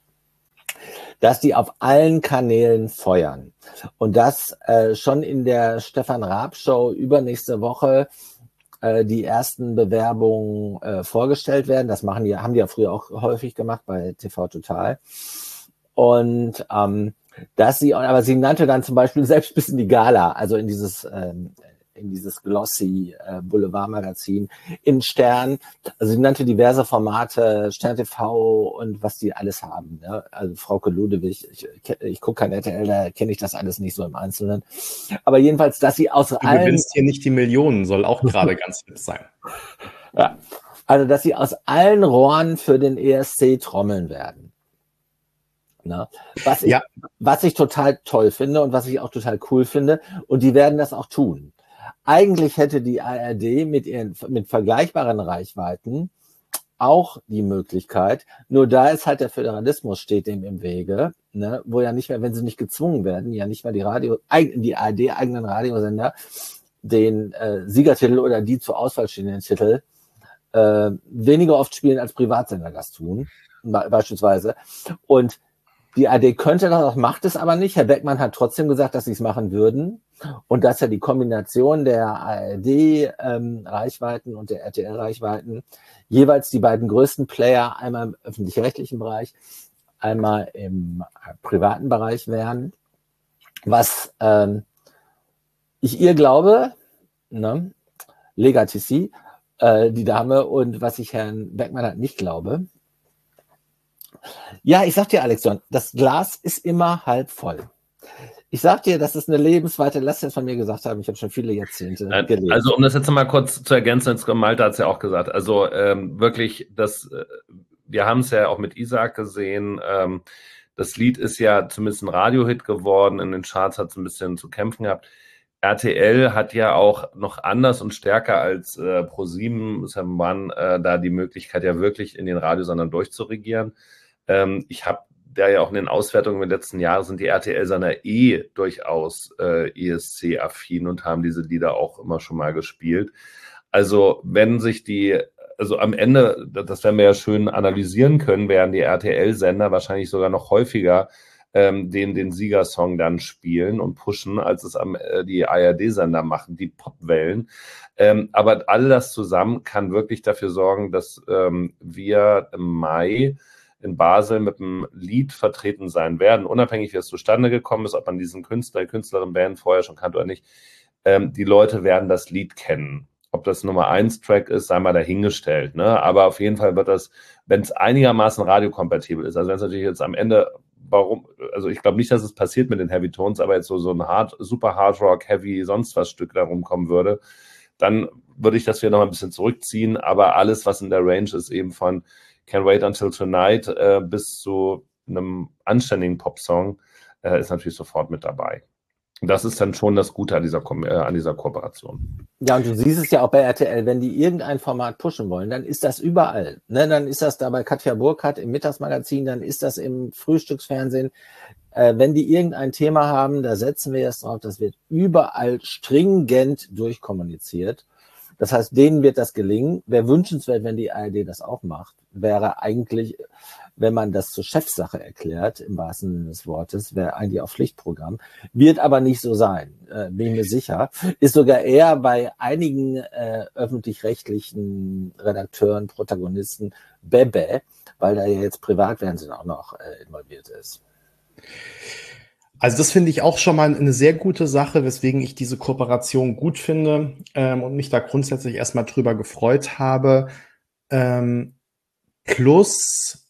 dass die auf allen Kanälen feuern. Und dass äh, schon in der Stefan Raab Show übernächste Woche äh, die ersten Bewerbungen äh, vorgestellt werden. Das machen die, haben die ja früher auch häufig gemacht bei T V Total. Und ähm, dass sie, aber sie nannte dann zum Beispiel selbst bis in die Gala, also in dieses ähm, in dieses glossy äh, Boulevardmagazin, in Stern, also sie nannte diverse Formate, Stern T V und was die alles haben. Ja? Also Frauke Ludewig, ich, ich gucke kein R T L, da kenne ich das alles nicht so im Einzelnen. Aber jedenfalls, dass sie aus du allen... Du gewinnst hier nicht die Millionen, soll auch gerade ganz hip sein. Ja, also dass sie aus allen Rohren für den E S C trommeln werden. Na, was, ich, ja. was ich total toll finde und was ich auch total cool finde, und die werden das auch tun. Eigentlich hätte die A R D mit ihren mit vergleichbaren Reichweiten auch die Möglichkeit, nur da ist halt der Föderalismus steht dem im Wege, ne, wo ja nicht mehr, wenn sie nicht gezwungen werden, ja nicht mehr die Radio, die A R D eigenen Radiosender den äh, Siegertitel oder die zur Auswahl stehenden Titel äh, weniger oft spielen als Privatsender das tun, beispielsweise. Und Die A R D könnte das auch, macht es aber nicht. Herr Beckmann hat trotzdem gesagt, dass sie es machen würden und dass ja die Kombination der A R D-Reichweiten ähm, und der R T L-Reichweiten jeweils die beiden größten Player, einmal im öffentlich-rechtlichen Bereich, einmal im privaten Bereich wären. Was ähm, ich ihr glaube, ne, Legacy, äh, die Dame, und was ich Herrn Beckmann halt nicht glaube. Ja, ich sag dir, Alex, das Glas ist immer halb voll. Ich sag dir, das ist eine lebensweite, lass das von mir gesagt haben, ich habe schon viele Jahrzehnte Nein, gelebt. also um das jetzt mal kurz zu ergänzen, Malte hat es ja auch gesagt, also ähm, wirklich, das, wir haben es ja auch mit Isaac gesehen, ähm, das Lied ist ja zumindest ein Radiohit geworden, in den Charts hat es ein bisschen zu kämpfen gehabt. R T L hat ja auch noch anders und stärker als äh, ProSieben, Seven One, äh, da die Möglichkeit ja wirklich in den Radiosendern durchzuregieren. Ähm, ich habe da ja auch in den Auswertungen in den letzten Jahren sind die R T L-Sender eh durchaus äh, E S C-affin und haben diese Lieder auch immer schon mal gespielt. Also wenn sich die, also am Ende, das werden wir ja schön analysieren können, werden die R T L-Sender wahrscheinlich sogar noch häufiger ähm, den, den Siegersong dann spielen und pushen, als es am, äh, die A R D-Sender machen, die Popwellen. Ähm, aber all das zusammen kann wirklich dafür sorgen, dass ähm, wir im Mai in Basel mit einem Lied vertreten sein werden, unabhängig wie es zustande gekommen ist, ob man diesen Künstler, Künstlerin, Band vorher schon kannte oder nicht. Ähm, die Leute werden das Lied kennen. Ob das Nummer eins Track ist, sei mal dahingestellt. Ne? Aber auf jeden Fall wird das, wenn es einigermaßen radiokompatibel ist, also wenn es natürlich jetzt am Ende, warum, also ich glaube nicht, dass es passiert mit den Heavy Tones, aber jetzt so, so ein Hard, super Hard Rock, Heavy, sonst was Stück da rumkommen würde, dann würde ich das wieder noch ein bisschen zurückziehen. Aber alles, was in der Range ist, eben von Can't Wait Until Tonight äh, bis zu einem anständigen Popsong äh, ist natürlich sofort mit dabei. Und das ist dann schon das Gute an dieser, Ko- äh, an dieser Kooperation. Ja, und du siehst es ja auch bei R T L, wenn die irgendein Format pushen wollen, dann ist das überall. Ne? Dann ist das da bei Katja Burkhardt im Mittagsmagazin, dann ist das im Frühstücksfernsehen. Äh, wenn die irgendein Thema haben, da setzen wir jetzt drauf, das wird überall stringent durchkommuniziert. Das heißt, denen wird das gelingen. Wäre wünschenswert, wenn die A R D das auch macht. Wäre eigentlich, wenn man das zur Chefsache erklärt, im wahrsten Sinne des Wortes, wäre eigentlich auch Pflichtprogramm. Wird aber nicht so sein, äh, bin ich mir sicher. Ist sogar eher bei einigen äh, öffentlich-rechtlichen Redakteuren, Protagonisten Bebe, weil da ja jetzt Privatfernsehen auch noch äh, involviert ist. Also das finde ich auch schon mal eine sehr gute Sache, weswegen ich diese Kooperation gut finde ähm, und mich da grundsätzlich erstmal drüber gefreut habe. Ähm, plus,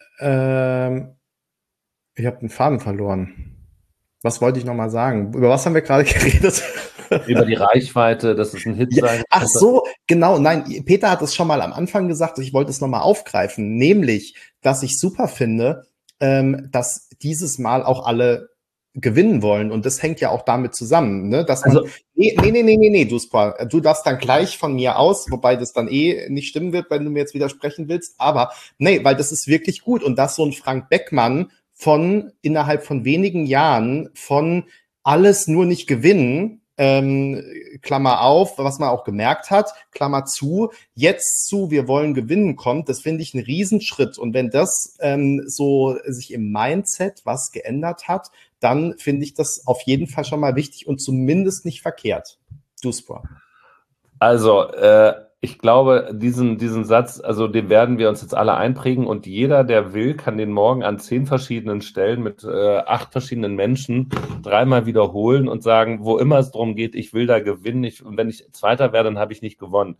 ähm, ich habe den Faden verloren. Was wollte ich noch mal sagen? Über was haben wir gerade geredet? Über die Reichweite, dass es ein Hit Ja, sein ach so, genau, nein, Peter hat es schon mal am Anfang gesagt, ich wollte es noch mal aufgreifen, nämlich, dass ich super finde, ähm, dass dieses Mal auch alle gewinnen wollen. Und das hängt ja auch damit zusammen, ne? Dass man. Also, nee, nee, nee, nee, nee, nee, du, du darfst dann gleich von mir aus, wobei das dann eh nicht stimmen wird, wenn du mir jetzt widersprechen willst. Aber nee, weil das ist wirklich gut. Und dass so ein Frank Beckmann von innerhalb von wenigen Jahren von alles nur nicht gewinnen, ähm, Klammer auf, was man auch gemerkt hat, Klammer zu, jetzt zu, wir wollen gewinnen kommt, das finde ich einen Riesenschritt. Und wenn das ähm, so sich im Mindset was geändert hat, dann finde ich das auf jeden Fall schon mal wichtig und zumindest nicht verkehrt. Duspor. Also, äh, ich glaube, diesen, diesen Satz, also den werden wir uns jetzt alle einprägen und jeder, der will, kann den morgen an zehn verschiedenen Stellen mit äh, acht verschiedenen Menschen dreimal wiederholen und sagen, wo immer es darum geht, ich will da gewinnen, ich, und wenn ich Zweiter werde, dann habe ich nicht gewonnen.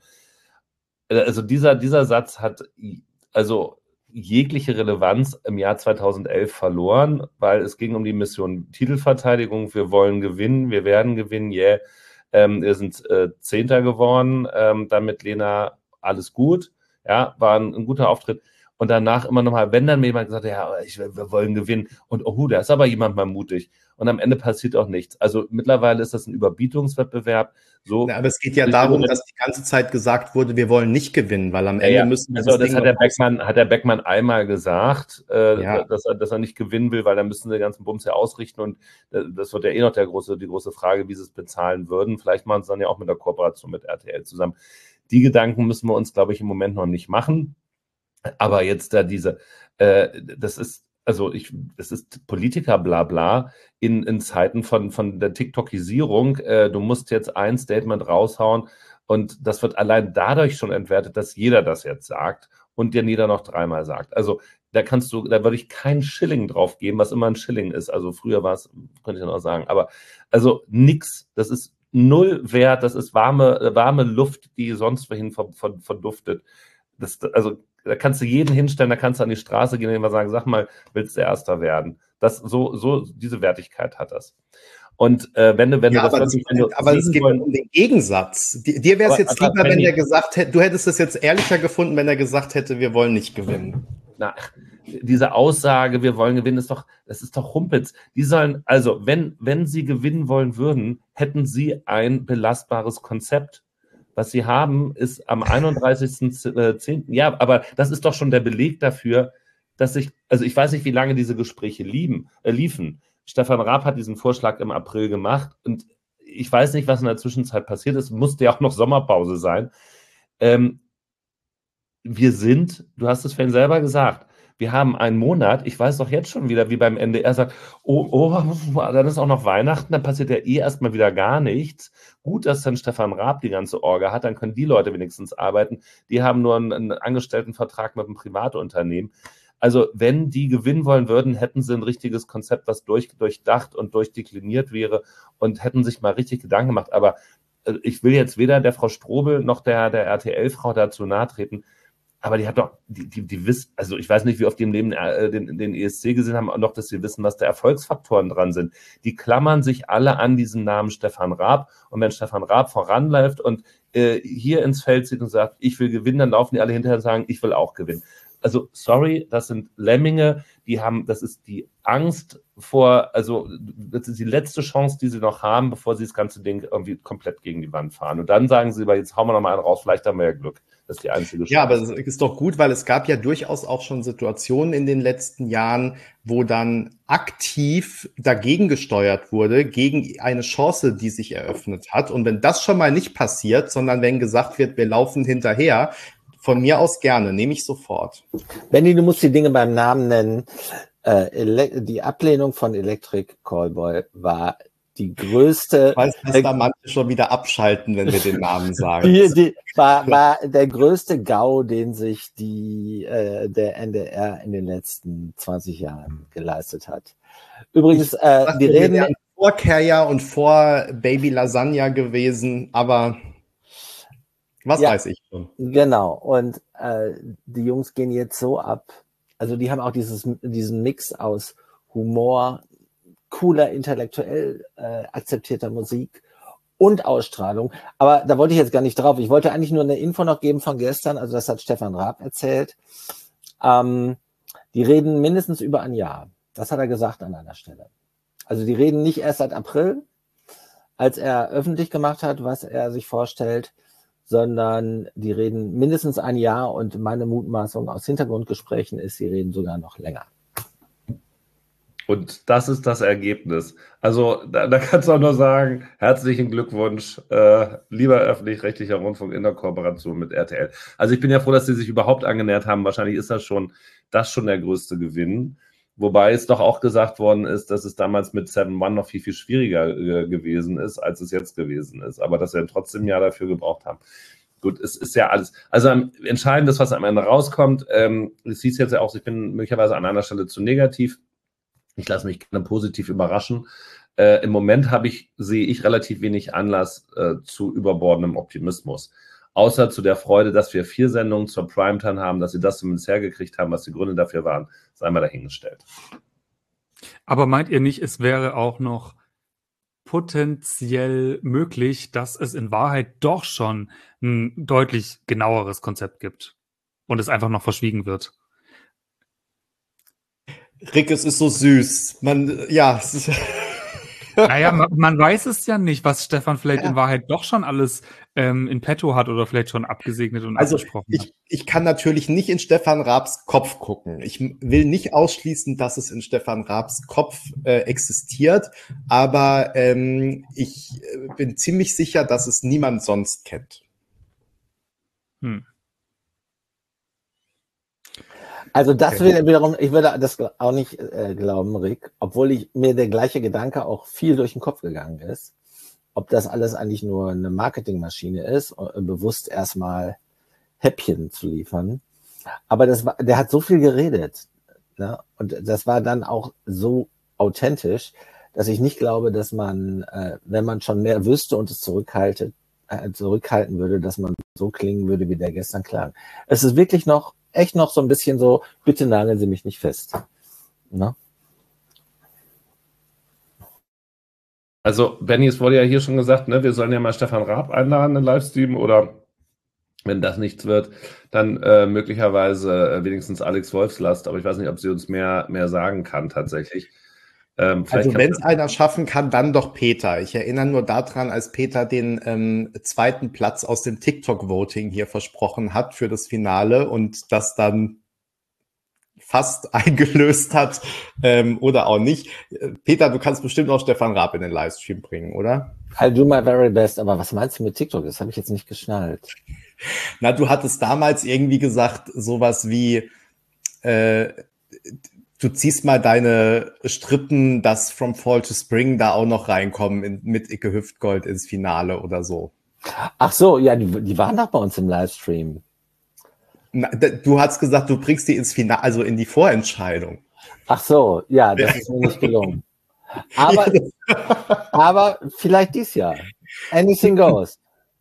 Also dieser, dieser Satz hat also jegliche Relevanz im Jahr zweitausendelf verloren, weil es ging um die Mission Titelverteidigung, wir wollen gewinnen, wir werden gewinnen, yeah. Ähm, wir sind äh, Zehnter geworden, ähm, dann mit Lena alles gut, ja, war ein, ein guter Auftritt. Und danach immer nochmal, wenn dann mir jemand gesagt hat, ja, ich, wir wollen gewinnen und oh, da ist aber jemand mal mutig. Und am Ende passiert auch nichts. Also mittlerweile ist das ein Überbietungswettbewerb. So, ja, aber es geht ja darum, dass die ganze Zeit gesagt wurde, wir wollen nicht gewinnen, weil am Ende ja, ja. müssen wir also das, das hat der Beckmann, hat der Beckmann einmal gesagt, äh, ja. dass, er, dass er nicht gewinnen will, weil dann müssen sie den ganzen Bums ja ausrichten und das wird ja eh noch der große, die große Frage, wie sie es bezahlen würden. Vielleicht machen sie es dann ja auch mit der Kooperation mit R T L zusammen. Die Gedanken müssen wir uns, glaube ich, im Moment noch nicht machen. Aber jetzt da diese, äh, das ist, also ich, es ist Politiker bla bla in, in Zeiten von, von der TikTokisierung. Äh, du musst jetzt ein Statement raushauen und das wird allein dadurch schon entwertet, dass jeder das jetzt sagt und dir jeder noch dreimal sagt. Also da kannst du, da würde ich keinen Schilling drauf geben, was immer ein Schilling ist. Also früher war es, könnte ich noch sagen, aber also nix. Das ist null wert. Das ist warme, warme Luft, die sonst wohin verduftet. Das, also da kannst du jeden hinstellen, da kannst du an die Straße gehen und immer sagen, sag mal, willst du Erster werden? Das, so, so, diese Wertigkeit hat das. Und äh, wenn du, wenn ja, du das aber, wirklich, das, wenn du aber es geht wollen, um den Gegensatz. Dir wäre es jetzt aber, lieber, wenn Penny, der gesagt hätte, du hättest es jetzt ehrlicher gefunden, wenn er gesagt hätte, wir wollen nicht gewinnen. Na, diese Aussage, wir wollen gewinnen, ist doch, das ist doch Humpitz. Die sollen, also, wenn, wenn sie gewinnen wollen würden, hätten sie ein belastbares Konzept. Was sie haben, ist am einunddreißigsten zehnten Ja, aber das ist doch schon der Beleg dafür, dass ich, also ich weiß nicht, wie lange diese Gespräche lieben, äh, liefen. Stefan Raab hat diesen Vorschlag im April gemacht und ich weiß nicht, was in der Zwischenzeit passiert ist. Musste ja auch noch Sommerpause sein. Ähm, wir sind, du hast es vorhin selber gesagt, wir haben einen Monat, ich weiß doch jetzt schon wieder, wie beim N D R sagt, oh, oh, dann ist auch noch Weihnachten, dann passiert ja eh erstmal wieder gar nichts. Gut, dass dann Stefan Raab die ganze Orga hat, dann können die Leute wenigstens arbeiten. Die haben nur einen, einen Angestelltenvertrag mit einem Privatunternehmen. Also wenn die gewinnen wollen würden, hätten sie ein richtiges Konzept, was durch, durchdacht und durchdekliniert wäre und hätten sich mal richtig Gedanken gemacht. Aber äh, ich will jetzt weder der Frau Strobel noch der, der R T L-Frau dazu nahe treten, aber die hat doch, die, die, die wissen, also ich weiß nicht, wie oft die im Leben äh, den, den E S C gesehen haben, auch noch, dass sie wissen, was da Erfolgsfaktoren dran sind. Die klammern sich alle an diesen Namen Stefan Raab und wenn Stefan Raab voranläuft und äh, hier ins Feld zieht und sagt, ich will gewinnen, dann laufen die alle hinterher und sagen, ich will auch gewinnen. Also sorry, das sind Lemminge, die haben, das ist die Angst vor, also das ist die letzte Chance, die sie noch haben, bevor sie das ganze Ding irgendwie komplett gegen die Wand fahren. Und dann sagen sie, aber jetzt hauen wir noch mal einen raus, vielleicht haben wir ja Glück. Das ist die einzige Chance. Ja, aber es ist doch gut, weil es gab ja durchaus auch schon Situationen in den letzten Jahren, wo dann aktiv dagegen gesteuert wurde, gegen eine Chance, die sich eröffnet hat. Und wenn das schon mal nicht passiert, sondern wenn gesagt wird, wir laufen hinterher, von mir aus gerne, nehme ich sofort. Benni, du musst die Dinge beim Namen nennen. Äh, die Ablehnung von Electric Callboy war die größte. Ich weiß, dass da manche schon wieder abschalten, wenn wir den Namen sagen. Die, die war, war der größte GAU, den sich die, äh, der N D R in den letzten zwanzig Jahren geleistet hat. Übrigens, äh, dachte, die reden. Wir wären vor Kerja und vor Baby Lasagna gewesen, aber was ja, weiß ich schon. Genau. Und äh, die Jungs gehen jetzt so ab. Also die haben auch dieses, diesen Mix aus Humor, cooler, intellektuell äh, akzeptierter Musik und Ausstrahlung. Aber da wollte ich jetzt gar nicht drauf. Ich wollte eigentlich nur eine Info noch geben von gestern. Also das hat Stefan Raab erzählt. Ähm, die reden mindestens über ein Jahr. Das hat er gesagt an einer Stelle. Also die reden nicht erst seit April, als er öffentlich gemacht hat, was er sich vorstellt, sondern die reden mindestens ein Jahr und meine Mutmaßung aus Hintergrundgesprächen ist, sie reden sogar noch länger. Und das ist das Ergebnis. Also da, da kannst du auch nur sagen, herzlichen Glückwunsch, äh, lieber öffentlich-rechtlicher Rundfunk in der Kooperation mit R T L. Also ich bin ja froh, dass sie sich überhaupt angenähert haben. Wahrscheinlich ist das schon, das schon der größte Gewinn. Wobei es doch auch gesagt worden ist, dass es damals mit Seven One noch viel, viel schwieriger äh, gewesen ist, als es jetzt gewesen ist. Aber dass wir trotzdem ein Jahr dafür gebraucht haben. Gut, es ist ja alles. Also entscheidend ist, was am Ende rauskommt. Ähm, es hieß jetzt ja auch, ich bin möglicherweise an einer Stelle zu negativ. Ich lasse mich gerne positiv überraschen. Äh, Im Moment habe ich, sehe ich relativ wenig Anlass äh, zu überbordendem Optimismus. Außer zu der Freude, dass wir vier Sendungen zur Primetime haben, dass sie das zumindest hergekriegt haben, was die Gründe dafür waren, sei mal dahingestellt. Aber meint ihr nicht, es wäre auch noch potenziell möglich, dass es in Wahrheit doch schon ein deutlich genaueres Konzept gibt und es einfach noch verschwiegen wird? Rick, es ist so süß. Man, ja. Es ist naja, man, man weiß es ja nicht, was Stefan vielleicht ja. in Wahrheit doch schon alles ähm, in petto hat oder vielleicht schon abgesegnet und also abgesprochen ich, hat. Ich kann natürlich nicht in Stefan Raabs Kopf gucken. Ich will nicht ausschließen, dass es in Stefan Raabs Kopf äh, existiert, aber ähm, ich bin ziemlich sicher, dass es niemand sonst kennt. Hm. Also das okay. wiederum, ich würde das auch nicht äh, glauben, Rick, obwohl ich, mir der gleiche Gedanke auch viel durch den Kopf gegangen ist, ob das alles eigentlich nur eine Marketingmaschine ist, äh, bewusst erstmal Häppchen zu liefern. Aber das war, der hat so viel geredet, ne? Und das war dann auch so authentisch, dass ich nicht glaube, dass man, äh, wenn man schon mehr wüsste und es zurückhaltet, äh, zurückhalten würde, dass man so klingen würde, wie der gestern klang. Es ist wirklich noch, echt noch so ein bisschen so, bitte nageln Sie mich nicht fest. Ne? Also, Benny, es wurde ja hier schon gesagt, ne, wir sollen ja mal Stefan Raab einladen in Livestream oder wenn das nichts wird, dann äh, möglicherweise äh, wenigstens Alex Wolfslast, aber ich weiß nicht, ob sie uns mehr, mehr sagen kann tatsächlich. Ähm, also wenn es einer schaffen kann, dann doch Peter. Ich erinnere nur daran, als Peter den ähm, zweiten Platz aus dem TikTok-Voting hier versprochen hat für das Finale und das dann fast eingelöst hat ähm, oder auch nicht. Peter, du kannst bestimmt auch Stefan Raab in den Livestream bringen, oder? I'll do my very best. Aber was meinst du mit TikTok? Das habe ich jetzt nicht geschnallt. Na, du hattest damals irgendwie gesagt, sowas wie äh, du ziehst mal deine Strippen, dass From Fall to Spring da auch noch reinkommen in, mit Icke Hüftgold ins Finale oder so. Ach so, ja, die, die waren doch bei uns im Livestream. Na, du hast gesagt, du bringst die ins Finale, also in die Vorentscheidung. Ach so, ja, das ja. ist mir nicht gelungen. Aber, aber vielleicht dies Jahr. Anything goes.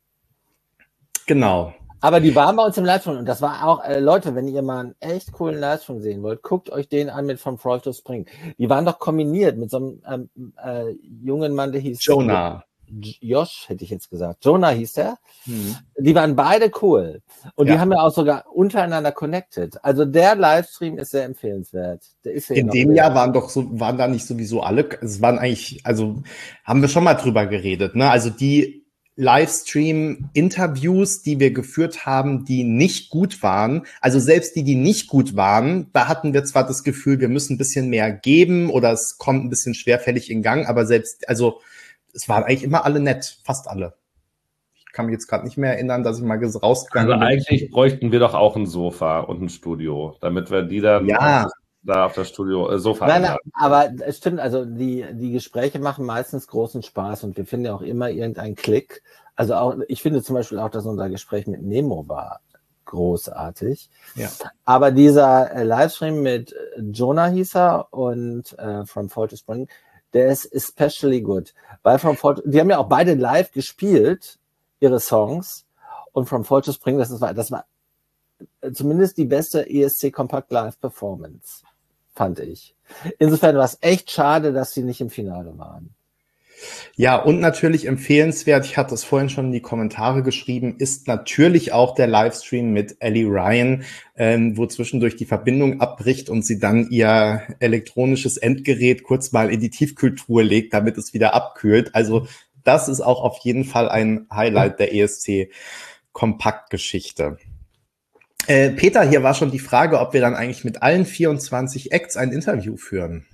Genau. Aber die waren bei uns im Livestream und das war auch, äh, Leute, wenn ihr mal einen echt coolen Livestream sehen wollt, guckt euch den an mit From Fall to Spring. Die waren doch kombiniert mit so einem ähm, äh, jungen Mann, der hieß Jonah. Josh, hätte ich jetzt gesagt. Jonah hieß der. Hm. Die waren beide cool. Und ja. die haben ja auch sogar untereinander connected. Also der Livestream ist sehr empfehlenswert. Der ist ja In dem Jahr waren doch so, waren da nicht sowieso alle, es waren eigentlich, also haben wir schon mal drüber geredet, ne? Also die Livestream-Interviews, die wir geführt haben, die nicht gut waren, also selbst die, die nicht gut waren, da hatten wir zwar das Gefühl, wir müssen ein bisschen mehr geben oder es kommt ein bisschen schwerfällig in Gang, aber selbst, also es waren eigentlich immer alle nett, fast alle. Ich kann mich jetzt gerade nicht mehr erinnern, dass ich mal rausgegangen bin. Also eigentlich bräuchten wir doch auch ein Sofa und ein Studio, damit wir die dann ja. da auf das Studio äh, Sofa Nein, nein, aber es stimmt, also die, die Gespräche machen meistens großen Spaß und wir finden ja auch immer irgendeinen Klick. Also auch, ich finde zum Beispiel auch, dass unser Gespräch mit Nemo war großartig. Ja. Aber dieser äh, Livestream mit Jonah hieß er und äh, From Fall to Spring, der ist especially good. Weil From Fall to, die haben ja auch beide live gespielt, ihre Songs. Und From Fall to Spring, das, ist, das war zumindest die beste E S C Compact Live Performance, fand ich. Insofern war es echt schade, dass sie nicht im Finale waren. Ja, und natürlich empfehlenswert, ich hatte es vorhin schon in die Kommentare geschrieben, ist natürlich auch der Livestream mit Ellie Ryan, ähm, wo zwischendurch die Verbindung abbricht und sie dann ihr elektronisches Endgerät kurz mal in die Tiefkühltruhe legt, damit es wieder abkühlt. Also das ist auch auf jeden Fall ein Highlight der E S C-Kompaktgeschichte. Äh, Peter, hier war schon die Frage, ob wir dann eigentlich mit allen vierundzwanzig Acts ein Interview führen.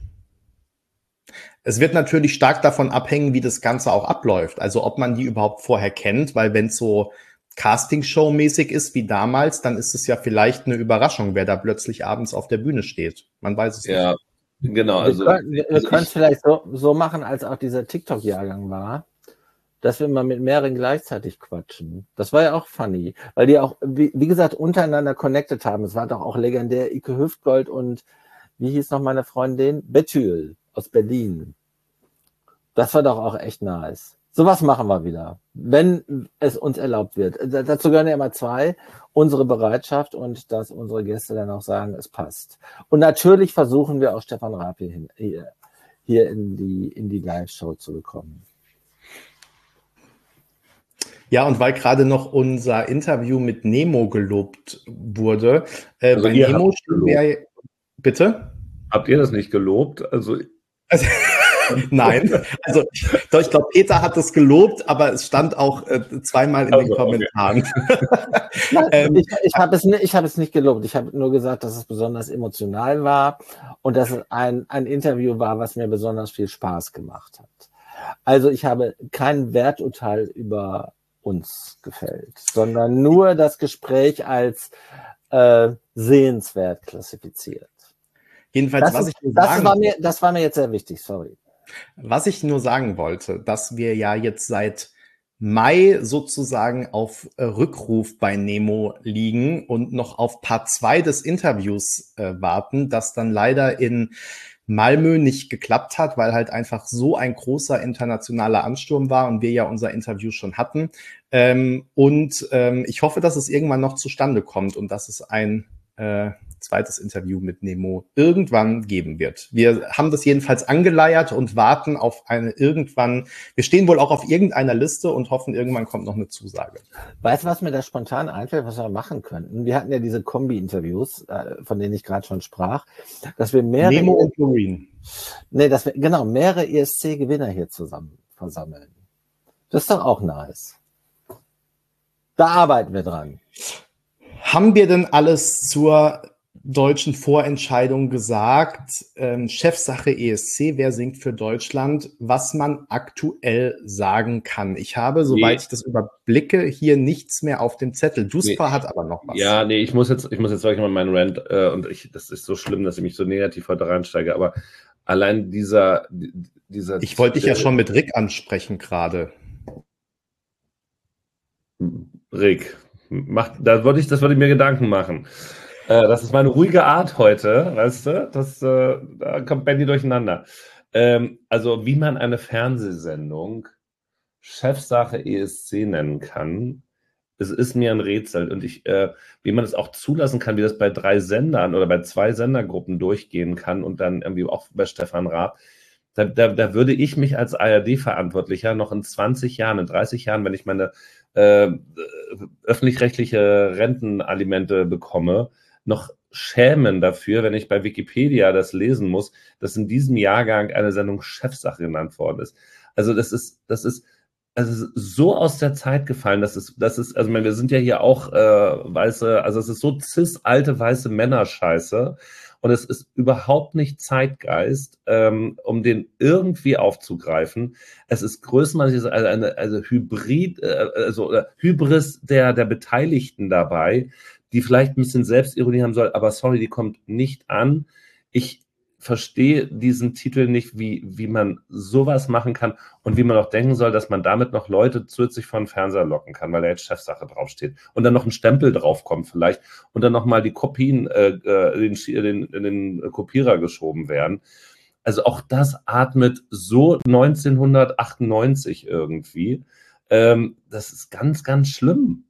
Es wird natürlich stark davon abhängen, wie das Ganze auch abläuft. Also ob man die überhaupt vorher kennt, weil wenn es so Castingshow-mäßig ist wie damals, dann ist es ja vielleicht eine Überraschung, wer da plötzlich abends auf der Bühne steht. Man weiß es ja, nicht. Genau. Also, wir können, wir also können es vielleicht so, so machen, als auch dieser TikTok-Jahrgang war, dass wir mal mit mehreren gleichzeitig quatschen. Das war ja auch funny, weil die auch, wie, wie gesagt, untereinander connected haben. Es war doch auch legendär Icke Hüftgold und wie hieß noch meine Freundin? Betül aus Berlin. Das war doch auch echt nice. Sowas machen wir wieder, wenn es uns erlaubt wird. D- dazu gehören ja immer zwei. Unsere Bereitschaft und dass unsere Gäste dann auch sagen, es passt. Und natürlich versuchen wir auch Stefan Raab hier, hin, hier, hier in die, in die Live-Show zu bekommen. Ja, und weil gerade noch unser Interview mit Nemo gelobt wurde, äh, also bei Nemo wäre, bitte? Habt ihr das nicht gelobt? Also, also nein, also doch, ich glaube, Peter hat es gelobt, aber es stand auch äh, zweimal in also, den Kommentaren. Okay. ähm, ich ich habe es, ich hab es nicht gelobt, ich habe nur gesagt, dass es besonders emotional war und dass es ein, ein Interview war, was mir besonders viel Spaß gemacht hat. Also ich habe kein Werturteil über uns gefällt, sondern nur das Gespräch als äh, sehenswert klassifiziert. Jedenfalls, Das, was ist, ich nur das, sagen, war mir, das war mir jetzt sehr wichtig, sorry. was ich nur sagen wollte, dass wir ja jetzt seit Mai sozusagen auf äh, Rückruf bei Nemo liegen und noch auf Part zwei des Interviews äh, warten, das dann leider in Malmö nicht geklappt hat, weil halt einfach so ein großer internationaler Ansturm war und wir ja unser Interview schon hatten. Ähm, und ähm, ich hoffe, dass es irgendwann noch zustande kommt und dass es ein äh, zweites Interview mit Nemo irgendwann geben wird. Wir haben das jedenfalls angeleiert und warten auf eine irgendwann, wir stehen wohl auch auf irgendeiner Liste und hoffen, irgendwann kommt noch eine Zusage. Weißt du, was mir da spontan einfällt, was wir machen könnten? Wir hatten ja diese Kombi-Interviews, äh, von denen ich gerade schon sprach, dass wir mehrere... Nemo und Doreen. Nee, dass wir, genau, mehrere E S C-Gewinner hier zusammen versammeln. Das ist doch auch nice. Da arbeiten wir dran. Haben wir denn alles zur deutschen Vorentscheidung gesagt? Ähm, Chefsache E S C, wer singt für Deutschland? Was man aktuell sagen kann. Ich habe, soweit Nee. ich das überblicke, hier nichts mehr auf dem Zettel. Duspa Nee. hat aber noch was. Ja, nee, ich muss jetzt, ich muss jetzt wirklich mal meinen Rant, äh, und ich, das ist so schlimm, dass ich mich so negativ heute reinsteige, aber allein dieser, dieser. Ich wollte dich ja schon mit Rick ansprechen gerade. Rick, mach, da würde ich, das würde ich mir Gedanken machen. Äh, das ist meine ruhige Art heute, weißt du? Das, äh, da kommt Benny durcheinander. Ähm, also, wie man eine Fernsehsendung Chefsache E S C nennen kann, es ist mir ein Rätsel. Und ich, äh, wie man es auch zulassen kann, wie das bei drei Sendern oder bei zwei Sendergruppen durchgehen kann und dann irgendwie auch bei Stefan Raab, da, da, da würde ich mich als A R D-Verantwortlicher noch in zwanzig Jahren, in dreißig Jahren, wenn ich meine äh, öffentlich-rechtliche Rentenalimente bekomme, noch schämen dafür, wenn ich bei Wikipedia das lesen muss, dass in diesem Jahrgang eine Sendung Chefsache genannt worden ist. Also das ist, das ist, also so aus der Zeit gefallen, dass es, das ist, also ich meine, wir sind ja hier auch äh, weiße, also es ist so cis alte weiße Männerscheiße und es ist überhaupt nicht Zeitgeist, ähm, um den irgendwie aufzugreifen. Es ist größtenteils also eine also Hybrid, äh, also äh, Hybris der der Beteiligten dabei, die vielleicht ein bisschen Selbstironie haben soll, aber sorry, die kommt nicht an. Ich verstehe diesen Titel nicht, wie, wie man sowas machen kann und wie man auch denken soll, dass man damit noch Leute zusätzlich von Fernseher locken kann, weil da jetzt Chefsache draufsteht und dann noch ein Stempel draufkommt vielleicht und dann nochmal die Kopien äh, in, den, in den Kopierer geschoben werden. Also auch das atmet so neunzehnhundertachtundneunzig irgendwie. Ähm, das ist ganz, ganz schlimm.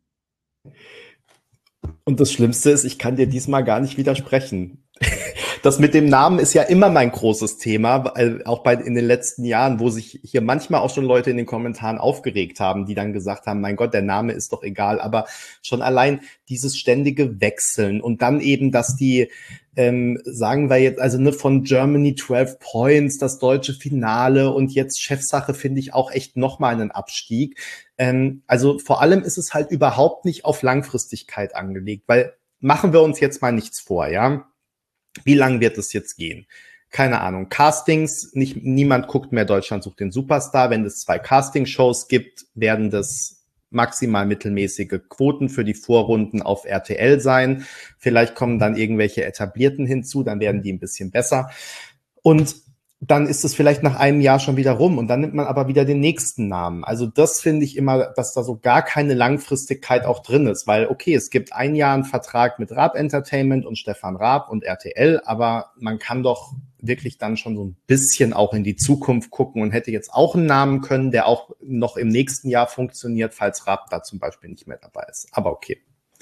Und das Schlimmste ist, ich kann dir diesmal gar nicht widersprechen. Das mit dem Namen ist ja immer mein großes Thema, weil auch bei in den letzten Jahren, wo sich hier manchmal auch schon Leute in den Kommentaren aufgeregt haben, die dann gesagt haben, mein Gott, der Name ist doch egal, aber schon allein dieses ständige Wechseln und dann eben, dass die, ähm, sagen wir jetzt, also ne, von Germany zwölf Points, das deutsche Finale und jetzt Chefsache finde ich auch echt nochmal einen Abstieg. Ähm, also vor allem ist es halt überhaupt nicht auf Langfristigkeit angelegt, weil machen wir uns jetzt mal nichts vor, ja. Wie lang wird es jetzt gehen? Keine Ahnung. Castings, nicht, niemand guckt mehr Deutschland sucht den Superstar. Wenn es zwei Castingshows gibt, werden das maximal mittelmäßige Quoten für die Vorrunden auf R T L sein. Vielleicht kommen dann irgendwelche Etablierten hinzu, dann werden die ein bisschen besser. Und dann ist es vielleicht nach einem Jahr schon wieder rum und dann nimmt man aber wieder den nächsten Namen. Also das finde ich immer, dass da so gar keine Langfristigkeit auch drin ist, weil okay, es gibt ein Jahr einen Vertrag mit Raab Entertainment und Stefan Raab und R T L, aber man kann doch wirklich dann schon so ein bisschen auch in die Zukunft gucken und hätte jetzt auch einen Namen können, der auch noch im nächsten Jahr funktioniert, falls Raab da zum Beispiel nicht mehr dabei ist. Aber okay.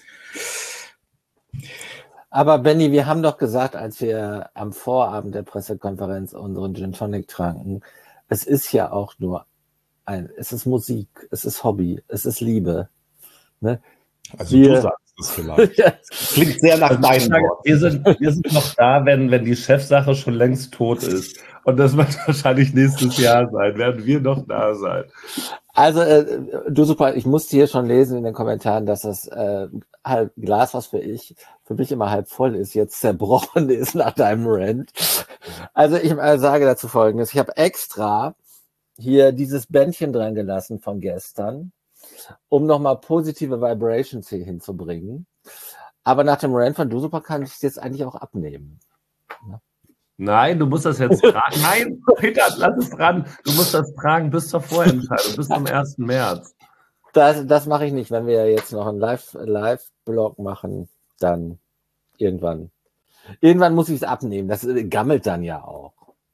Aber Benny, wir haben doch gesagt, als wir am Vorabend der Pressekonferenz unseren Gin Tonic tranken, es ist ja auch nur ein, es ist Musik, es ist Hobby, es ist Liebe. Ne? Also wir, du sagst es vielleicht. Das klingt sehr nach deinem Wort. Wir sind, wir sind noch da, wenn, wenn die Chefsache schon längst tot ist. Und das wird wahrscheinlich nächstes Jahr sein, werden wir noch da sein. Also, äh, du super, ich musste hier schon lesen in den Kommentaren, dass das äh, halb Glas, was für ich, für mich immer halb voll ist, jetzt zerbrochen ist nach deinem Rant. Also ich äh, sage dazu Folgendes. Ich habe extra hier dieses Bändchen dran gelassen von gestern, um nochmal positive Vibrations hier hinzubringen. Aber nach dem Rant von Dusuper kann ich es jetzt eigentlich auch abnehmen. Ja. Nein, du musst das jetzt tragen. Nein, Peter, lass es dran. Du musst das tragen bis zur Vorentscheidung, bis zum ersten März. Das, das mache ich nicht. Wenn wir jetzt noch einen Live, Live-Blog machen, dann irgendwann. Irgendwann muss ich es abnehmen. Das gammelt dann ja auch.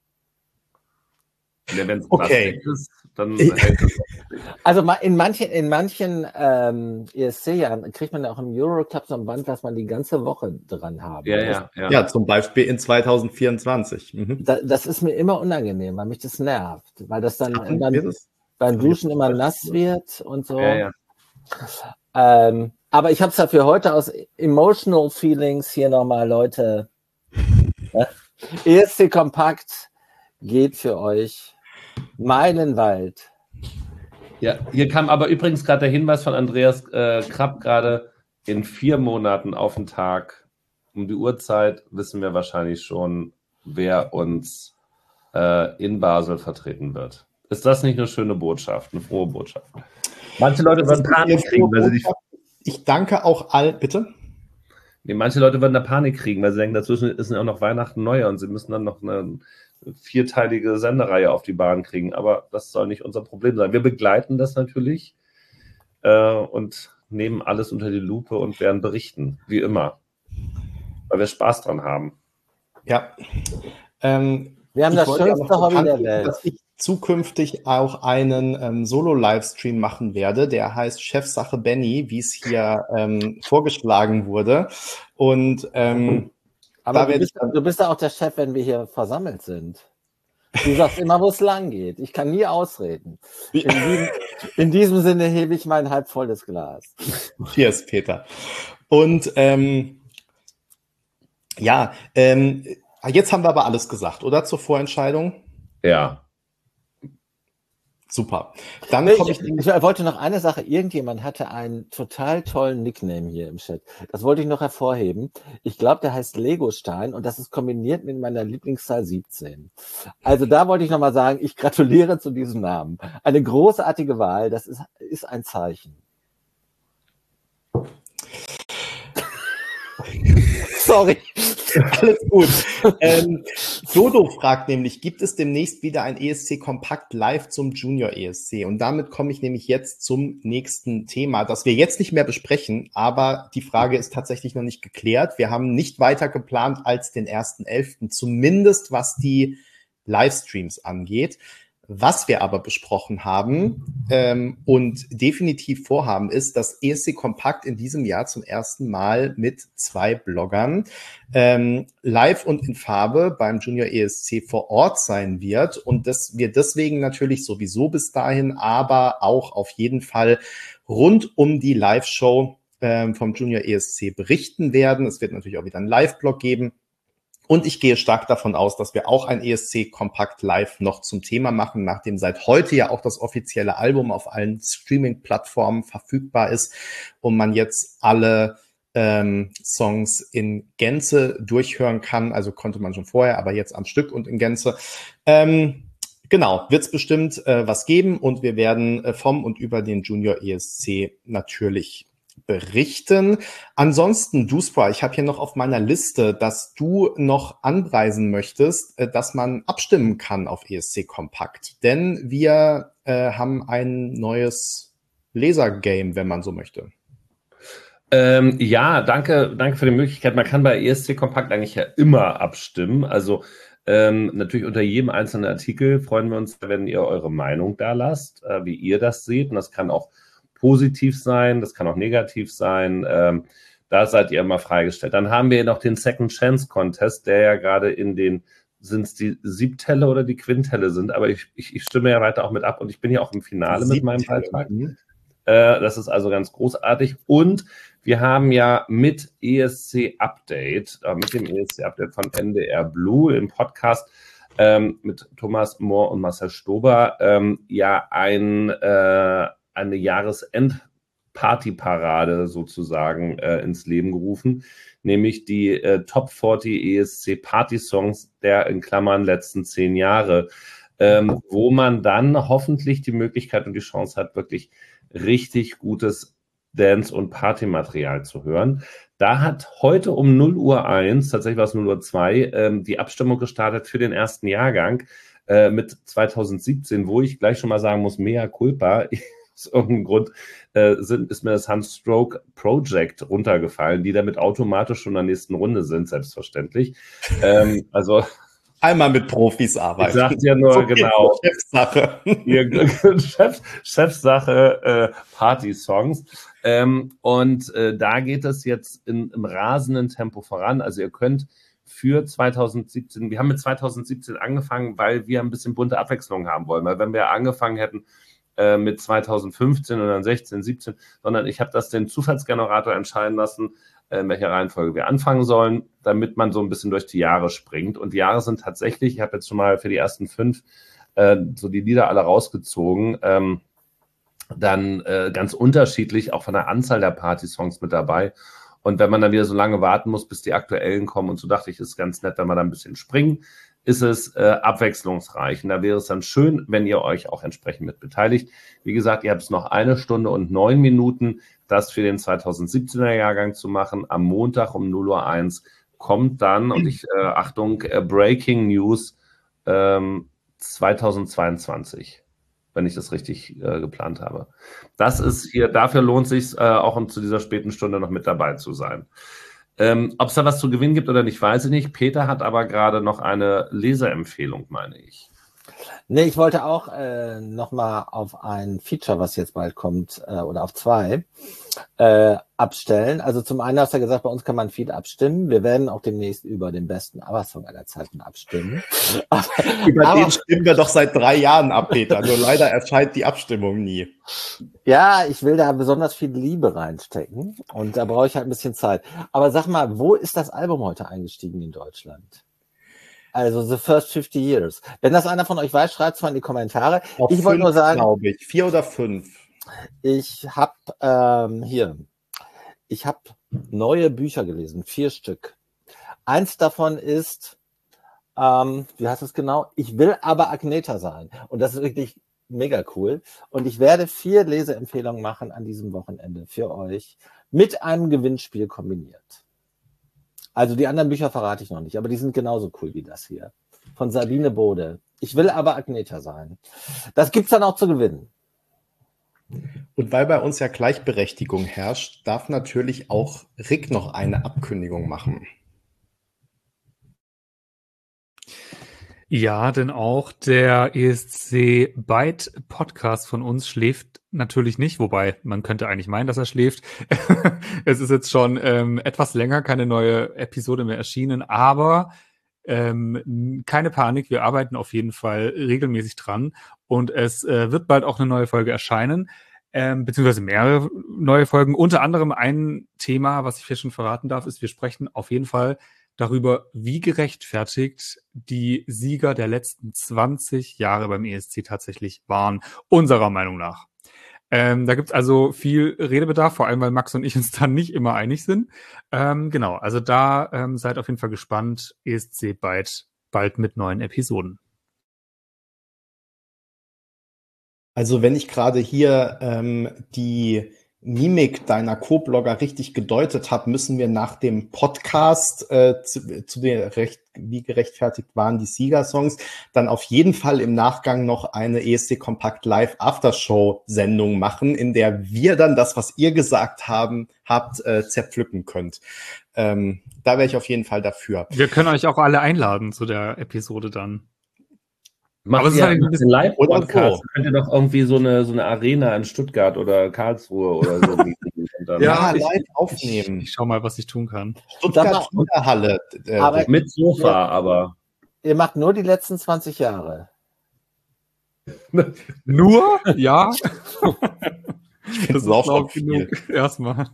Ja, wenn es Okay. ist, dann hält es. Also ma- in manchen, in manchen ähm, E S C-Jahren kriegt man ja auch im Eurocup so ein Band, was man die ganze Woche dran haben Ja, muss. ja, ja. Ja, zum Beispiel in zwanzig vierundzwanzig. Mhm. Da, das ist mir immer unangenehm, weil mich das nervt. Weil das dann Und beim, wird es- beim Duschen immer nass wird und so. Ja, ja. Ähm, aber ich habe es ja für heute aus Emotional Feelings hier nochmal, Leute. Ja? E S C Kompakt geht für euch meilenweit. Ja, hier kam aber übrigens gerade der Hinweis von Andreas äh, Krapp gerade, in vier Monaten auf den Tag um die Uhrzeit wissen wir wahrscheinlich schon, wer uns äh, in Basel vertreten wird. Ist das nicht eine schöne Botschaft, eine frohe Botschaft? Manche Leute Das würden ist eine Panik kriegen, weil sie nicht, Ich danke auch all, bitte? nee, manche Leute würden da Panik kriegen, weil sie denken, dazwischen ist ja auch noch Weihnachten, Neujahr und sie müssen dann noch eine vierteilige Sendereihe auf die Bahn kriegen. Aber das soll nicht unser Problem sein. Wir begleiten das natürlich äh, und nehmen alles unter die Lupe und werden berichten, wie immer, weil wir Spaß dran haben. Ja. Ähm, Wir haben ich das wollte ja schönste noch Hobby bekannt der geben, Welt. dass ich zukünftig auch einen ähm, Solo-Livestream machen werde. Der heißt Chefsache Benny, wie es hier ähm, vorgeschlagen wurde. Und ähm, Aber da du werde bist, ich dann- du bist ja auch der Chef, wenn wir hier versammelt sind. Du sagst immer, wo es lang geht. Ich kann nie ausreden. In diesem, in diesem Sinne hebe ich mein halb volles Glas. Cheers, Peter. Und ähm, ja, ähm, jetzt haben wir aber alles gesagt, oder? Zur Vorentscheidung? Ja. Super. Dann Nee, komme ich, ich, ich wollte noch eine Sache. Irgendjemand hatte einen total tollen Nickname hier im Chat. Das wollte ich noch hervorheben. Ich glaube, der heißt Legostein und das ist kombiniert mit meiner Lieblingszahl siebzehn. Also da wollte ich nochmal sagen, ich gratuliere zu diesem Namen. Eine großartige Wahl. Das ist, ist ein Zeichen. Sorry. Alles gut. ähm, Dodo fragt nämlich, gibt es demnächst wieder ein E S C Kompakt live zum Junior E S C? Und damit komme ich nämlich jetzt zum nächsten Thema, das wir jetzt nicht mehr besprechen, aber die Frage ist tatsächlich noch nicht geklärt. Wir haben nicht weiter geplant als den ersten elften, zumindest was die Livestreams angeht. Was wir aber besprochen haben ähm, und definitiv vorhaben, ist, dass E S C Kompakt in diesem Jahr zum ersten Mal mit zwei Bloggern ähm, live und in Farbe beim Junior E S C vor Ort sein wird und dass wir deswegen natürlich sowieso bis dahin, aber auch auf jeden Fall rund um die Live-Show ähm, vom Junior E S C berichten werden. Es wird natürlich auch wieder einen Live-Blog geben. Und ich gehe stark davon aus, dass wir auch ein E S C Kompakt Live noch zum Thema machen, nachdem seit heute ja auch das offizielle Album auf allen Streaming-Plattformen verfügbar ist und man jetzt alle ähm, Songs in Gänze durchhören kann. Also konnte man schon vorher, aber jetzt am Stück und in Gänze. Ähm, genau, wird es bestimmt äh, was geben und wir werden äh, vom und über den Junior E S C natürlich berichten. Ansonsten, Duspra, ich habe hier noch auf meiner Liste, dass du noch anpreisen möchtest, äh, dass man abstimmen kann auf E S C Kompakt. Denn wir äh, haben ein neues Laser-Game, wenn man so möchte. Ähm, ja, danke, danke für die Möglichkeit. Man kann bei E S C Kompakt eigentlich ja immer abstimmen. Also ähm, natürlich unter jedem einzelnen Artikel freuen wir uns, wenn ihr eure Meinung da lasst, äh, wie ihr das seht. Und das kann auch positiv sein, das kann auch negativ sein. Ähm, da seid ihr immer freigestellt. Dann haben wir noch den Second Chance Contest, der ja gerade in den, sind es die Siebtelle oder die Quintelle sind, aber ich, ich, ich stimme ja weiter auch mit ab und ich bin ja auch im Finale mit meinem Beitrag. Mhm. Äh, das ist also ganz großartig. Und wir haben ja mit E S C Update, äh, mit dem E S C Update von N D R Blue im Podcast ähm, mit Thomas Mohr und Marcel Stober ähm, ja ein äh, eine Jahresend-Party-Parade sozusagen äh, ins Leben gerufen, nämlich die äh, Top vierzig E S C Party-Songs der in Klammern letzten zehn Jahre, ähm, wo man dann hoffentlich die Möglichkeit und die Chance hat, wirklich richtig gutes Dance und Partymaterial zu hören. Da hat heute um null Uhr eins, tatsächlich war es null Uhr zwei, ähm, die Abstimmung gestartet für den ersten Jahrgang äh, mit zwanzig siebzehn, wo ich gleich schon mal sagen muss, mea culpa, aus irgendeinem Grund äh, sind, ist mir das Sunstroke Project runtergefallen, die damit automatisch schon in der nächsten Runde sind, selbstverständlich. ähm, also Einmal mit Profis arbeiten. Ich sag's ja nur, so genau. Chefsache. Chef, Chefsache, äh, Party-Songs. Ähm, und äh, da geht es jetzt in, im rasenden Tempo voran. Also ihr könnt für zwanzig siebzehn, wir haben mit zwanzig siebzehn angefangen, weil wir ein bisschen bunte Abwechslung haben wollen. Weil wenn wir angefangen hätten äh, mit zwanzig fünfzehn oder sechzehn, siebzehn, sondern ich habe das den Zufallsgenerator entscheiden lassen, in welcher Reihenfolge wir anfangen sollen, damit man so ein bisschen durch die Jahre springt. Und die Jahre sind tatsächlich, ich habe jetzt schon mal für die ersten fünf äh, so die Lieder alle rausgezogen, ähm, dann äh, ganz unterschiedlich, auch von der Anzahl der Party-Songs mit dabei. Und wenn man dann wieder so lange warten muss, bis die aktuellen kommen, und so dachte ich, ist ganz nett, wenn wir da ein bisschen springen, ist es äh, abwechslungsreich. Und da wäre es dann schön, wenn ihr euch auch entsprechend mit beteiligt. Wie gesagt, ihr habt es noch eine Stunde und neun Minuten, das für den zwanzig siebzehner Jahrgang zu machen. Am Montag um null Uhr eins kommt dann, und ich, äh, Achtung, äh, Breaking News ähm, zwanzig zweiundzwanzig, wenn ich das richtig äh, geplant habe. Das ist hier, dafür lohnt es sich äh, auch um zu dieser späten Stunde noch mit dabei zu sein. Ähm, ob es da was zu gewinnen gibt oder nicht, weiß ich nicht. Peter hat aber gerade noch eine Leserempfehlung, meine ich. Nee, ich wollte auch äh, nochmal auf ein Feature, was jetzt bald kommt, äh, oder auf zwei, äh, abstellen. Also zum einen hast du ja gesagt, bei uns kann man viel abstimmen. Wir werden auch demnächst über den besten ABBA-Song aller Zeiten abstimmen. aber, über aber, den stimmen wir doch seit drei Jahren ab, Peter. Nur leider erscheint die Abstimmung nie. Ja, ich will da besonders viel Liebe reinstecken und da brauche ich halt ein bisschen Zeit. Aber sag mal, wo ist das Album heute eingestiegen in Deutschland? Also The First fifty Years. Wenn das einer von euch weiß, schreibt es mal in die Kommentare. Auf ich wollte nur sagen, glaube ich, vier oder fünf. Ich habe ähm, hier, ich habe neue Bücher gelesen, vier Stück. Eins davon ist, ähm, wie heißt es genau? Ich will aber Agneta sein. Und das ist wirklich mega cool. Und ich werde vier Leseempfehlungen machen an diesem Wochenende für euch mit einem Gewinnspiel kombiniert. Also die anderen Bücher verrate ich noch nicht, aber die sind genauso cool wie das hier. Von Sabine Bode. Ich will aber Agneta sein. Das gibt's dann auch zu gewinnen. Und weil bei uns ja Gleichberechtigung herrscht, darf natürlich auch Rick noch eine Abkündigung machen. Ja, denn auch der E S C Byte Podcast von uns schläft natürlich nicht, wobei man könnte eigentlich meinen, dass er schläft. Es ist jetzt schon ähm, etwas länger keine neue Episode mehr erschienen, aber ähm, keine Panik, wir arbeiten auf jeden Fall regelmäßig dran und es äh, wird bald auch eine neue Folge erscheinen, ähm, beziehungsweise mehrere neue Folgen. Unter anderem ein Thema, was ich hier schon verraten darf, ist, wir sprechen auf jeden Fall darüber, wie gerechtfertigt die Sieger der letzten zwanzig Jahre beim E S C tatsächlich waren, unserer Meinung nach. Ähm, da gibt's also viel Redebedarf, vor allem, weil Max und ich uns dann nicht immer einig sind. Ähm, genau, also da ähm, seid auf jeden Fall gespannt. E S C bald, bald mit neuen Episoden. Also wenn ich gerade hier ähm, die Mimik deiner Co-Blogger richtig gedeutet habe, müssen wir nach dem Podcast äh, zu, zu der Recht, wie gerechtfertigt waren die Siegersongs, dann auf jeden Fall im Nachgang noch eine E S C Kompakt Live Aftershow-Sendung machen, in der wir dann das, was ihr gesagt haben, habt, äh, zerpflücken könnt. Ähm, da wäre ich auf jeden Fall dafür. Wir können euch auch alle einladen zu der Episode dann. Macht aber es ihr ist halt ein bisschen Live-Podcast, so. Könnt ihr doch irgendwie so eine, so eine Arena in Stuttgart oder Karlsruhe oder so. und dann ja, ich, live aufnehmen. Ich, ich schau mal, was ich tun kann. Stuttgart Halle. Äh, aber mit Sofa, ihr, aber. Ihr macht nur die letzten zwanzig Jahre. Nur? Ja. Ich das ist auch genug. Erstmal.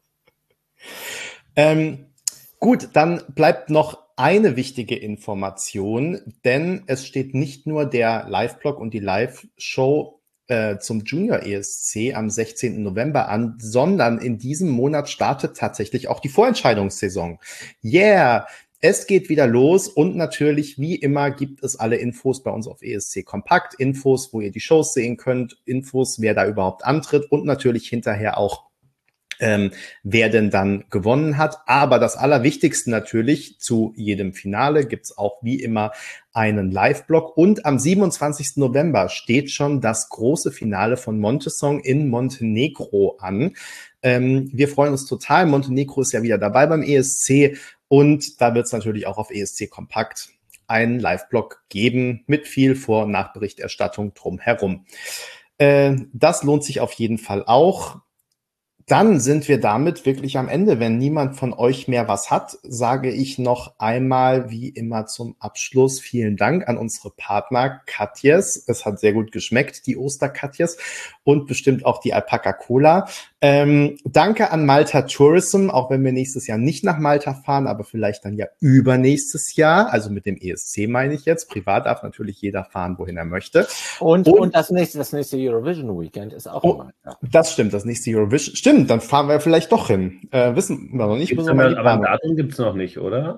Ähm, gut, dann bleibt noch eine wichtige Information, denn es steht nicht nur der Live-Blog und die Live-Show äh, zum Junior E S C am sechzehnten November an, sondern in diesem Monat startet tatsächlich auch die Vorentscheidungssaison. Yeah! Es geht wieder los und natürlich, wie immer, gibt es alle Infos bei uns auf E S C Kompakt, Infos, wo ihr die Shows sehen könnt, Infos, wer da überhaupt antritt und natürlich hinterher auch ähm, wer denn dann gewonnen hat. Aber das Allerwichtigste natürlich, zu jedem Finale gibt's auch wie immer einen Live-Blog. Und am siebenundzwanzigsten November steht schon das große Finale von Montesong in Montenegro an. Ähm, wir freuen uns total. Montenegro ist ja wieder dabei beim E S C. Und da wird es natürlich auch auf E S C Kompakt einen Live-Blog geben mit viel Vor- und Nachberichterstattung drumherum. Äh, das lohnt sich auf jeden Fall auch. Dann sind wir damit wirklich am Ende. Wenn niemand von euch mehr was hat, sage ich noch einmal, wie immer zum Abschluss, vielen Dank an unsere Partner Katjes. Es hat sehr gut geschmeckt, die Osterkatjes, und bestimmt auch die Alpaca Cola. Ähm, danke an Malta Tourism, auch wenn wir nächstes Jahr nicht nach Malta fahren, aber vielleicht dann ja übernächstes Jahr. Also mit dem E S C meine ich jetzt. Privat darf natürlich jeder fahren, wohin er möchte. Und, und, und das nächste, das nächste Eurovision Weekend ist auch oh, in Malta. Das stimmt, das nächste Eurovision. Stimmt, dann fahren wir vielleicht doch hin. Äh, wissen wir noch nicht. Gibt's Wir aber ein Datum gibt es noch nicht, oder?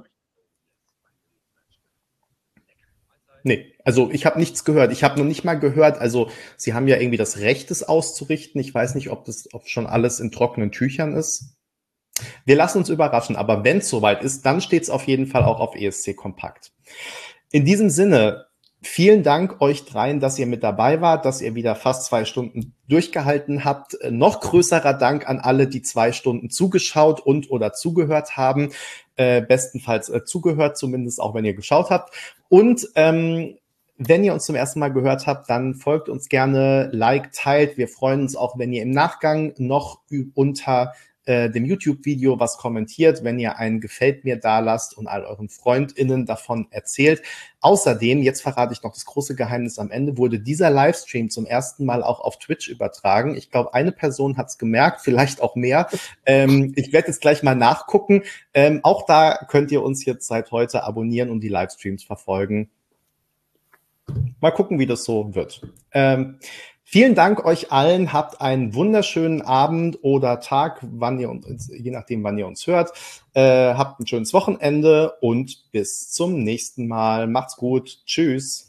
Nee, also ich habe nichts gehört. Ich habe noch nicht mal gehört, also sie haben ja irgendwie das Recht, es auszurichten. Ich weiß nicht, ob das ob schon alles in trockenen Tüchern ist. Wir lassen uns überraschen, aber wenn es soweit ist, dann steht es auf jeden Fall auch auf E S C Kompakt. In diesem Sinne, vielen Dank euch dreien, dass ihr mit dabei wart, dass ihr wieder fast zwei Stunden durchgehalten habt. Noch größerer Dank an alle, die zwei Stunden zugeschaut und oder zugehört haben. Äh, bestenfalls äh, zugehört, zumindest auch wenn ihr geschaut habt. Und ähm, wenn ihr uns zum ersten Mal gehört habt, dann folgt uns gerne, like, teilt. Wir freuen uns auch, wenn ihr im Nachgang noch unter äh, dem YouTube-Video was kommentiert, wenn ihr ein Gefällt mir da lasst und all euren FreundInnen davon erzählt. Außerdem, jetzt verrate ich noch das große Geheimnis am Ende, wurde dieser Livestream zum ersten Mal auch auf Twitch übertragen. Ich glaube, eine Person hat es gemerkt, vielleicht auch mehr. Ähm, ich werde jetzt gleich mal nachgucken. Ähm, auch da könnt ihr uns jetzt seit heute abonnieren und die Livestreams verfolgen. Mal gucken, wie das so wird. Ähm, vielen Dank euch allen. Habt einen wunderschönen Abend oder Tag, wann ihr uns, je nachdem, wann ihr uns hört. Äh, habt ein schönes Wochenende und bis zum nächsten Mal. Macht's gut. Tschüss.